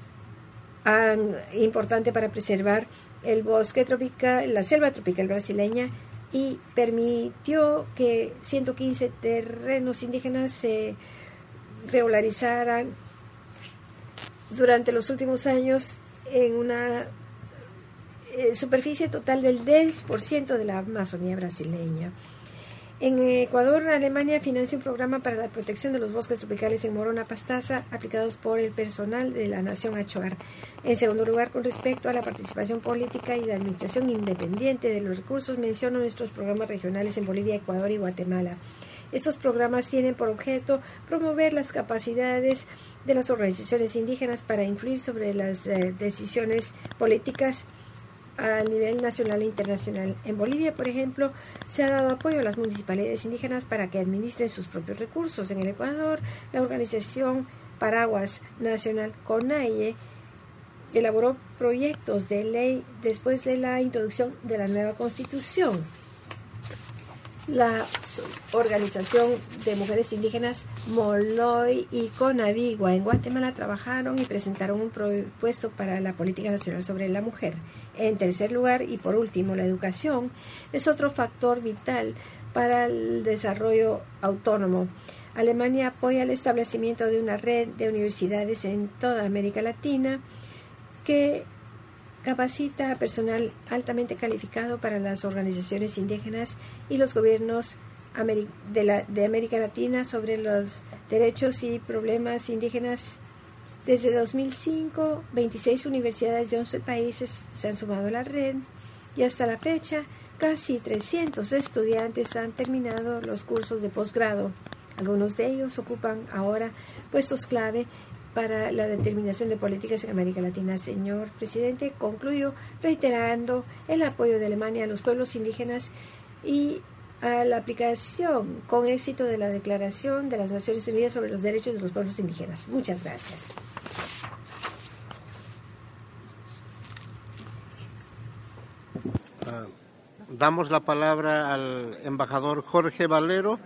E: um, importante para preservar el bosque tropical, la selva tropical brasileña, y permitió que ciento quince terrenos indígenas se regularizaran durante los últimos años en una eh, superficie total del diez por ciento de la Amazonía brasileña. En Ecuador, Alemania financia un programa para la protección de los bosques tropicales en Morona Pastaza, aplicados por el personal de la Nación Achuar. En segundo lugar, con respecto a la participación política y la administración independiente de los recursos, menciono nuestros programas regionales en Bolivia, Ecuador y Guatemala. Estos programas tienen por objeto promover las capacidades de las organizaciones indígenas para influir sobre las eh, decisiones políticas a nivel nacional e internacional. En Bolivia, por ejemplo, se ha dado apoyo a las municipalidades indígenas para que administren sus propios recursos. En el Ecuador, la organización Paraguas Nacional CONAIE elaboró proyectos de ley después de la introducción de la nueva Constitución. La organización de mujeres indígenas Molloy y Conavigua en Guatemala trabajaron y presentaron un propuesto para la política nacional sobre la mujer. En tercer lugar, y por último, la educación es otro factor vital para el desarrollo autónomo. Alemania apoya el establecimiento de una red de universidades en toda América Latina que capacita a personal altamente calificado para las organizaciones indígenas y los gobiernos de, la, de América Latina sobre los derechos y problemas indígenas. Desde dos mil cinco, veintiséis universidades de once países se han sumado a la red y hasta la fecha casi trescientos estudiantes han terminado los cursos de posgrado. Algunos de ellos ocupan ahora puestos clave para la determinación de políticas en América Latina. Señor presidente, concluyo reiterando el apoyo de Alemania a los pueblos indígenas y a la aplicación con éxito de la Declaración de las Naciones Unidas sobre los Derechos de los Pueblos Indígenas. Muchas gracias.
A: Uh, damos la palabra al embajador Jorge Valero,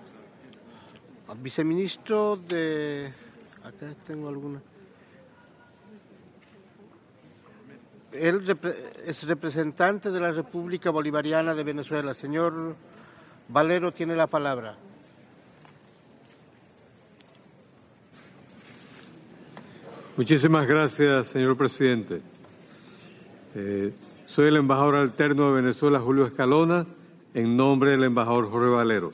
A: viceministro de... Acá tengo alguna... Él es representante de la República Bolivariana de Venezuela. Señor Valero tiene la palabra.
P: Muchísimas gracias, señor presidente. Eh, soy el embajador alterno de Venezuela, Julio Escalona, en nombre del embajador Jorge Valero.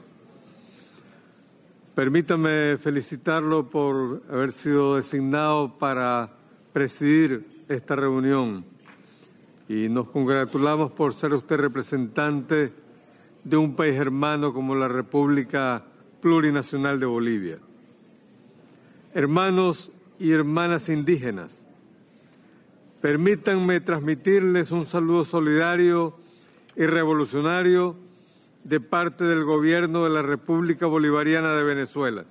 P: Permítame felicitarlo por haber sido designado para presidir esta reunión y nos congratulamos por ser usted representante de un país hermano como la República Plurinacional de Bolivia. Hermanos y hermanas indígenas, permítanme transmitirles un saludo solidario y revolucionario de parte del Gobierno de la República Bolivariana de Venezuela.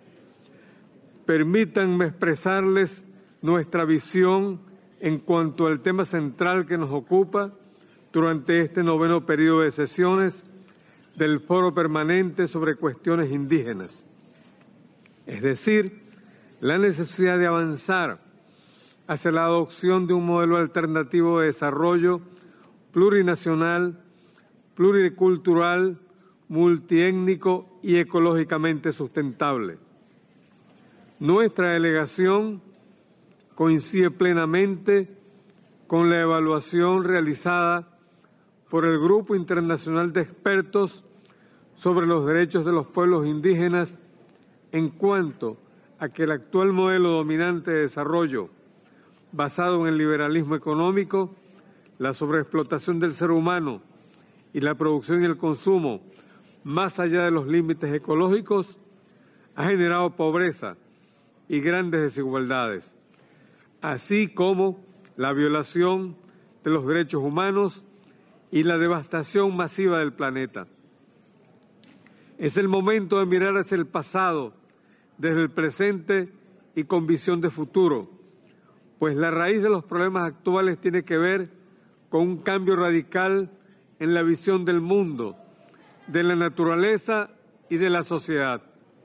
P: Permítanme expresarles nuestra visión en cuanto al tema central que nos ocupa durante este noveno periodo de sesiones del Foro Permanente sobre Cuestiones Indígenas, es decir, la necesidad de avanzar hacia la adopción de un modelo alternativo de desarrollo plurinacional, pluricultural, multiétnico y ecológicamente sustentable. Nuestra delegación coincide plenamente con la evaluación realizada por el Grupo Internacional de Expertos sobre los Derechos de los Pueblos Indígenas en cuanto a que el actual modelo dominante de desarrollo, basado en el liberalismo económico, la sobreexplotación del ser humano y la producción y el consumo, más allá de los límites ecológicos, ha generado pobreza y grandes desigualdades, así como la violación de los derechos humanos y la devastación masiva del planeta. Es el momento de mirar hacia el pasado, desde el presente y con visión de futuro, pues la raíz de los problemas actuales tiene que ver con un cambio radical en la visión del mundo, de la naturaleza y de la sociedad.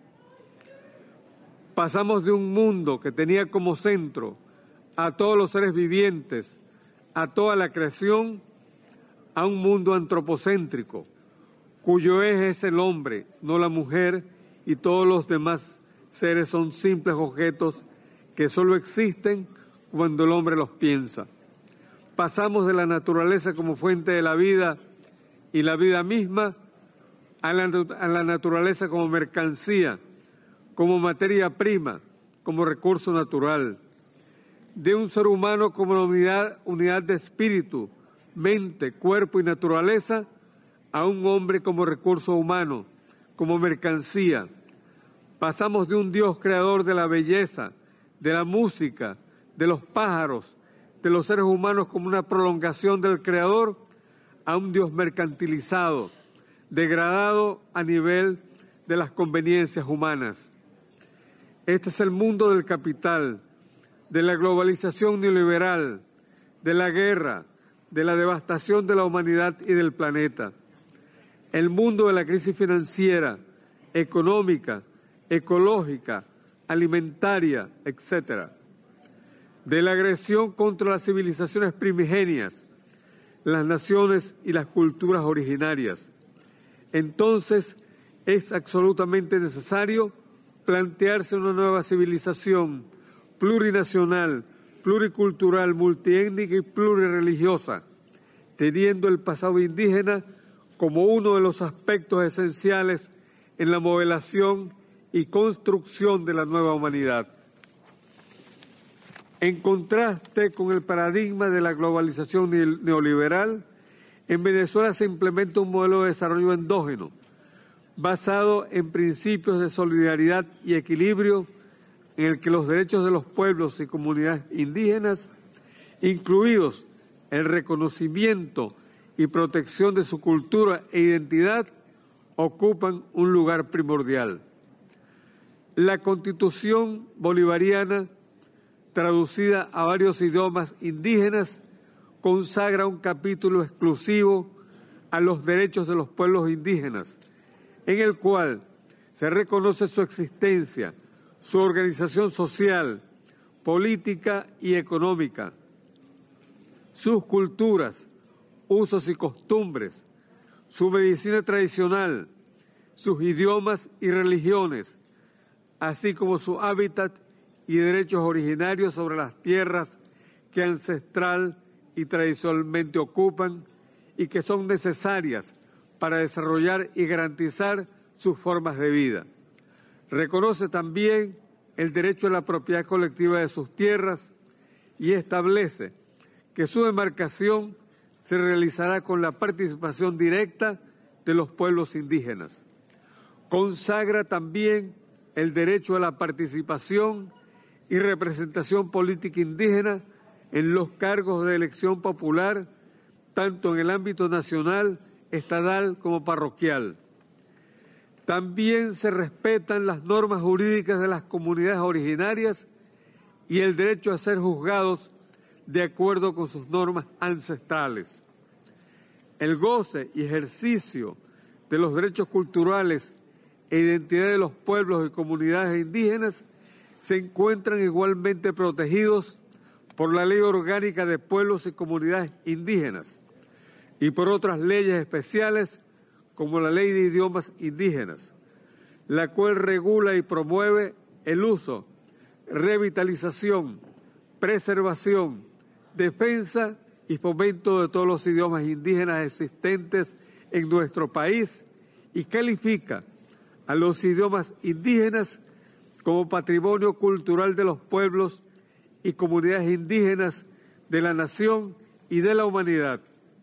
P: Pasamos de un mundo que tenía como centro a todos los seres vivientes, a toda la creación, a un mundo antropocéntrico, cuyo eje es el hombre, no la mujer, y todos los demás seres son simples objetos que solo existen cuando el hombre los piensa. Pasamos de la naturaleza como fuente de la vida y la vida misma a la, a la naturaleza como mercancía, como materia prima, como recurso natural. De un ser humano como una unidad, unidad de espíritu, mente, cuerpo y naturaleza, a un hombre como recurso humano, como mercancía. Pasamos de un Dios creador de la belleza, de la música, de los pájaros, de los seres humanos como una prolongación del Creador, a un Dios mercantilizado, degradado a nivel de las conveniencias humanas. Este es el mundo del capital, de la globalización neoliberal, de la guerra, de la devastación de la humanidad y del planeta. El mundo de la crisis financiera, económica, ecológica, alimentaria, etcétera. De la agresión contra las civilizaciones primigenias, las naciones y las culturas originarias. Entonces, es absolutamente necesario plantearse una nueva civilización plurinacional, pluricultural, multiétnica y plurireligiosa, teniendo el pasado indígena como uno de los aspectos esenciales en la modelación y construcción de la nueva humanidad. En contraste con el paradigma de la globalización neoliberal, en Venezuela se implementa un modelo de desarrollo endógeno, basado en principios de solidaridad y equilibrio, en el que los derechos de los pueblos y comunidades indígenas, incluidos el reconocimiento y protección de su cultura e identidad, ocupan un lugar primordial. La Constitución bolivariana, traducida a varios idiomas indígenas, consagra un capítulo exclusivo a los derechos de los pueblos indígenas, en el cual se reconoce su existencia, su organización social, política y económica, sus culturas, usos y costumbres, su medicina tradicional, sus idiomas y religiones, así como su hábitat y derechos originarios sobre las tierras que ancestral y tradicionalmente ocupan y que son necesarias para desarrollar y garantizar sus formas de vida. Reconoce también el derecho a la propiedad colectiva de sus tierras y establece que su demarcación se realizará con la participación directa de los pueblos indígenas. Consagra también el derecho a la participación y representación política indígena en los cargos de elección popular, tanto en el ámbito nacional, estatal como parroquial. También se respetan las normas jurídicas de las comunidades originarias y el derecho a ser juzgados de acuerdo con sus normas ancestrales. El goce y ejercicio de los derechos culturales e identidad de los pueblos y comunidades indígenas se encuentran igualmente protegidos por la Ley Orgánica de Pueblos y Comunidades Indígenas y por otras leyes especiales como la Ley de Idiomas Indígenas, la cual regula y promueve el uso, revitalización, preservación, defensa y fomento de todos los idiomas indígenas existentes en nuestro país y califica a los idiomas indígenas como patrimonio cultural de los pueblos y comunidades indígenas de la nación y de la humanidad.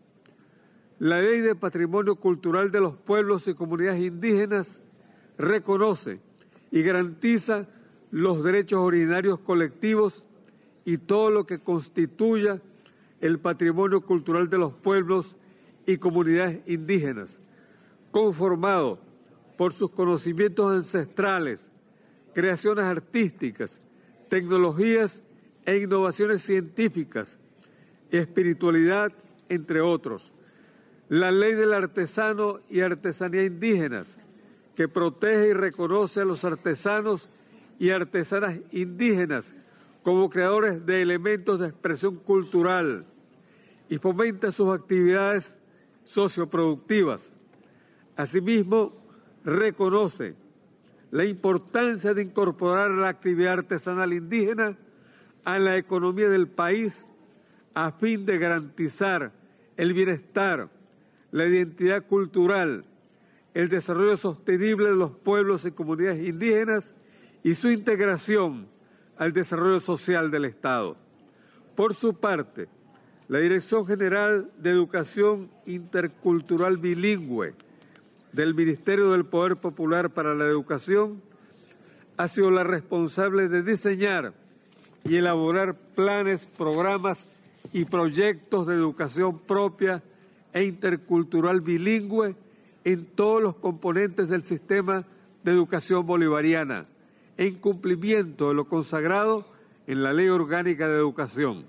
P: La Ley de Patrimonio Cultural de los Pueblos y Comunidades Indígenas reconoce y garantiza los derechos originarios colectivos y todo lo que constituya el patrimonio cultural de los pueblos y comunidades indígenas, conformado por sus conocimientos ancestrales, creaciones artísticas, tecnologías e innovaciones científicas, espiritualidad, entre otros. La Ley del Artesano y Artesanía Indígenas, que protege y reconoce a los artesanos y artesanas indígenas como creadores de elementos de expresión cultural y fomenta sus actividades socioproductivas. Asimismo, reconoce la importancia de incorporar la actividad artesanal indígena a la economía del país a fin de garantizar el bienestar, la identidad cultural, el desarrollo sostenible de los pueblos y comunidades indígenas y su integración al desarrollo social del Estado. Por su parte, la Dirección General de Educación Intercultural Bilingüe del Ministerio del Poder Popular para la Educación ha sido la responsable de diseñar y elaborar planes, programas y proyectos de educación propia e intercultural bilingüe en todos los componentes del sistema de educación bolivariana, en cumplimiento de lo consagrado en la Ley Orgánica de Educación.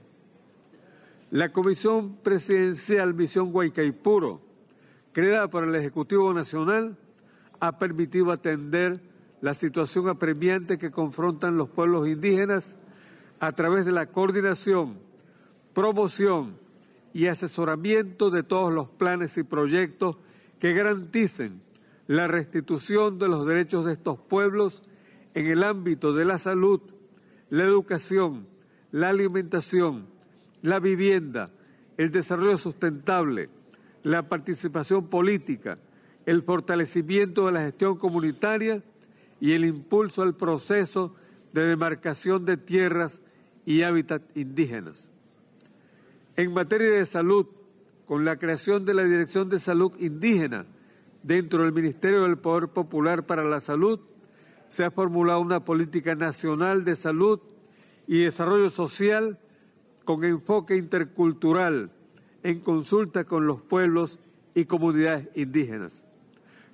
P: La Comisión Presidencial Misión Guaycaipuro, creada por el Ejecutivo Nacional, ha permitido atender la situación apremiante que confrontan los pueblos indígenas a través de la coordinación, promoción y asesoramiento de todos los planes y proyectos que garanticen la restitución de los derechos de estos pueblos en el ámbito de la salud, la educación, la alimentación, la vivienda, el desarrollo sustentable, la participación política, el fortalecimiento de la gestión comunitaria y el impulso al proceso de demarcación de tierras y hábitats indígenas. En materia de salud, con la creación de la Dirección de Salud Indígena dentro del Ministerio del Poder Popular para la Salud, se ha formulado una política nacional de salud y desarrollo social con enfoque intercultural en consulta con los pueblos y comunidades indígenas.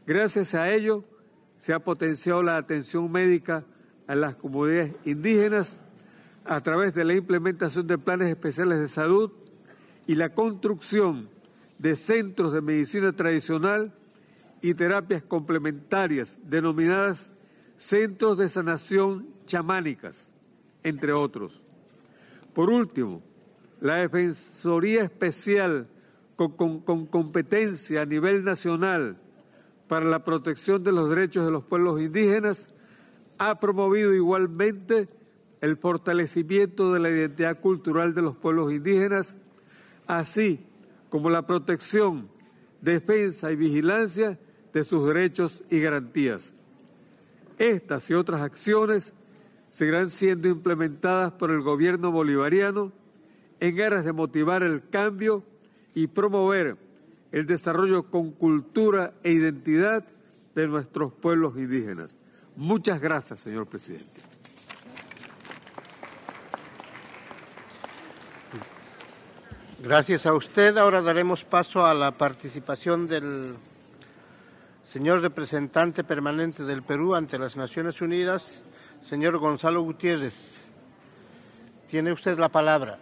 P: Gracias a ello, se ha potenciado la atención médica a las comunidades indígenas a través de la implementación de planes especiales de salud y la construcción de centros de medicina tradicional y terapias complementarias denominadas centros de sanación chamánicas, entre otros. Por último, la Defensoría Especial con, con, con competencia a nivel nacional para la protección de los derechos de los pueblos indígenas ha promovido igualmente el fortalecimiento de la identidad cultural de los pueblos indígenas, así como la protección, defensa y vigilancia de sus derechos y garantías. Estas y otras acciones seguirán siendo implementadas por el gobierno bolivariano en aras de motivar el cambio y promover el desarrollo con cultura e identidad de nuestros pueblos indígenas. Muchas gracias, señor presidente.
A: Gracias a usted. Ahora daremos paso a la participación del señor representante permanente del Perú ante las Naciones Unidas, señor Gonzalo Gutiérrez. Tiene usted la palabra.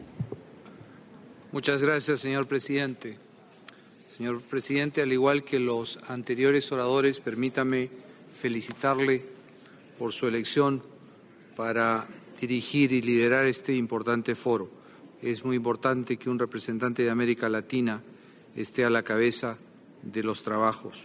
Q: Muchas gracias, señor presidente. Señor presidente, al igual que los anteriores oradores, permítame felicitarle por su elección para dirigir y liderar este importante foro. Es muy importante que un representante de América Latina esté a la cabeza de los trabajos.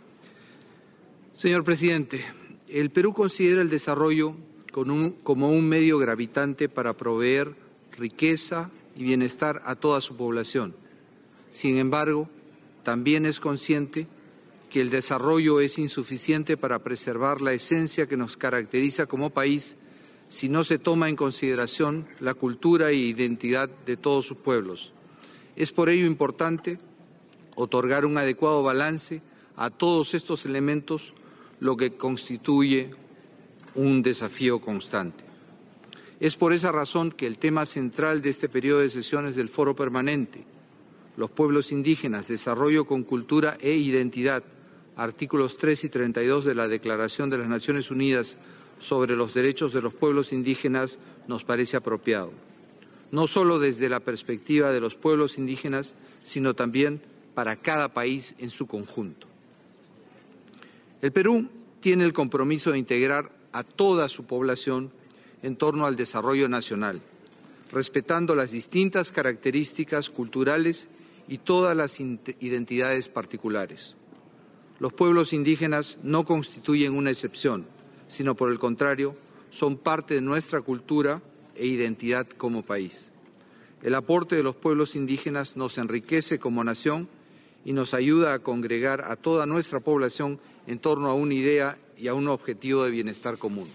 Q: Señor presidente, el Perú considera el desarrollo como un medio gravitante para proveer riqueza y bienestar a toda su población. Sin embargo, también es consciente que el desarrollo es insuficiente para preservar la esencia que nos caracteriza como país si no se toma en consideración la cultura e identidad de todos sus pueblos. Es por ello importante otorgar un adecuado balance a todos estos elementos, lo que constituye un desafío constante. Es por esa razón que el tema central de este periodo de sesiones del Foro Permanente, los pueblos indígenas, desarrollo con cultura e identidad, artículos tres y treinta y dos de la Declaración de las Naciones Unidas sobre los derechos de los pueblos indígenas, nos parece apropiado, no solo desde la perspectiva de los pueblos indígenas, sino también para cada país en su conjunto. El Perú tiene el compromiso de integrar a toda su población en torno al desarrollo nacional, respetando las distintas características culturales y todas las identidades particulares. Los pueblos indígenas no constituyen una excepción, sino por el contrario, son parte de nuestra cultura e identidad como país. El aporte de los pueblos indígenas nos enriquece como nación y nos ayuda a congregar a toda nuestra población en torno a una idea y a un objetivo de bienestar común.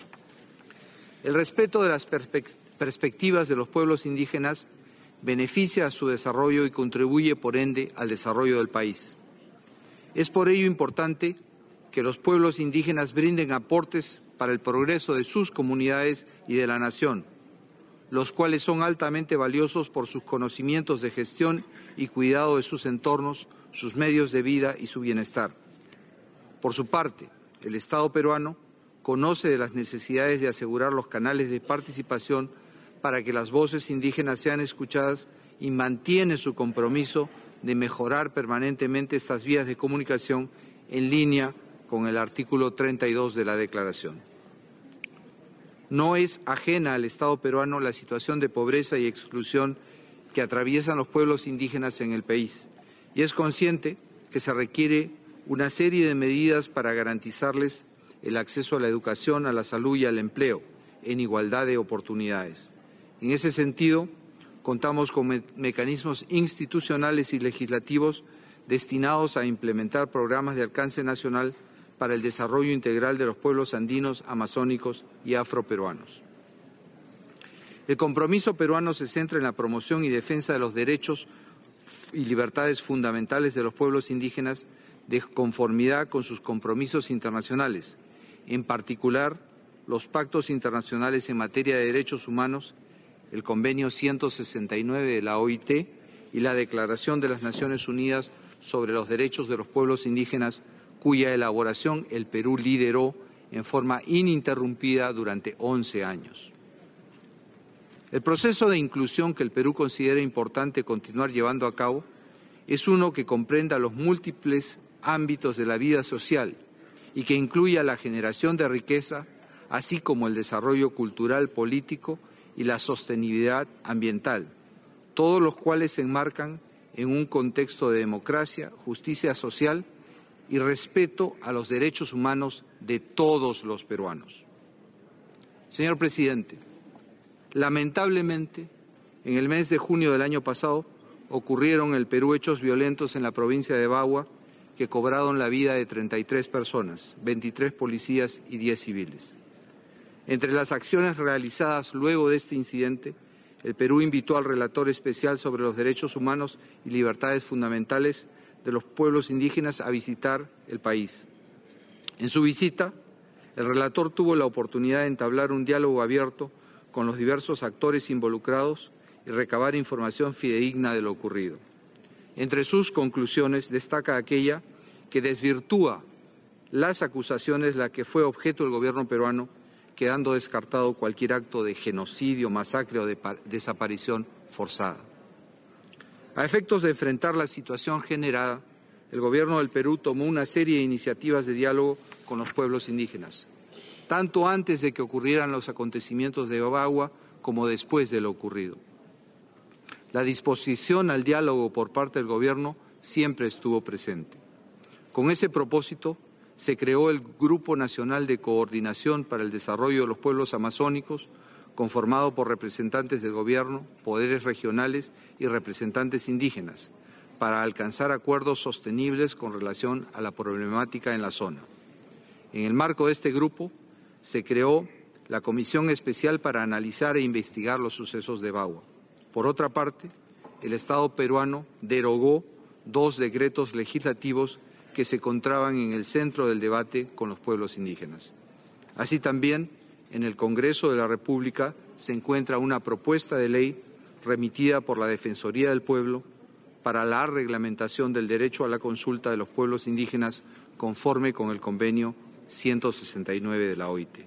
Q: El respeto de las perspe- perspectivas de los pueblos indígenas beneficia a su desarrollo y contribuye, por ende, al desarrollo del país. Es por ello importante que los pueblos indígenas brinden aportes para el progreso de sus comunidades y de la nación, los cuales son altamente valiosos por sus conocimientos de gestión y cuidado de sus entornos, sus medios de vida y su bienestar. Por su parte, el Estado peruano conoce de las necesidades de asegurar los canales de participación para que las voces indígenas sean escuchadas y mantiene su compromiso de mejorar permanentemente estas vías de comunicación en línea con el artículo treinta y dos de la Declaración. No es ajena al Estado peruano la situación de pobreza y exclusión que atraviesan los pueblos indígenas en el país y es consciente que se requiere una serie de medidas para garantizarles el acceso a la educación, a la salud y al empleo en igualdad de oportunidades. En ese sentido, contamos con me- mecanismos institucionales y legislativos destinados a implementar programas de alcance nacional para el desarrollo integral de los pueblos andinos, amazónicos y afroperuanos. El compromiso peruano se centra en la promoción y defensa de los derechos y libertades fundamentales de los pueblos indígenas de conformidad con sus compromisos internacionales, en particular los pactos internacionales en materia de derechos humanos, el Convenio ciento sesenta y nueve de la O I T y la Declaración de las Naciones Unidas sobre los Derechos de los Pueblos Indígenas, cuya elaboración el Perú lideró en forma ininterrumpida durante once años. El proceso de inclusión que el Perú considera importante continuar llevando a cabo es uno que comprenda los múltiples ámbitos de la vida social y que incluya la generación de riqueza, así como el desarrollo cultural, político y la sostenibilidad ambiental, todos los cuales se enmarcan en un contexto de democracia, justicia social y respeto a los derechos humanos de todos los peruanos. Señor presidente, lamentablemente, en el mes de junio del año pasado ocurrieron en el Perú hechos violentos en la provincia de Bagua que cobraron la vida de treinta y tres personas, veintitrés policías y diez civiles. Entre las acciones realizadas luego de este incidente, el Perú invitó al relator especial sobre los derechos humanos y libertades fundamentales de los pueblos indígenas a visitar el país. En su visita, el relator tuvo la oportunidad de entablar un diálogo abierto con los diversos actores involucrados y recabar información fidedigna de lo ocurrido. Entre sus conclusiones destaca aquella que desvirtúa las acusaciones de las que fue objeto el gobierno peruano, quedando descartado cualquier acto de genocidio, masacre o de desaparición forzada. A efectos de enfrentar la situación generada, el gobierno del Perú tomó una serie de iniciativas de diálogo con los pueblos indígenas, tanto antes de que ocurrieran los acontecimientos de Bagua como después de lo ocurrido. La disposición al diálogo por parte del gobierno siempre estuvo presente. Con ese propósito, se creó el Grupo Nacional de Coordinación para el Desarrollo de los Pueblos Amazónicos, conformado por representantes del gobierno, poderes regionales y representantes indígenas, para alcanzar acuerdos sostenibles con relación a la problemática en la zona. En el marco de este grupo, se creó la Comisión Especial para analizar e investigar los sucesos de Bagua. Por otra parte, el Estado peruano derogó dos decretos legislativos que se encontraban en el centro del debate con los pueblos indígenas. Así también, en el Congreso de la República se encuentra una propuesta de ley remitida por la Defensoría del Pueblo para la reglamentación del derecho a la consulta de los pueblos indígenas conforme con el convenio ciento sesenta y nueve de la O I T.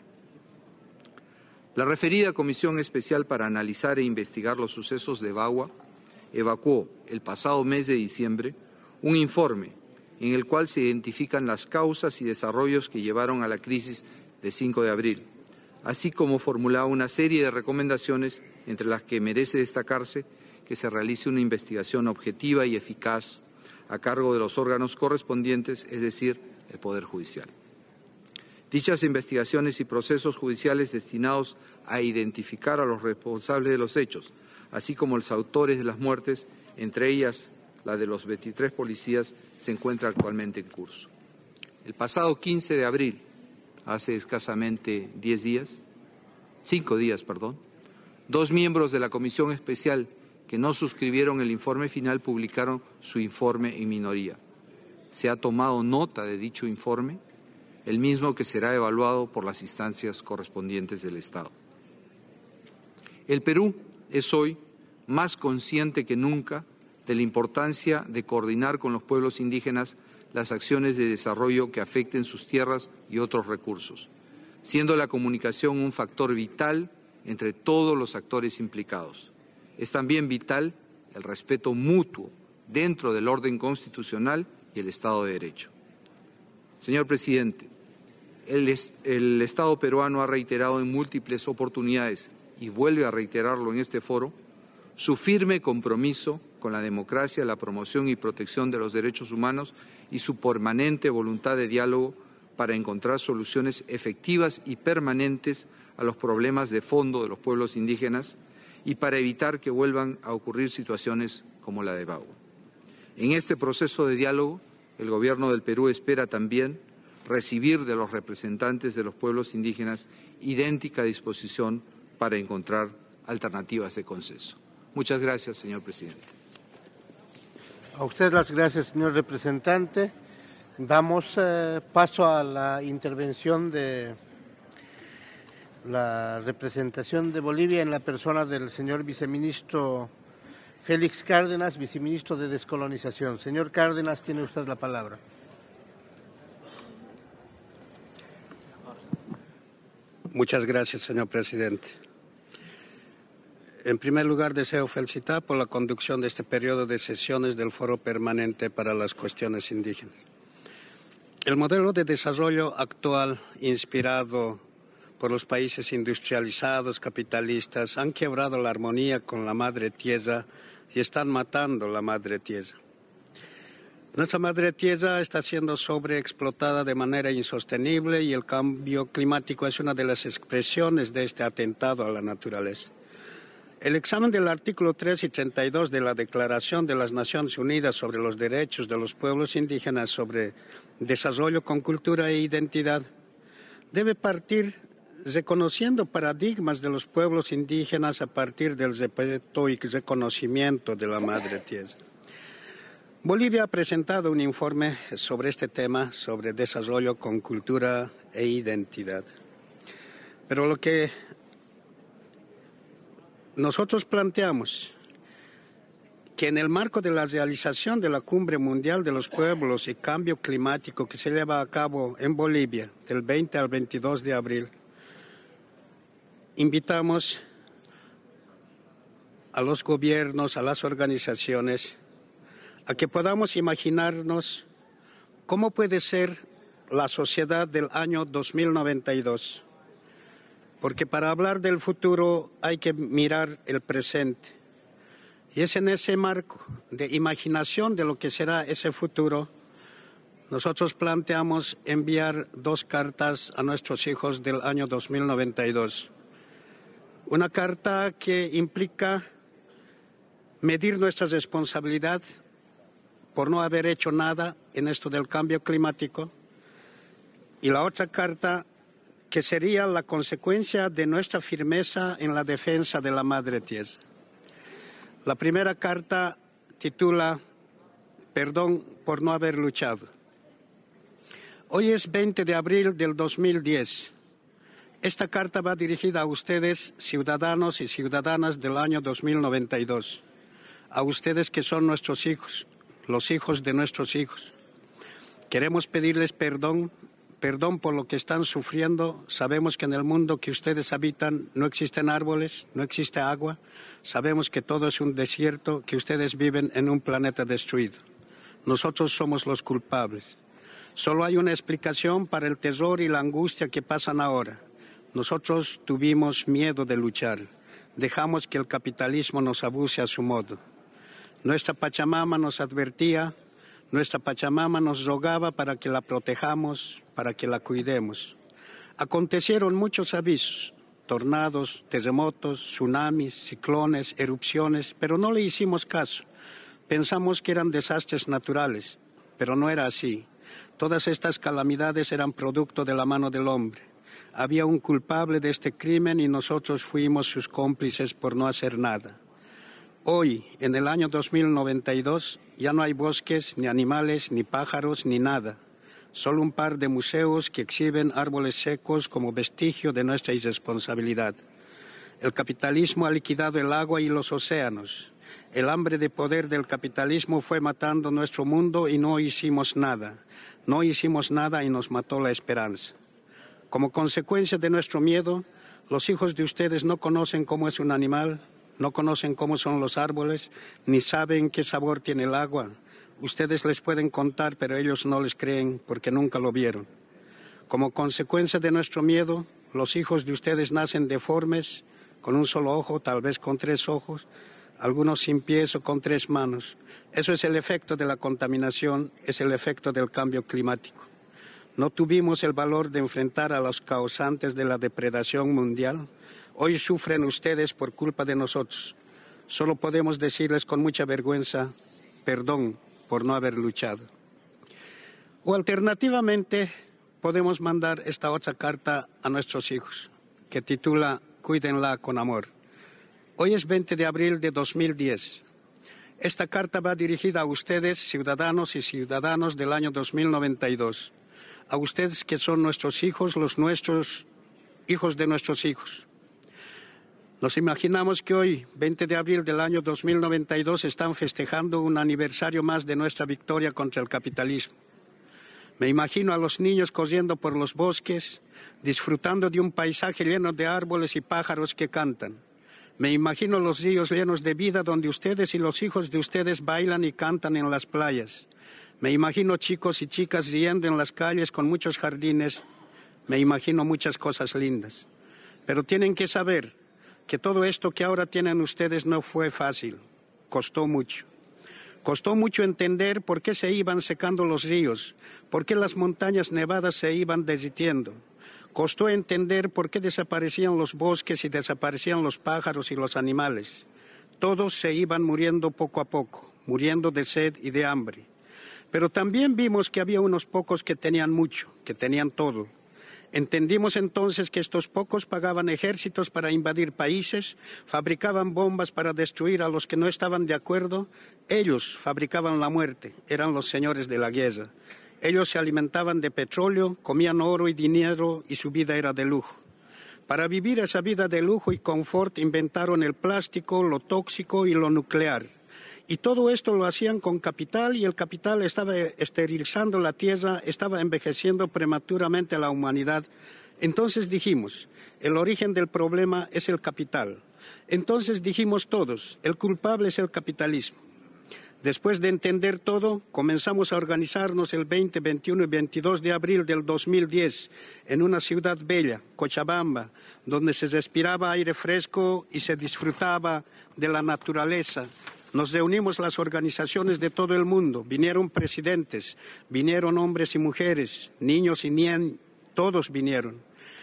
Q: La referida Comisión Especial para analizar e investigar los sucesos de Bagua evacuó el pasado mes de diciembre un informe en el cual se identifican las causas y desarrollos que llevaron a la crisis de cinco de abril, así como formulaba una serie de recomendaciones, entre las que merece destacarse que se realice una investigación objetiva y eficaz a cargo de los órganos correspondientes, es decir, el Poder Judicial. Dichas investigaciones y procesos judiciales destinados a identificar a los responsables de los hechos, así como los autores de las muertes, entre ellas la de los veintitrés policías, se encuentra actualmente en curso. El pasado quince de abril, hace escasamente diez días, cinco días, perdón, dos miembros de la Comisión Especial que no suscribieron el informe final publicaron su informe en minoría. Se ha tomado nota de dicho informe, el mismo que será evaluado por las instancias correspondientes del Estado. El Perú es hoy más consciente que nunca de la importancia de coordinar con los pueblos indígenas las acciones de desarrollo que afecten sus tierras y otros recursos, siendo la comunicación un factor vital entre todos los actores implicados. Es también vital el respeto mutuo dentro del orden constitucional y el Estado de Derecho. Señor presidente, el, est- el Estado peruano ha reiterado en múltiples oportunidades, y vuelve a reiterarlo en este foro, su firme compromiso con la democracia, la promoción y protección de los derechos humanos y su permanente voluntad de diálogo para encontrar soluciones efectivas y permanentes a los problemas de fondo de los pueblos indígenas y para evitar que vuelvan a ocurrir situaciones como la de Bagua. En este proceso de diálogo, el Gobierno del Perú espera también recibir de los representantes de los pueblos indígenas idéntica disposición para encontrar alternativas de consenso. Muchas gracias, señor presidente.
A: A usted las gracias, señor representante. Damos eh, paso a la intervención de la representación de Bolivia en la persona del señor viceministro Félix Cárdenas, viceministro de Descolonización. Señor Cárdenas, tiene usted la palabra.
R: Muchas gracias, señor presidente. En primer lugar, deseo felicitar por la conducción de este periodo de sesiones del Foro Permanente para las Cuestiones Indígenas. El modelo de desarrollo actual, inspirado por los países industrializados, capitalistas, han quebrado la armonía con la madre tierra y están matando la madre tierra. Nuestra madre tierra está siendo sobreexplotada de manera insostenible y el cambio climático es una de las expresiones de este atentado a la naturaleza. El examen del artículo tres y treinta y dos de la Declaración de las Naciones Unidas sobre los Derechos de los Pueblos Indígenas sobre desarrollo con cultura e identidad debe partir reconociendo paradigmas de los pueblos indígenas a partir del respeto y reconocimiento de la madre tierra. Bolivia ha presentado un informe sobre este tema, sobre desarrollo con cultura e identidad. Pero lo que nosotros planteamos que en el marco de la realización de la Cumbre Mundial de los Pueblos y Cambio Climático que se lleva a cabo en Bolivia del veinte al veintidós de abril, invitamos a los gobiernos, a las organizaciones, a que podamos imaginarnos cómo puede ser la sociedad del año dos mil noventa y dos. Porque para hablar del futuro hay que mirar el presente. Y es en ese marco de imaginación de lo que será ese futuro, nosotros planteamos enviar dos cartas a nuestros hijos del año dos mil noventa y dos. Una carta que implica medir nuestra responsabilidad por no haber hecho nada en esto del cambio climático. Y la otra carta que sería la consecuencia de nuestra firmeza en la defensa de la madre tierra. La primera carta titula Perdón por no haber luchado. Hoy es veinte de abril del dos mil diez. Esta carta va dirigida a ustedes, ciudadanos y ciudadanas del año dos mil noventa y dos. A ustedes que son nuestros hijos, los hijos de nuestros hijos. Queremos pedirles perdón. Perdón por lo que están sufriendo. Sabemos que en el mundo que ustedes habitan no existen árboles, no existe agua. Sabemos que todo es un desierto, que ustedes viven en un planeta destruido. Nosotros somos los culpables. Solo hay una explicación para el terror y la angustia que pasan ahora. Nosotros tuvimos miedo de luchar. Dejamos que el capitalismo nos abuse a su modo. Nuestra Pachamama nos advertía. Nuestra Pachamama nos rogaba para que la protejamos, para que la cuidemos. Acontecieron muchos avisos, tornados, terremotos, tsunamis, ciclones, erupciones, pero no le hicimos caso. Pensamos que eran desastres naturales, pero no era así. Todas estas calamidades eran producto de la mano del hombre. Había un culpable de este crimen y nosotros fuimos sus cómplices por no hacer nada. Hoy, en el año dos mil noventa y dos, ya no hay bosques, ni animales, ni pájaros, ni nada. Solo un par de museos que exhiben árboles secos como vestigio de nuestra irresponsabilidad. El capitalismo ha liquidado el agua y los océanos. El hambre de poder del capitalismo fue matando nuestro mundo y no hicimos nada. No hicimos nada y nos mató la esperanza. Como consecuencia de nuestro miedo, los hijos de ustedes no conocen cómo es un animal, no conocen cómo son los árboles, ni saben qué sabor tiene el agua. Ustedes les pueden contar, pero ellos no les creen porque nunca lo vieron. Como consecuencia de nuestro miedo, los hijos de ustedes nacen deformes, con un solo ojo, tal vez con tres ojos, algunos sin pies o con tres manos. Eso es el efecto de la contaminación, es el efecto del cambio climático. No tuvimos el valor de enfrentar a los causantes de la depredación mundial. Hoy sufren ustedes por culpa de nosotros. Solo podemos decirles con mucha vergüenza, perdón por no haber luchado. O alternativamente, podemos mandar esta otra carta a nuestros hijos, que titula Cuídenla con amor. Hoy es veinte de abril de dos mil diez. Esta carta va dirigida a ustedes, ciudadanos y ciudadanos del año dos mil noventa y dos. A ustedes que son nuestros hijos, los nuestros hijos de nuestros hijos. Nos imaginamos que hoy, veinte de abril del año dos mil noventa y dos, están festejando un aniversario más de nuestra victoria contra el capitalismo. Me imagino a los niños corriendo por los bosques, disfrutando de un paisaje lleno de árboles y pájaros que cantan. Me imagino los ríos llenos de vida donde ustedes y los hijos de ustedes bailan y cantan en las playas. Me imagino chicos y chicas riendo en las calles con muchos jardines. Me imagino muchas cosas lindas. Pero tienen que saber que todo esto que ahora tienen ustedes no fue fácil. Costó mucho. Costó mucho entender por qué se iban secando los ríos, por qué las montañas nevadas se iban derritiendo. Costó entender por qué desaparecían los bosques y desaparecían los pájaros y los animales. Todos se iban muriendo poco a poco, muriendo de sed y de hambre. Pero también vimos que había unos pocos que tenían mucho, que tenían todo. Entendimos entonces que estos pocos pagaban ejércitos para invadir países, fabricaban bombas para destruir a los que no estaban de acuerdo. Ellos fabricaban la muerte, eran los señores de la guerra. Ellos se alimentaban de petróleo, comían oro y dinero y su vida era de lujo. Para vivir esa vida de lujo y confort inventaron el plástico, lo tóxico y lo nuclear. Y todo esto lo hacían con capital y el capital estaba esterilizando la tierra, estaba envejeciendo prematuramente a la humanidad. Entonces dijimos, el origen del problema es el capital. Entonces dijimos todos, el culpable es el capitalismo. Después de entender todo, comenzamos a organizarnos el veinte, veintiuno y veintidós de abril del dos mil diez en una ciudad bella, Cochabamba, donde se respiraba aire fresco y se disfrutaba de la naturaleza. Nos reunimos las organizaciones de todo el mundo, vinieron presidentes, vinieron hombres y mujeres, niños y niñas, todos vinieron.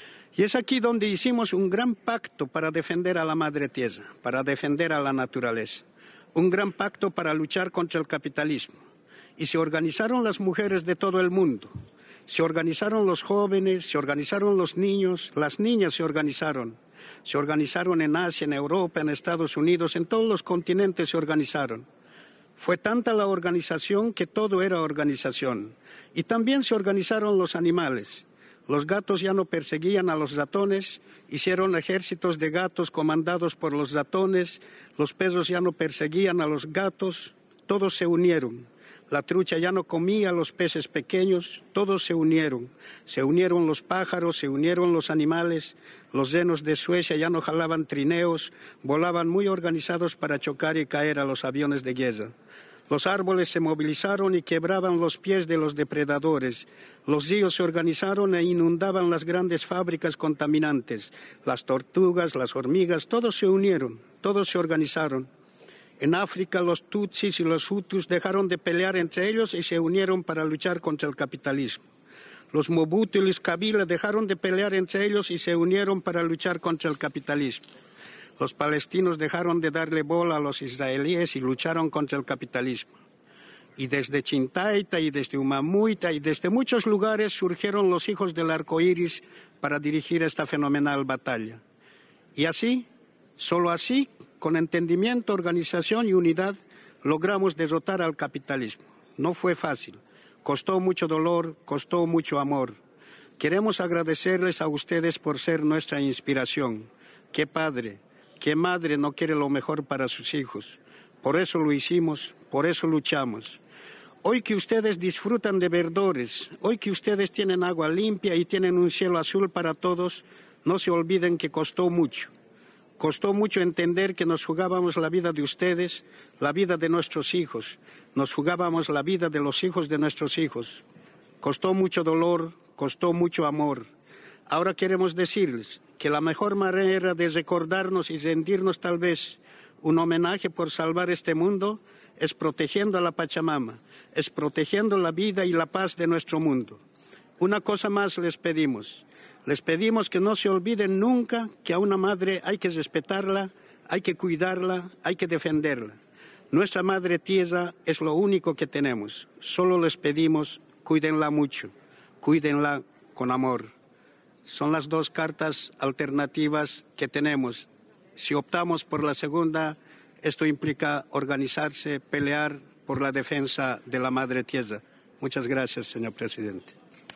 R: Y es aquí donde hicimos un gran pacto para defender a la madre tierra, para defender a la naturaleza. Un gran pacto para luchar contra el capitalismo. Y se organizaron las mujeres de todo el mundo, se organizaron los jóvenes, se organizaron los niños, las niñas se organizaron. Se organizaron en Asia, en Europa, en Estados Unidos, en todos los continentes se organizaron. Fue tanta la organización que todo era organización. Y también se organizaron los animales. Los gatos ya no perseguían a los ratones, hicieron ejércitos de gatos comandados por los ratones, los perros ya no perseguían a los gatos, todos se unieron. La trucha ya no comía a los peces pequeños, todos se unieron. Se unieron los pájaros, se unieron los animales, los renos de Suecia ya no jalaban trineos, volaban muy organizados para chocar y caer a los aviones de guerra. Los árboles se movilizaron y quebraban los pies de los depredadores. Los ríos se organizaron e inundaban las grandes fábricas contaminantes. Las tortugas, las hormigas, todos se unieron, todos se organizaron. En África los tutsis y los hutus dejaron de pelear entre ellos y se unieron para luchar contra el capitalismo. Los Mobutu y los Kabila dejaron de pelear entre ellos y se unieron para luchar contra el capitalismo. Los palestinos dejaron de darle bola a los israelíes y lucharon contra el capitalismo. Y desde Chintaita y desde Umamuita y desde muchos lugares surgieron los hijos del arco iris para dirigir esta fenomenal batalla. Y así, solo así, con entendimiento, organización y unidad, logramos derrotar al capitalismo. No fue fácil, costó mucho dolor, costó mucho amor. Queremos agradecerles a ustedes por ser nuestra inspiración. Qué padre, qué madre no quiere lo mejor para sus hijos. Por eso lo hicimos, por eso luchamos. Hoy que ustedes disfrutan de verdores, hoy que ustedes tienen agua limpia y tienen un cielo azul para todos, no se olviden que costó mucho. Costó mucho entender que nos jugábamos la vida de ustedes, la vida de nuestros hijos. Nos jugábamos la vida de los hijos de nuestros hijos. Costó mucho dolor, costó mucho amor. Ahora queremos decirles que la mejor manera de recordarnos y rendirnos tal vez un homenaje por salvar este mundo es protegiendo a la Pachamama, es protegiendo la vida y la paz de nuestro mundo. Una cosa más les pedimos. Les pedimos que no se olviden nunca que a una madre hay que respetarla, hay que cuidarla, hay que defenderla. Nuestra madre tierra es lo único que tenemos. Solo les pedimos, cuídenla mucho, cuídenla con amor. Son las dos cartas alternativas que tenemos. Si optamos por la segunda, esto implica organizarse, pelear por la defensa de la madre tierra. Muchas gracias, señor presidente.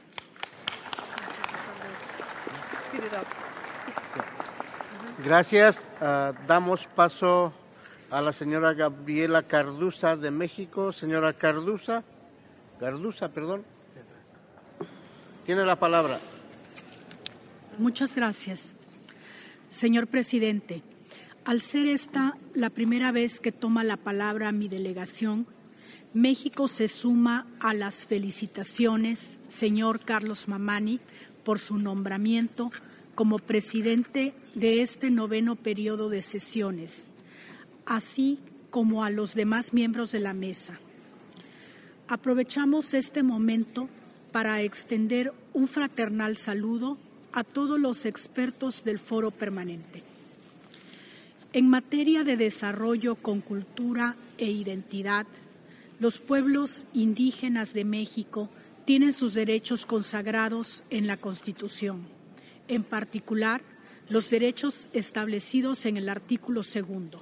A: Gracias. Uh, damos paso a la señora Gabriela Carduza de México. Señora Carduza, Carduza, perdón. Tiene la palabra.
S: Muchas gracias. Señor presidente, al ser esta la primera vez que toma la palabra mi delegación, México se suma a las felicitaciones, señor Carlos Mamani, por su nombramiento como presidente de este noveno periodo de sesiones, así como a los demás miembros de la mesa. Aprovechamos este momento para extender un fraternal saludo a todos los expertos del Foro Permanente. En materia de desarrollo con cultura e identidad, los pueblos indígenas de México tienen sus derechos consagrados en la Constitución, en particular los derechos establecidos en el artículo segundo,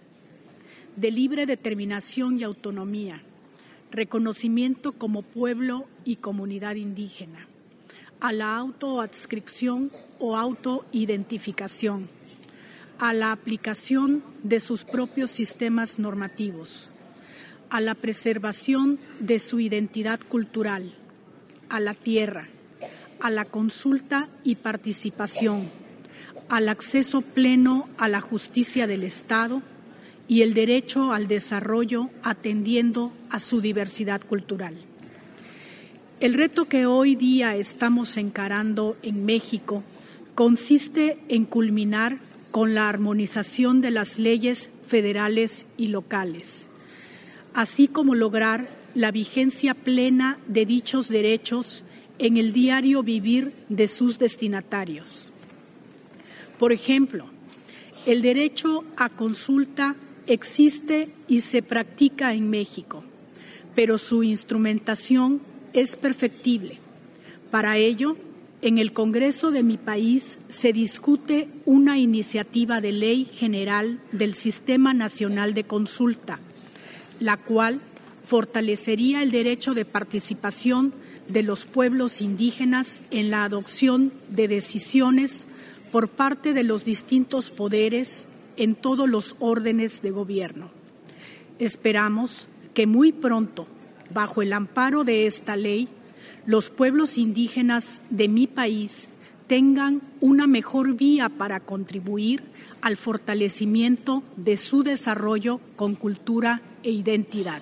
S: de libre determinación y autonomía, reconocimiento como pueblo y comunidad indígena, a la autoadscripción o autoidentificación, a la aplicación de sus propios sistemas normativos, a la preservación de su identidad cultural, a la tierra, a la consulta y participación, al acceso pleno a la justicia del Estado y el derecho al desarrollo atendiendo a su diversidad cultural. El reto que hoy día estamos encarando en México consiste en culminar con la armonización de las leyes federales y locales, así como lograr la vigencia plena de dichos derechos en el diario vivir de sus destinatarios. Por ejemplo, el derecho a consulta existe y se practica en México, pero su instrumentación es perfectible. Para ello, en el Congreso de mi país se discute una iniciativa de ley general del Sistema Nacional de Consulta, la cual fortalecería el derecho de participación de los pueblos indígenas en la adopción de decisiones por parte de los distintos poderes en todos los órdenes de gobierno. Esperamos que muy pronto, bajo el amparo de esta ley, los pueblos indígenas de mi país tengan una mejor vía para contribuir al fortalecimiento de su desarrollo con cultura e identidad.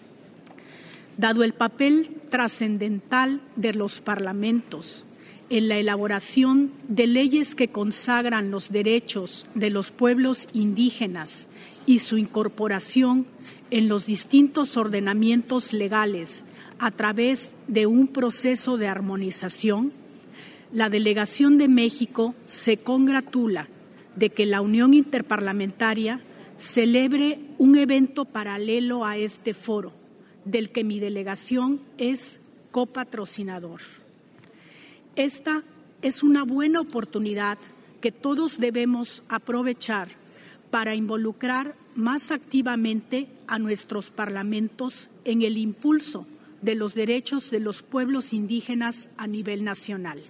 S: Dado el papel trascendental de los parlamentos en la elaboración de leyes que consagran los derechos de los pueblos indígenas y su incorporación en los distintos ordenamientos legales a través de un proceso de armonización, la Delegación de México se congratula de que la Unión Interparlamentaria celebre un evento paralelo a este foro, del que mi delegación es copatrocinador. Esta es una buena oportunidad que todos debemos aprovechar para involucrar más activamente a nuestros parlamentos en el impulso de los derechos de los pueblos indígenas a nivel nacional.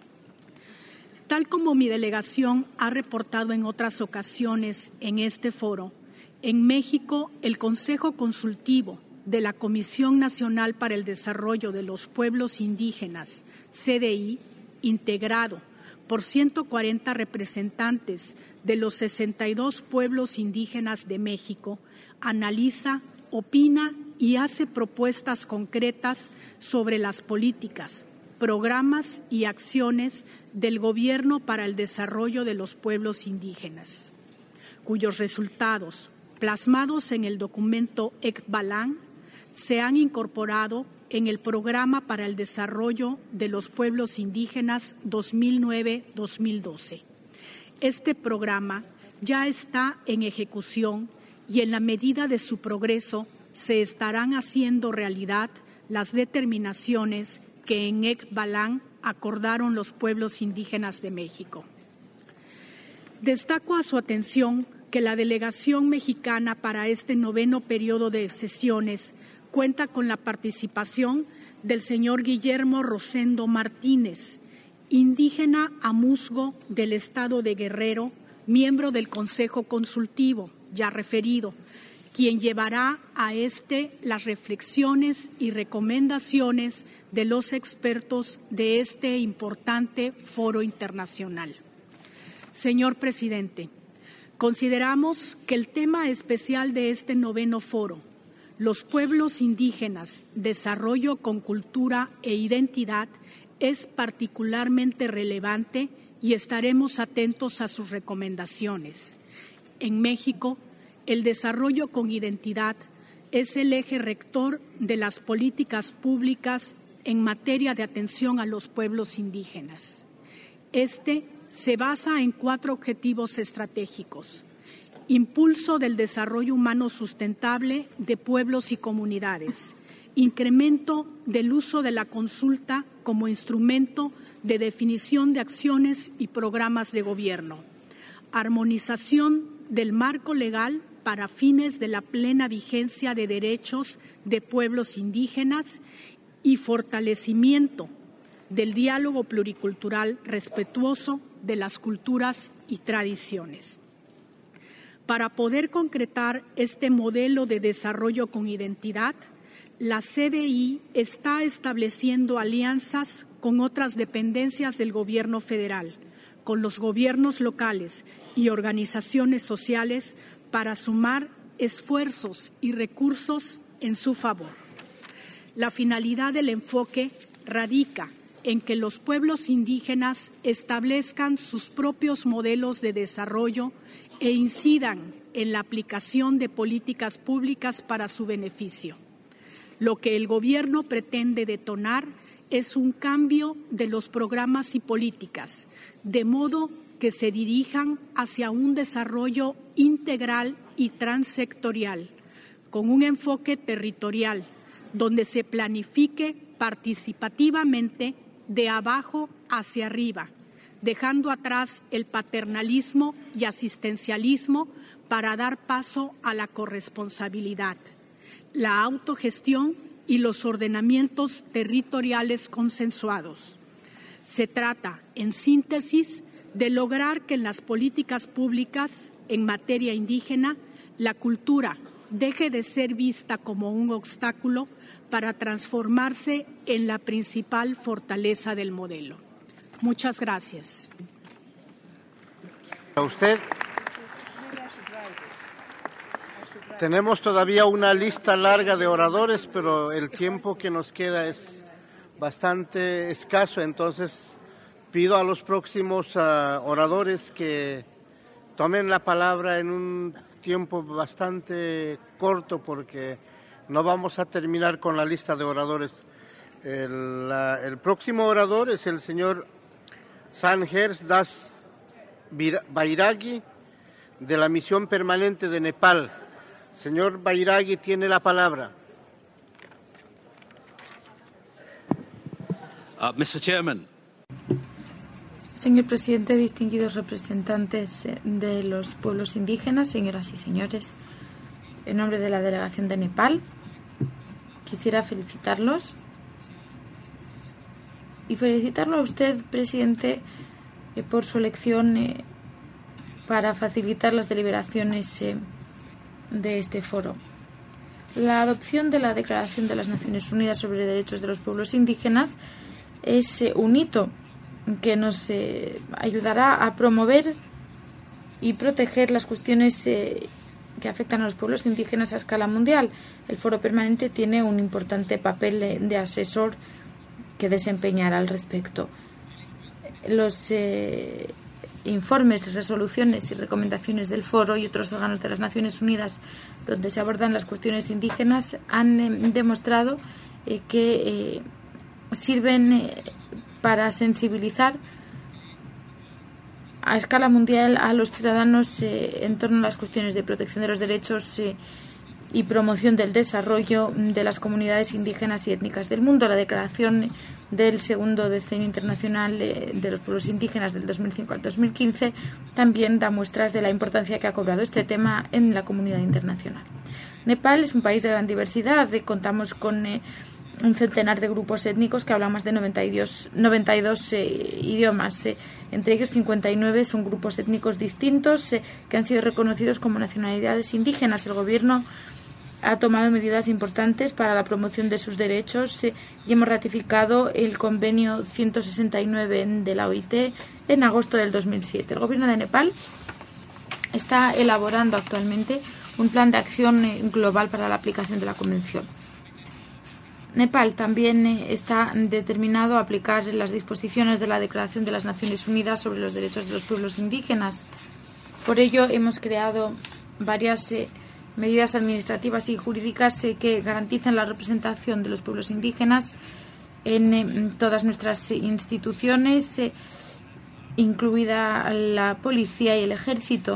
S: Tal como mi delegación ha reportado en otras ocasiones en este foro, en México el Consejo Consultivo de la Comisión Nacional para el Desarrollo de los Pueblos Indígenas, C D I, integrado por ciento cuarenta representantes de los sesenta y dos pueblos indígenas de México, analiza, opina y hace propuestas concretas sobre las políticas, programas y acciones del Gobierno para el desarrollo de los pueblos indígenas, cuyos resultados, plasmados en el documento Ekbalan, se han incorporado en el Programa para el Desarrollo de los Pueblos Indígenas dos mil nueve a dos mil doce. Este programa ya está en ejecución y en la medida de su progreso se estarán haciendo realidad las determinaciones que en Ekbalan acordaron los pueblos indígenas de México. Destaco a su atención que la delegación mexicana para este noveno periodo de sesiones cuenta con la participación del señor Guillermo Rosendo Martínez, indígena amusgo del estado de Guerrero, miembro del Consejo Consultivo, ya referido, quien llevará a este las reflexiones y recomendaciones de los expertos de este importante foro internacional. Señor presidente, consideramos que el tema especial de este noveno foro, los pueblos indígenas, desarrollo con cultura e identidad, es particularmente relevante y estaremos atentos a sus recomendaciones. En México, el desarrollo con identidad es el eje rector de las políticas públicas en materia de atención a los pueblos indígenas. Este se basa en cuatro objetivos estratégicos: impulso del desarrollo humano sustentable de pueblos y comunidades, incremento del uso de la consulta como instrumento de definición de acciones y programas de gobierno, armonización del marco legal para fines de la plena vigencia de derechos de pueblos indígenas y fortalecimiento del diálogo pluricultural respetuoso de las culturas y tradiciones. Para poder concretar este modelo de desarrollo con identidad, la C D I está estableciendo alianzas con otras dependencias del Gobierno federal, con los gobiernos locales y organizaciones sociales para sumar esfuerzos y recursos en su favor. La finalidad del enfoque radica en que los pueblos indígenas establezcan sus propios modelos de desarrollo e incidan en la aplicación de políticas públicas para su beneficio. Lo que el Gobierno pretende detonar es un cambio de los programas y políticas, de modo que se dirijan hacia un desarrollo integral y transsectorial, con un enfoque territorial, donde se planifique participativamente de abajo hacia arriba, dejando atrás el paternalismo y asistencialismo para dar paso a la corresponsabilidad, la autogestión y los ordenamientos territoriales consensuados. Se trata, en síntesis, de lograr que en las políticas públicas en materia indígena la cultura deje de ser vista como un obstáculo para transformarse en la principal fortaleza del modelo. Muchas gracias.
A: A usted. Tenemos todavía una lista larga de oradores, pero el tiempo que nos queda es bastante escaso, entonces pido a los próximos uh, oradores que tomen la palabra en un tiempo bastante corto porque no vamos a terminar con la lista de oradores. El, uh, el próximo orador es el señor Sanghers Das Bairagi de la Misión Permanente de Nepal. Señor Bairagi tiene la palabra.
T: Uh, mister Chairman.
I: Señor presidente, distinguidos representantes de los pueblos indígenas, señoras y señores, en nombre de la delegación de Nepal, quisiera felicitarlos y felicitarlo a usted, presidente, eh, por su elección eh, para facilitar las deliberaciones eh, de este foro. La adopción de la Declaración de las Naciones Unidas sobre Derechos de los Pueblos Indígenas es eh, un hito que nos eh, ayudará a promover y proteger las cuestiones eh, que afectan a los pueblos indígenas a escala mundial. El Foro Permanente tiene un importante papel de, de asesor que desempeñar al respecto. Los eh, informes, resoluciones y recomendaciones del Foro y otros órganos de las Naciones Unidas donde se abordan las cuestiones indígenas han eh, demostrado eh, que eh, sirven eh, para sensibilizar a escala mundial a los ciudadanos eh, en torno a las cuestiones de protección de los derechos eh, y promoción del desarrollo de las comunidades indígenas y étnicas del mundo. La declaración del segundo Decenio Internacional de los Pueblos Indígenas del dos mil cinco al dos mil quince también da muestras de la importancia que ha cobrado este tema en la comunidad internacional. Nepal es un país de gran diversidad. Contamos con eh, un centenar de grupos étnicos que hablan más de noventa y dos, noventa y dos eh, idiomas. Eh, entre ellos cincuenta y nueve son grupos étnicos distintos eh, que han sido reconocidos como nacionalidades indígenas. El Gobierno ha tomado medidas importantes para la promoción de sus derechos eh, y hemos ratificado el convenio ciento sesenta y nueve de la O I T en agosto del dos mil siete. El Gobierno de Nepal está elaborando actualmente un plan de acción eh, global para la aplicación de la Convención. Nepal también está determinado a aplicar las disposiciones de la Declaración de las Naciones Unidas sobre los Derechos de los Pueblos Indígenas. Por ello, hemos creado varias eh, medidas administrativas y jurídicas eh, que garantizan la representación de los pueblos indígenas en eh, todas nuestras instituciones, eh, incluida la policía y el ejército.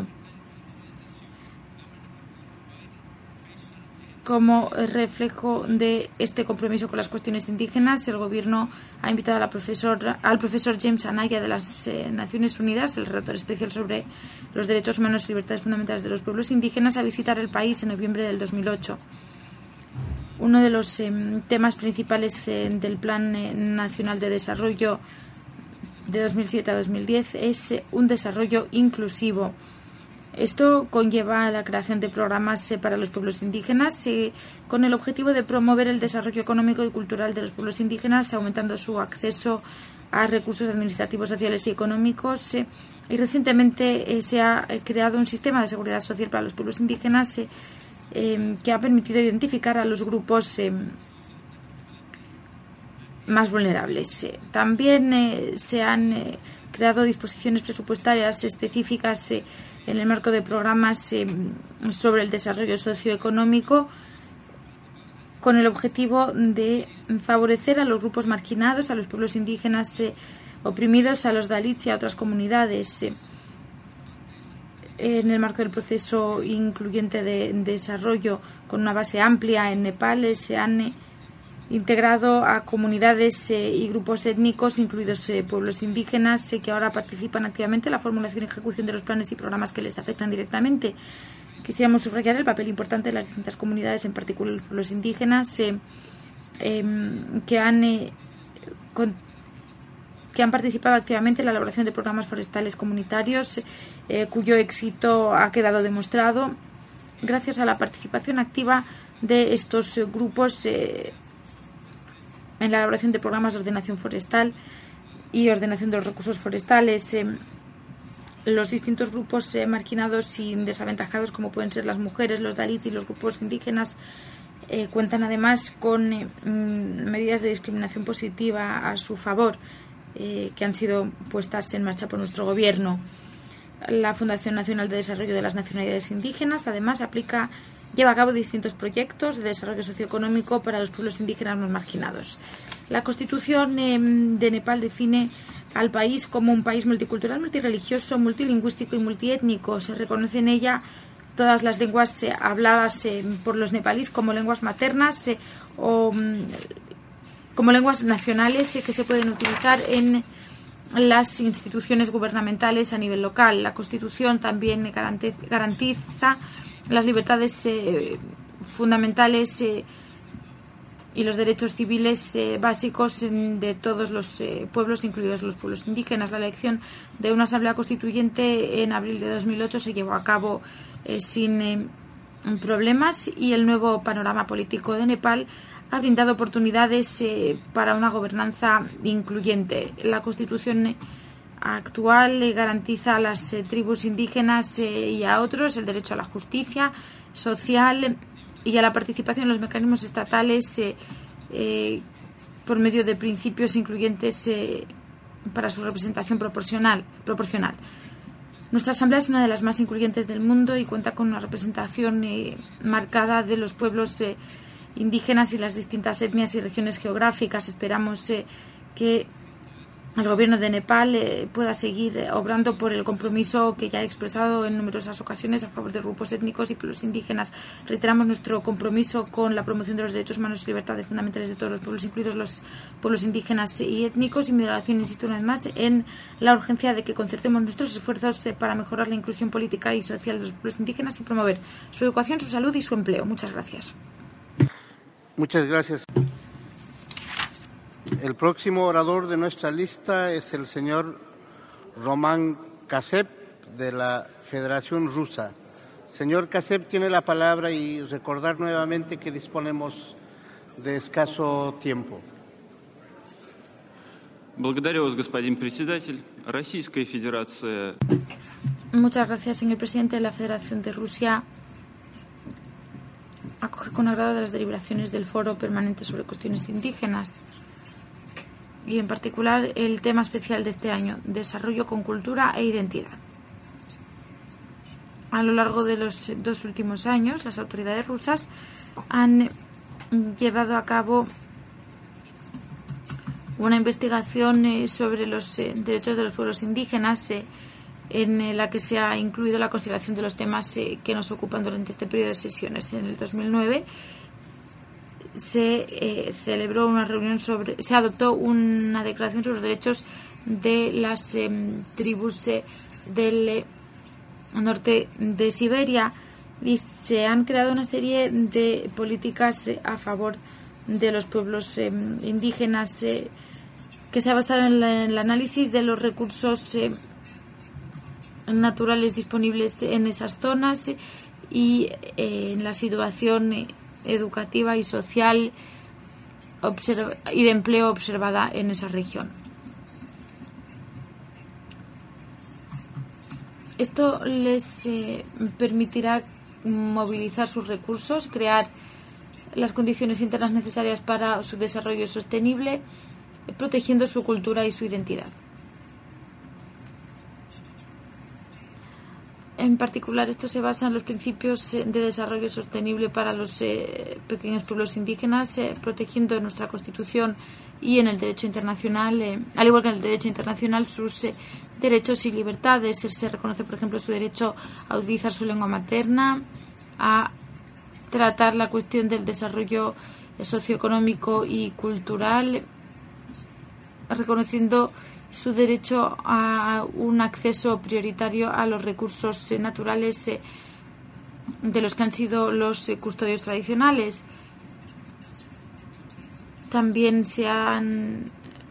I: Como reflejo de este compromiso con las cuestiones indígenas, el Gobierno ha invitado a la profesor, al profesor James Anaya de las eh, Naciones Unidas, el relator especial sobre los derechos humanos y libertades fundamentales de los pueblos indígenas, a visitar el país en noviembre del dos mil ocho. Uno de los eh, temas principales eh, del Plan eh, Nacional de Desarrollo de dos mil siete a dos mil diez es eh, un desarrollo inclusivo. Esto conlleva la creación de programas para los pueblos indígenas eh, con el objetivo de promover el desarrollo económico y cultural de los pueblos indígenas, aumentando su acceso a recursos administrativos, sociales y económicos. Eh, y recientemente eh, se ha creado un sistema de seguridad social para los pueblos indígenas eh, eh, que ha permitido identificar a los grupos eh, más vulnerables. Eh, también eh, se han eh, creado disposiciones presupuestarias específicas eh, en el marco de programas eh, sobre el desarrollo socioeconómico con el objetivo de favorecer a los grupos marginados, a los pueblos indígenas eh, oprimidos, a los dalits y a otras comunidades. Eh, en el marco del proceso incluyente de, de desarrollo con una base amplia en Nepal eh, se han eh, integrado a comunidades eh, y grupos étnicos, incluidos eh, pueblos indígenas, eh, que ahora participan activamente en la formulación y ejecución de los planes y programas que les afectan directamente. Quisiéramos subrayar el papel importante de las distintas comunidades, en particular los pueblos indígenas, eh, eh, que han eh, con, que han participado activamente en la elaboración de programas forestales comunitarios, eh, cuyo éxito ha quedado demostrado gracias a la participación activa de estos eh, grupos eh, en la elaboración de programas de ordenación forestal y ordenación de los recursos forestales. Eh, los distintos grupos eh, marginados y desaventajados, como pueden ser las mujeres, los dalits y los grupos indígenas, eh, cuentan además con eh, medidas de discriminación positiva a su favor eh, que han sido puestas en marcha por nuestro Gobierno. La Fundación Nacional de Desarrollo de las Nacionalidades Indígenas, además, aplica, lleva a cabo distintos proyectos de desarrollo socioeconómico para los pueblos indígenas más marginados. La Constitución eh, de Nepal define al país como un país multicultural, multirreligioso, multilingüístico y multiétnico. Se reconoce en ella todas las lenguas eh, habladas eh, por los nepalíes como lenguas maternas eh, o mm, como lenguas nacionales eh, que se pueden utilizar en las instituciones gubernamentales a nivel local. La Constitución también garantiza las libertades eh, fundamentales eh, y los derechos civiles eh, básicos de todos los eh, pueblos, incluidos los pueblos indígenas. La elección de una asamblea constituyente en abril de dos mil ocho se llevó a cabo eh, sin eh, problemas y el nuevo panorama político de Nepal ha brindado oportunidades eh, para una gobernanza incluyente. La Constitución actual eh, garantiza a las eh, tribus indígenas eh, y a otros el derecho a la justicia social y a la participación en los mecanismos estatales eh, eh, por medio de principios incluyentes eh, para su representación proporcional. proporcional. Nuestra Asamblea es una de las más incluyentes del mundo y cuenta con una representación eh, marcada de los pueblos eh, indígenas y las distintas etnias y regiones geográficas. Esperamos eh, que el Gobierno de Nepal eh, pueda seguir eh, obrando por el compromiso que ya he expresado en numerosas ocasiones a favor de grupos étnicos y pueblos indígenas. Reiteramos nuestro compromiso con la promoción de los derechos humanos y libertades fundamentales de todos los pueblos, incluidos los pueblos indígenas y étnicos, y mi relación, insisto una vez más, en la urgencia de que concertemos nuestros esfuerzos eh, para mejorar la inclusión política y social de los pueblos indígenas y promover su educación, su salud y su empleo. Muchas gracias.
A: Muchas gracias. El próximo orador de nuestra lista es el señor Roman Kasep, de la Federación Rusa. Señor Kasep, tiene la palabra y recordar nuevamente que disponemos de escaso tiempo.
T: Благодарю вас, господин председатель. Российская Федерация.
I: Muchas gracias, señor presidente. La Federación de Rusia acoge con agrado de las deliberaciones del Foro Permanente sobre Cuestiones Indígenas y, en particular, el tema especial de este año, desarrollo con cultura e identidad. A lo largo de los dos últimos años, las autoridades rusas han llevado a cabo una investigación eh, sobre los eh, derechos de los pueblos indígenas, eh, en eh, la que se ha incluido la consideración de los temas eh, que nos ocupan durante este periodo de sesiones. En el dos mil nueve se eh, celebró una reunión sobre, se adoptó una declaración sobre los derechos de las eh, tribus eh, del eh, norte de Siberia, y se han creado una serie de políticas eh, a favor de los pueblos eh, indígenas, eh, que se ha basado en, la, en el análisis de los recursos eh, naturales disponibles en esas zonas eh, y eh, en la situación eh, educativa y social observa- y de empleo observada en esa región. Esto les eh, permitirá movilizar sus recursos, crear las condiciones internas necesarias para su desarrollo sostenible, protegiendo su cultura y su identidad. En particular, esto se basa en los principios de desarrollo sostenible para los eh, pequeños pueblos indígenas, eh, protegiendo nuestra Constitución y en el derecho internacional, eh, al igual que en el derecho internacional, sus eh, derechos y libertades. Se reconoce, por ejemplo, su derecho a utilizar su lengua materna, a tratar la cuestión del desarrollo socioeconómico y cultural, reconociendo su derecho a un acceso prioritario a los recursos naturales de los que han sido los custodios tradicionales. También se han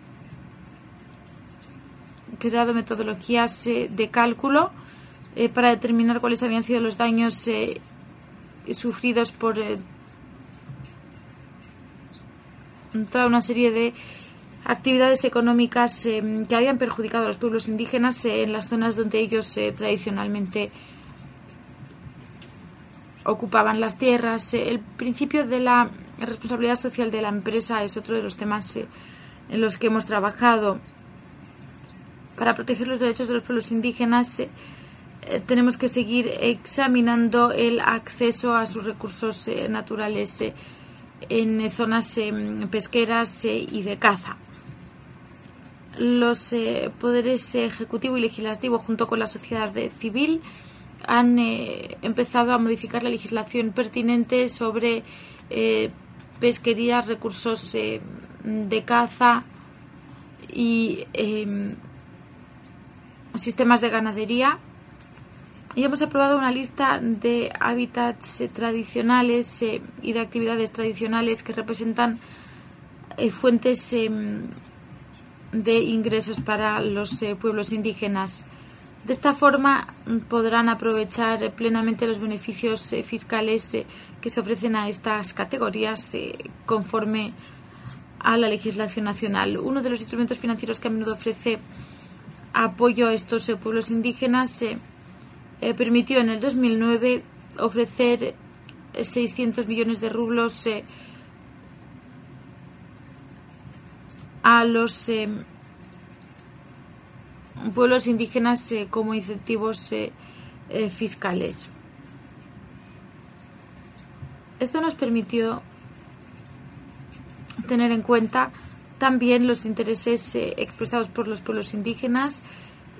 I: creado metodologías de cálculo para determinar cuáles habían sido los daños sufridos por toda una serie de actividades económicas eh, que habían perjudicado a los pueblos indígenas eh, en las zonas donde ellos eh, tradicionalmente ocupaban las tierras. Eh, el principio de la responsabilidad social de la empresa es otro de los temas eh, en los que hemos trabajado. Para proteger los derechos de los pueblos indígenas eh, eh, tenemos que seguir examinando el acceso a sus recursos eh, naturales eh, en zonas eh, pesqueras eh, y de caza. Los eh, poderes ejecutivo y legislativo, junto con la sociedad civil, han eh, empezado a modificar la legislación pertinente sobre eh, pesquería, recursos eh, de caza y eh, sistemas de ganadería. Y hemos aprobado una lista de hábitats eh, tradicionales eh, y de actividades tradicionales que representan eh, fuentes eh, de ingresos para los eh, pueblos indígenas. De esta forma podrán aprovechar plenamente los beneficios eh, fiscales eh, que se ofrecen a estas categorías eh, conforme a la legislación nacional. Uno de los instrumentos financieros que a menudo ofrece apoyo a estos eh, pueblos indígenas eh, eh, permitió en el dos mil nueve ofrecer seiscientos millones de rublos eh, a los eh, pueblos indígenas eh, como incentivos eh, eh, fiscales. Esto nos permitió tener en cuenta también los intereses eh, expresados por los pueblos indígenas.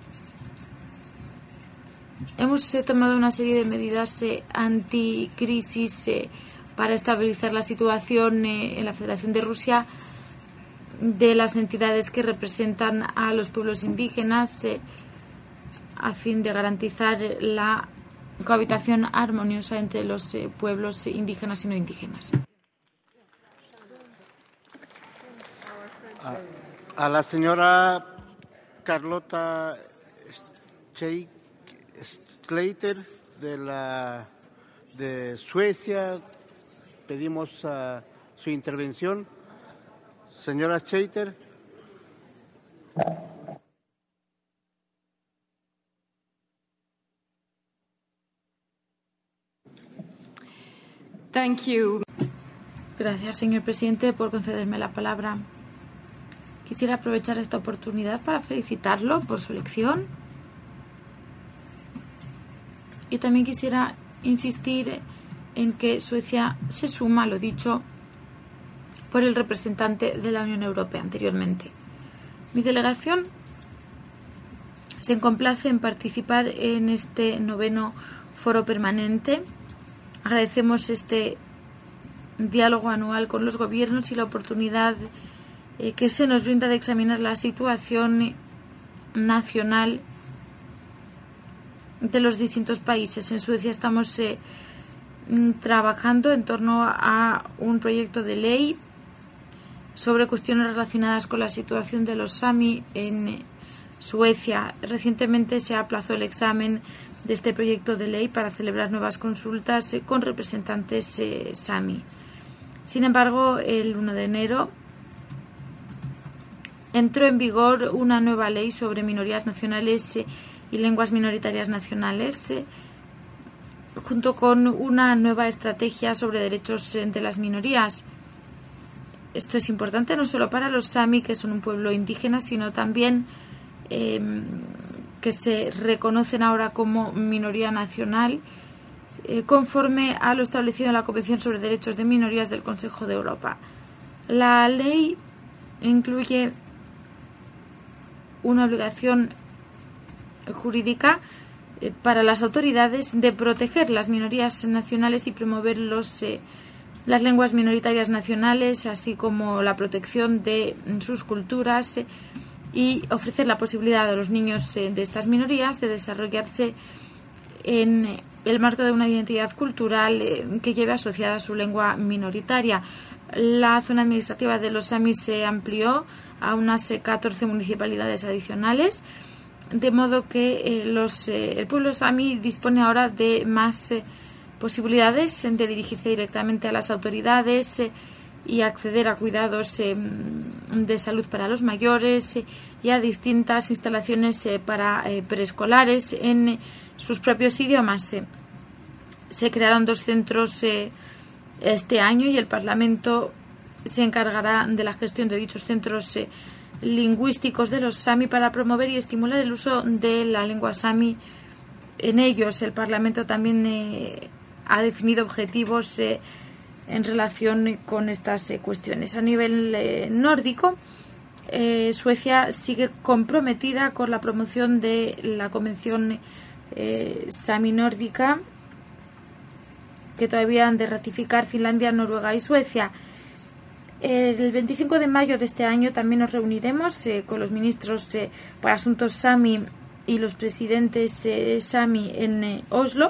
I: Hemos eh, tomado una serie de medidas eh, anticrisis eh, para estabilizar la situación eh, en la Federación de Rusia de las entidades que representan a los pueblos indígenas eh, a fin de garantizar la cohabitación armoniosa entre los eh, pueblos indígenas y no indígenas.
A: A, a la señora Carlota Slater de la de Suecia pedimos uh, su intervención. Señora Slater.
I: Thank you. Gracias, señor presidente, por concederme la palabra. Quisiera aprovechar esta oportunidad para felicitarlo por su elección. Y también quisiera insistir en que Suecia se suma a lo dicho por el representante de la Unión Europea anteriormente. Mi delegación se complace en participar en este noveno foro permanente. Agradecemos este diálogo anual con los gobiernos y la oportunidad eh, que se nos brinda de examinar la situación nacional de los distintos países. En Suecia estamos eh, trabajando en torno a un proyecto de ley sobre cuestiones relacionadas con la situación de los sami en Suecia. Recientemente se aplazó el examen de este proyecto de ley para celebrar nuevas consultas eh, con representantes eh, sami. Sin embargo, el uno de enero entró en vigor una nueva ley sobre minorías nacionales eh, y lenguas minoritarias nacionales, eh, junto con una nueva estrategia sobre derechos eh, de las minorías. Esto es importante no solo para los sami, que son un pueblo indígena, sino también eh, que se reconocen ahora como minoría nacional, eh, conforme a lo establecido en la Convención sobre Derechos de Minorías del Consejo de Europa. La ley incluye una obligación jurídica eh, para las autoridades de proteger las minorías nacionales y promover los, eh, las lenguas minoritarias nacionales, así como la protección de sus culturas eh, y ofrecer la posibilidad a los niños eh, de estas minorías de desarrollarse en el marco de una identidad cultural eh, que lleve asociada a su lengua minoritaria. La zona administrativa de los sami se amplió a unas eh, catorce municipalidades adicionales, de modo que eh, los, eh, el pueblo sami dispone ahora de más eh, posibilidades de dirigirse directamente a las autoridades eh, y acceder a cuidados eh, de salud para los mayores eh, y a distintas instalaciones eh, para eh, preescolares en eh, sus propios idiomas. Eh. Se crearon dos centros eh, este año y el Parlamento se encargará de la gestión de dichos centros eh, lingüísticos de los sami para promover y estimular el uso de la lengua sami en ellos. El Parlamento también eh, ha definido objetivos eh, en relación con estas eh, cuestiones. A nivel eh, nórdico, eh, Suecia sigue comprometida con la promoción de la Convención eh, Sami Nórdica, que todavía han de ratificar Finlandia, Noruega y Suecia. El veinticinco de mayo de este año también nos reuniremos eh, con los ministros eh, para asuntos sami y los presidentes eh, sami en eh, Oslo.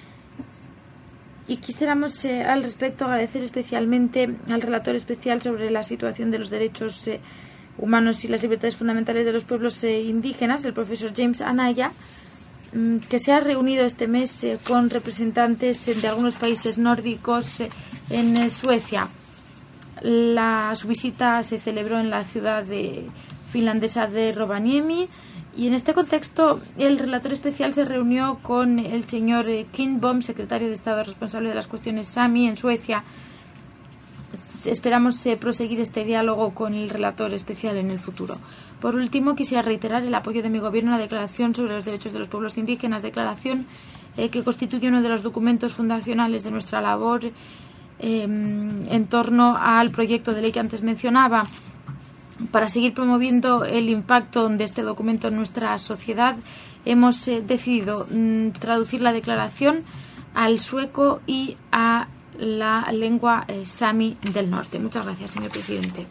I: Y quisiéramos eh, al respecto agradecer especialmente al relator especial sobre la situación de los derechos eh, humanos y las libertades fundamentales de los pueblos eh, indígenas, el profesor James Anaya, mm, que se ha reunido este mes eh, con representantes eh, de algunos países nórdicos eh, en eh, Suecia. La, su visita se celebró en la ciudad de, finlandesa de Rovaniemi, y en este contexto el relator especial se reunió con el señor Kindbom, secretario de Estado responsable de las cuestiones sami en Suecia. Esperamos eh, proseguir este diálogo con el relator especial en el futuro. Por último, quisiera reiterar el apoyo de mi gobierno a la Declaración sobre los Derechos de los Pueblos Indígenas, declaración eh, que constituye uno de los documentos fundacionales de nuestra labor eh, en torno al proyecto de ley que antes mencionaba. Para seguir promoviendo el impacto de este documento en nuestra sociedad, hemos eh, decidido mm, traducir la declaración al sueco y a la lengua eh, sami del norte. Muchas gracias, señor presidente.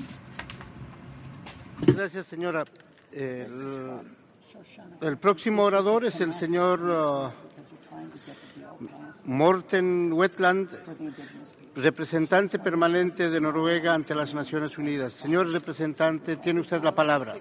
A: Gracias, señora. El, el próximo orador es el señor uh, Morten Wetland representante permanente de Noruega ante las Naciones Unidas. Señor representante, tiene usted la palabra.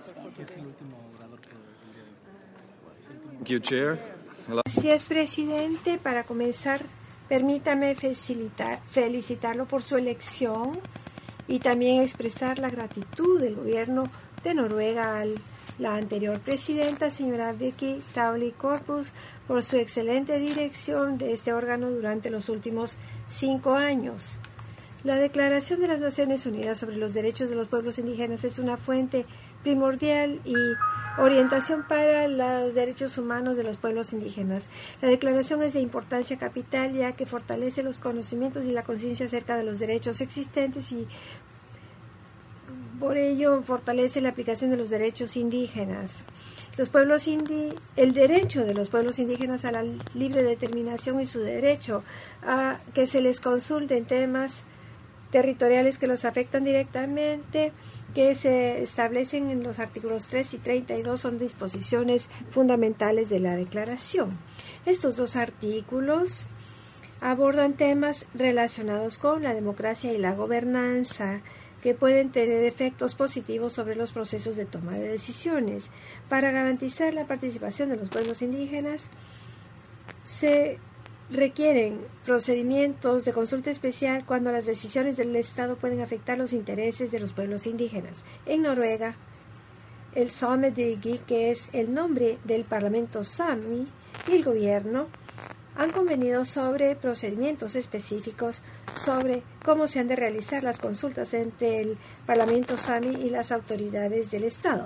O: Thank you, Chair. Hello.
E: Gracias, presidente. Para comenzar, permítame felicitar, felicitarlo por su elección y también expresar la gratitud del gobierno de Noruega a la anterior presidenta, señora Vicky Tauli-Korpus, por su excelente dirección de este órgano durante los últimos cinco años. La Declaración de las Naciones Unidas sobre los Derechos de los Pueblos Indígenas es una fuente primordial y orientación para los derechos humanos de los pueblos indígenas. La declaración es de importancia capital ya que fortalece los conocimientos y la conciencia acerca de los derechos existentes y por ello fortalece la aplicación de los derechos indígenas. Los pueblos indi- el derecho de los pueblos indígenas a la libre determinación y su derecho a que se les consulte en temas territoriales que los afectan directamente, que se establecen en los artículos tres y treinta y dos, son disposiciones fundamentales de la declaración. Estos dos artículos abordan temas relacionados con la democracia y la gobernanza que pueden tener efectos positivos sobre los procesos de toma de decisiones. Para garantizar la participación de los pueblos indígenas, se requieren procedimientos de consulta especial cuando las decisiones del Estado pueden afectar los intereses de los pueblos indígenas. En Noruega, el Sametinget, que es el nombre del Parlamento Sami, y el gobierno han convenido sobre procedimientos específicos sobre cómo se han de realizar las consultas entre el Parlamento Sami y las autoridades del Estado.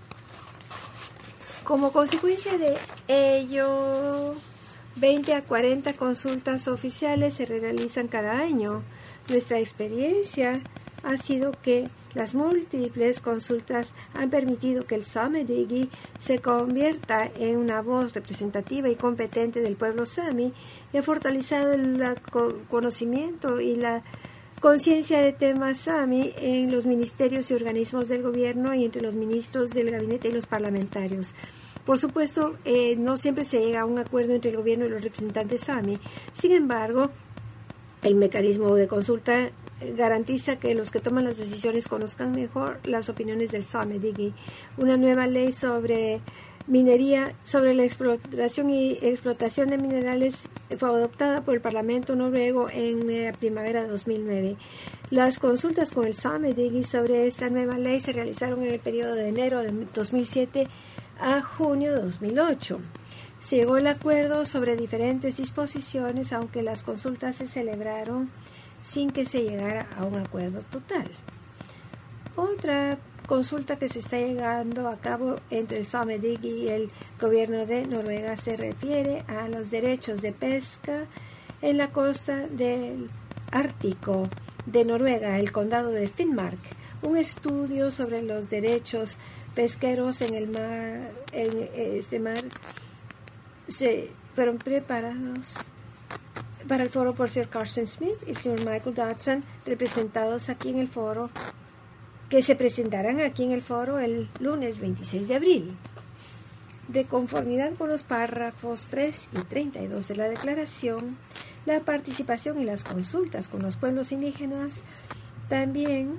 E: Como consecuencia de ello, veinte a cuarenta consultas oficiales se realizan cada año. Nuestra experiencia ha sido que las múltiples consultas han permitido que el Sametinget se convierta en una voz representativa y competente del pueblo Sami y ha fortalecido el conocimiento y la conciencia de temas Sami en los ministerios y organismos del gobierno y entre los ministros del gabinete y los parlamentarios. Por supuesto, eh, no siempre se llega a un acuerdo entre el gobierno y los representantes Sami. Sin embargo, el mecanismo de consulta garantiza que los que toman las decisiones conozcan mejor las opiniones del Sametinget. Una nueva ley sobre minería, sobre la exploración y explotación de minerales fue adoptada por el Parlamento noruego en la primavera de dos mil nueve. Las consultas con el Sametinget sobre esta nueva ley se realizaron en el periodo de enero de dos mil siete a junio de dos mil ocho. Se llegó al acuerdo sobre diferentes disposiciones, aunque las consultas se celebraron sin que se llegara a un acuerdo total. Otra consulta que se está llegando a cabo entre el Sametinget y el gobierno de Noruega se refiere a los derechos de pesca en la costa del Ártico de Noruega, el condado de Finnmark. Un estudio sobre los derechos pesqueros en el mar, en este mar, se fueron preparados para el foro por el señor Carsten Smith y el señor Michael Dodson, representados aquí en el foro, que se presentarán aquí en el foro el lunes veintiséis de abril. De conformidad con los párrafos tres y treinta y dos de la declaración, la participación y las consultas con los pueblos indígenas también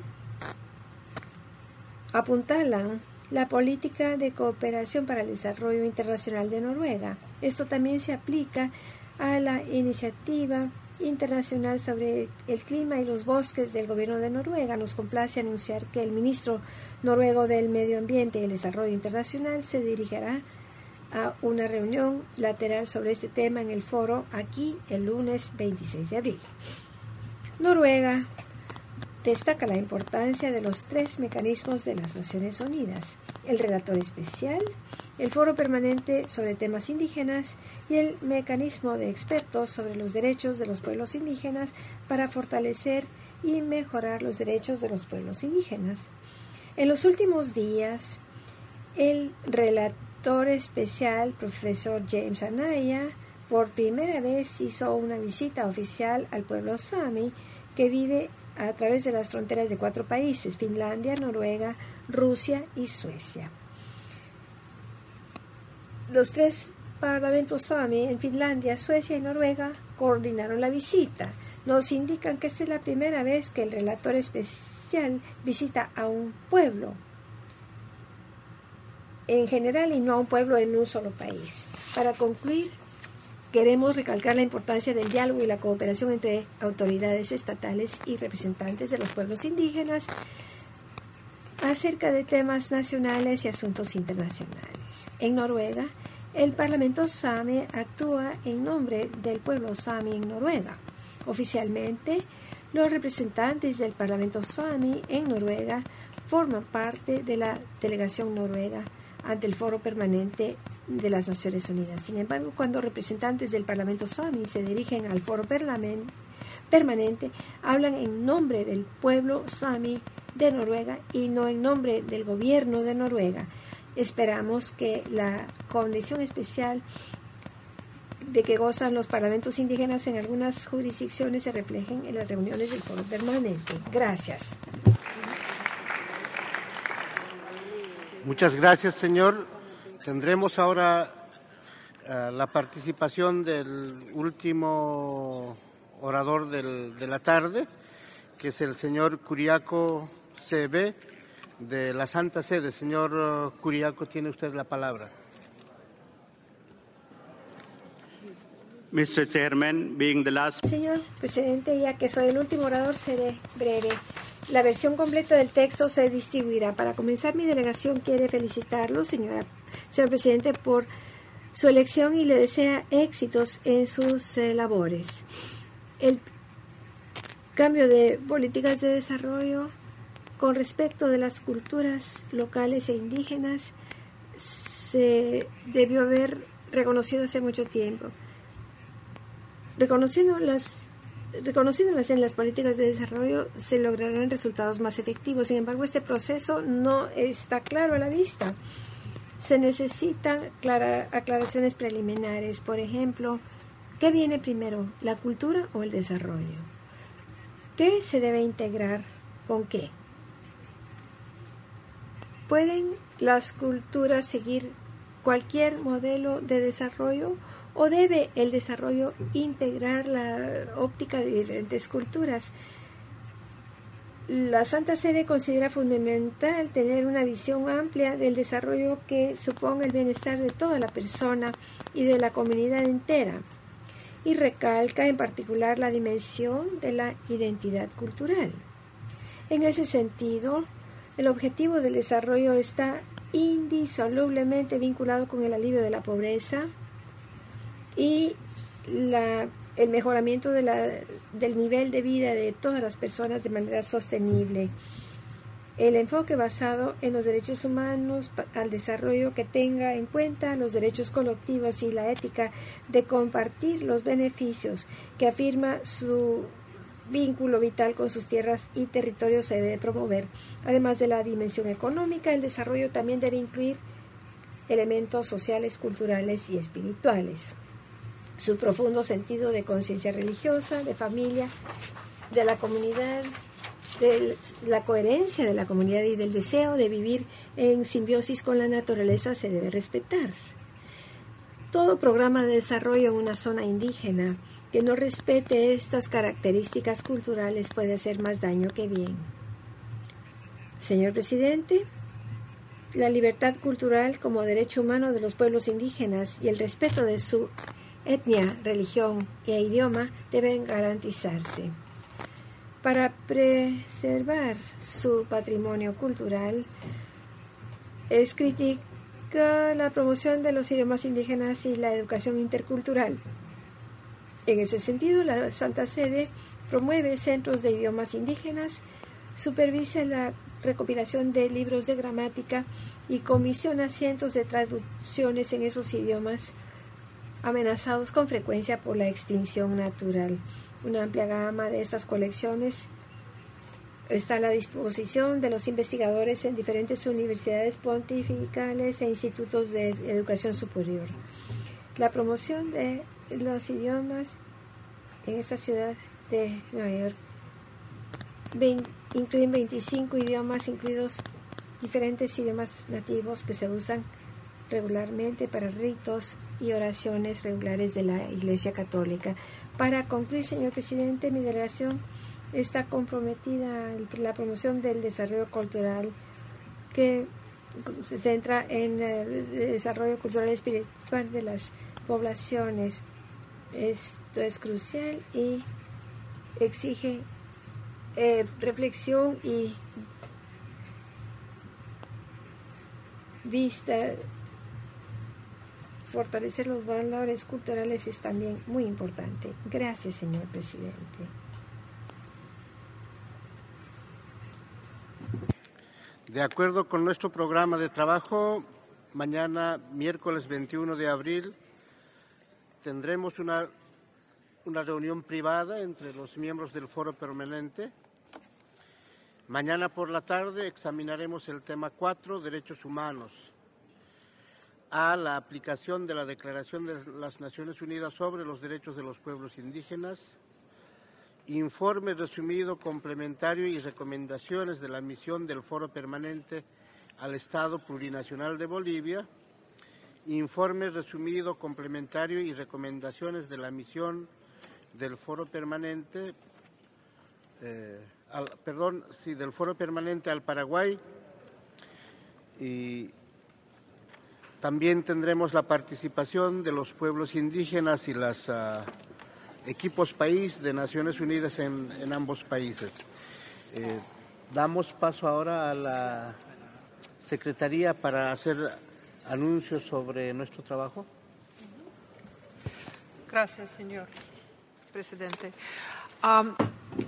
E: apuntalan la política de cooperación para el desarrollo internacional de Noruega. Esto también se aplica a la iniciativa internacional sobre el clima y los bosques del gobierno de Noruega. Nos complace anunciar que el ministro noruego del Medio Ambiente y el Desarrollo Internacional se dirigirá a una reunión lateral sobre este tema en el foro aquí el lunes veintiséis de abril. Noruega destaca la importancia de los tres mecanismos de las Naciones Unidas: el relator especial, el foro permanente sobre temas indígenas y el mecanismo de expertos sobre los derechos de los pueblos indígenas para fortalecer y mejorar los derechos de los pueblos indígenas. En los últimos días, el relator especial, profesor James Anaya, por primera vez hizo una visita oficial al pueblo Sami, que vive a través de las fronteras de cuatro países: Finlandia, Noruega, Rusia y Suecia. Los tres parlamentos Sami en Finlandia, Suecia y Noruega coordinaron la visita. nos indican que esta es la primera vez que el relator especial visita a un pueblo en general y no a un pueblo en un solo país. Para concluir, queremos recalcar la importancia del diálogo y la cooperación entre autoridades estatales y representantes de los pueblos indígenas acerca de temas nacionales y asuntos internacionales. En Noruega, el Parlamento Sami actúa en nombre del pueblo Sami en Noruega. Oficialmente, los representantes del Parlamento Sami en Noruega forman parte de la delegación noruega ante el Foro Permanente de las Naciones Unidas. Sin embargo, cuando representantes del Parlamento Sami se dirigen al Foro Permanente, hablan en nombre del pueblo Sami de Noruega y no en nombre del gobierno de Noruega. Esperamos que la condición especial de que gozan los parlamentos indígenas en algunas jurisdicciones se reflejen en las reuniones del Foro Permanente. Gracias.
A: Muchas gracias, señor. Tendremos ahora uh, la participación del último orador del, de la tarde, que es el señor Curiaco C B de la Santa Sede. Señor uh, Curiaco, tiene usted la palabra.
U: mister Chairman, being the last...
E: Señor presidente, ya que soy el último orador, seré breve. La versión completa del texto se distribuirá. Para comenzar, mi delegación quiere felicitarlo, señora, señor presidente, por su elección y le desea éxitos en sus eh, labores. El cambio de políticas de desarrollo con respecto de las culturas locales e indígenas se debió haber reconocido hace mucho tiempo. Reconociendo las, reconociéndolas en las políticas de desarrollo se lograrán resultados más efectivos. Sin embargo, este proceso no está claro a la vista. Se necesitan clara, aclaraciones preliminares. Por ejemplo, ¿qué viene primero, la cultura o el desarrollo? ¿Qué se debe integrar con qué? ¿Pueden las culturas seguir cualquier modelo de desarrollo o debe el desarrollo integrar la óptica de diferentes culturas? La Santa Sede considera fundamental tener una visión amplia del desarrollo que suponga el bienestar de toda la persona y de la comunidad entera, y recalca en particular la dimensión de la identidad cultural. En ese sentido, el objetivo del desarrollo está indisolublemente vinculado con el alivio de la pobreza y la, el mejoramiento de la, del nivel de vida de todas las personas de manera sostenible. El enfoque basado en los derechos humanos al desarrollo que tenga en cuenta los derechos colectivos y la ética de compartir los beneficios que afirma su vínculo vital con sus tierras y territorios se debe promover. Además de la dimensión económica, el desarrollo también debe incluir elementos sociales, culturales y espirituales. Su profundo sentido de conciencia religiosa, de familia, de la comunidad, de la coherencia de la comunidad y del deseo de vivir en simbiosis con la naturaleza se debe respetar. Todo programa de desarrollo en una zona indígena que no respete estas características culturales puede hacer más daño que bien. Señor presidente, la libertad cultural como derecho humano de los pueblos indígenas y el respeto de su etnia, religión e idioma deben garantizarse. Para preservar su patrimonio cultural, es crítica la promoción de los idiomas indígenas y la educación intercultural. En ese sentido, la Santa Sede promueve centros de idiomas indígenas, supervisa la recopilación de libros de gramática y comisiona cientos de traducciones en esos idiomas amenazados con frecuencia por la extinción natural. Una amplia gama de estas colecciones está a la disposición de los investigadores en diferentes universidades pontificales e institutos de educación superior. La promoción de los idiomas en esta ciudad de Nueva York veinte, incluyen veinticinco idiomas, incluidos diferentes idiomas nativos que se usan regularmente para ritos y oraciones regulares de la Iglesia Católica. Para concluir, señor presidente, mi delegación está comprometida en la promoción del desarrollo cultural que se centra en el desarrollo cultural y espiritual de las poblaciones. Esto es crucial y exige eh, reflexión y vista. Fortalecer los valores culturales es también muy importante. Gracias, señor presidente.
A: De acuerdo con nuestro programa de trabajo, mañana, miércoles veintiuno de abril, tendremos una, una reunión privada entre los miembros del Foro Permanente. Mañana por la tarde examinaremos el tema cuatro, Derechos Humanos. A, la aplicación de la Declaración de las Naciones Unidas sobre los Derechos de los Pueblos Indígenas. Informe resumido, complementario y recomendaciones de la misión del Foro Permanente al Estado Plurinacional de Bolivia. Informe resumido, complementario y recomendaciones de la misión del Foro Permanente, eh, al, perdón, sí, del Foro Permanente al Paraguay. Y también tendremos la participación de los pueblos indígenas y los uh, equipos país de Naciones Unidas en, en ambos países. Eh, damos paso ahora a la Secretaría para hacer anuncios sobre nuestro trabajo.
B: Gracias, señor presidente. Um,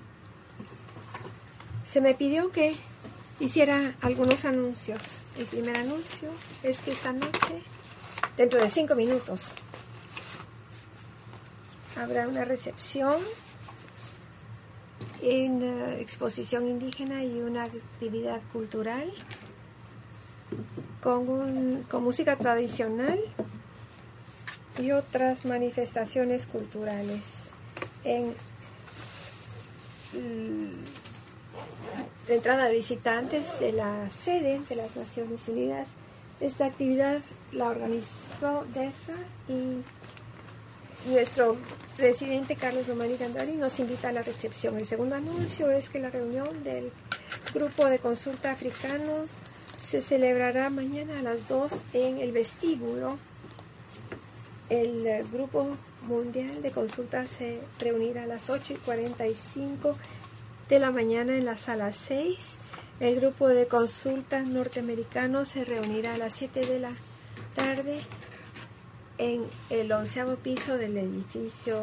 E: Se me pidió que hiciera algunos anuncios. El primer anuncio es que esta noche, dentro de cinco minutos, habrá una recepción en uh, exposición indígena y una actividad cultural con, un, con música tradicional y otras manifestaciones culturales. En la entrada de visitantes de la sede de las Naciones Unidas. Esta actividad la organizó DESA y nuestro presidente Carlos Romani Gandari nos invita a la recepción. El segundo anuncio es que la reunión del Grupo de Consulta Africano se celebrará mañana a las dos en el vestíbulo. El Grupo Mundial de Consulta se reunirá a las ocho y cuarenta y cinco de la mañana en la sala seis. El Grupo de Consulta Norteamericano se reunirá a las siete de la tarde en el onceavo piso del edificio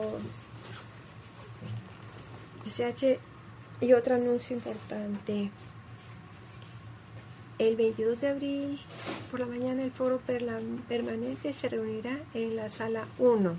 E: S H. Y otro anuncio importante: el veintidós de abril por la mañana el Foro Permanente se reunirá en la sala uno,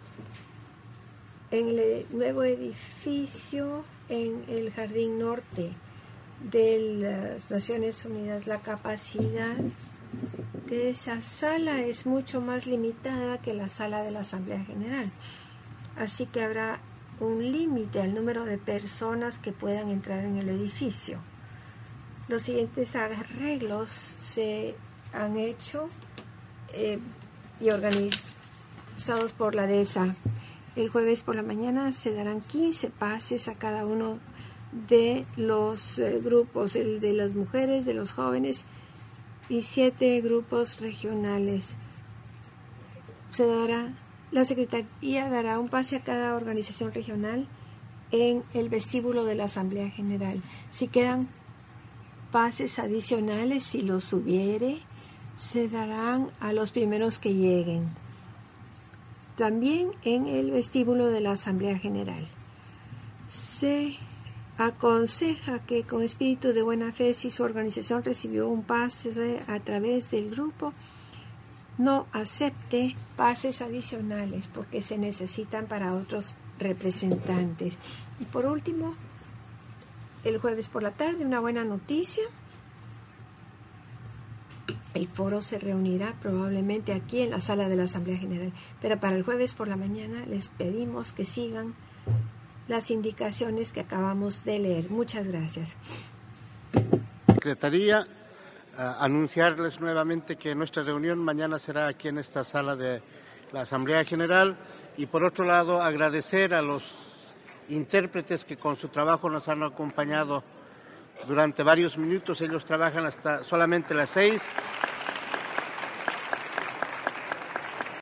E: en el nuevo edificio en el Jardín Norte de las Naciones Unidas. La capacidad de esa sala es mucho más limitada que la sala de la Asamblea General, así que habrá un límite al número de personas que puedan entrar en el edificio. Los siguientes arreglos se han hecho eh, y organizados por la DESA. El jueves por la mañana se darán quince pases a cada uno de los eh, grupos, el de las mujeres, de los jóvenes y siete grupos regionales. Se dará, la Secretaría dará un pase a cada organización regional en el vestíbulo de la Asamblea General. Si quedan pases adicionales, si los hubiere, se darán a los primeros que lleguen. También en el vestíbulo de la Asamblea General. Se aconseja que con espíritu de buena fe, si su organización recibió un pase a través del grupo, no acepte pases adicionales porque se necesitan para otros representantes. Y por último, el jueves por la tarde, una buena noticia: el foro se reunirá probablemente aquí en la sala de la Asamblea General, pero para el jueves por la mañana les pedimos que sigan las indicaciones que acabamos de leer. Muchas gracias.
A: Secretaría, uh, anunciarles nuevamente que nuestra reunión mañana será aquí en esta sala de la Asamblea General, y por otro lado agradecer a los intérpretes que con su trabajo nos han acompañado durante varios minutos. Ellos trabajan hasta solamente las seis.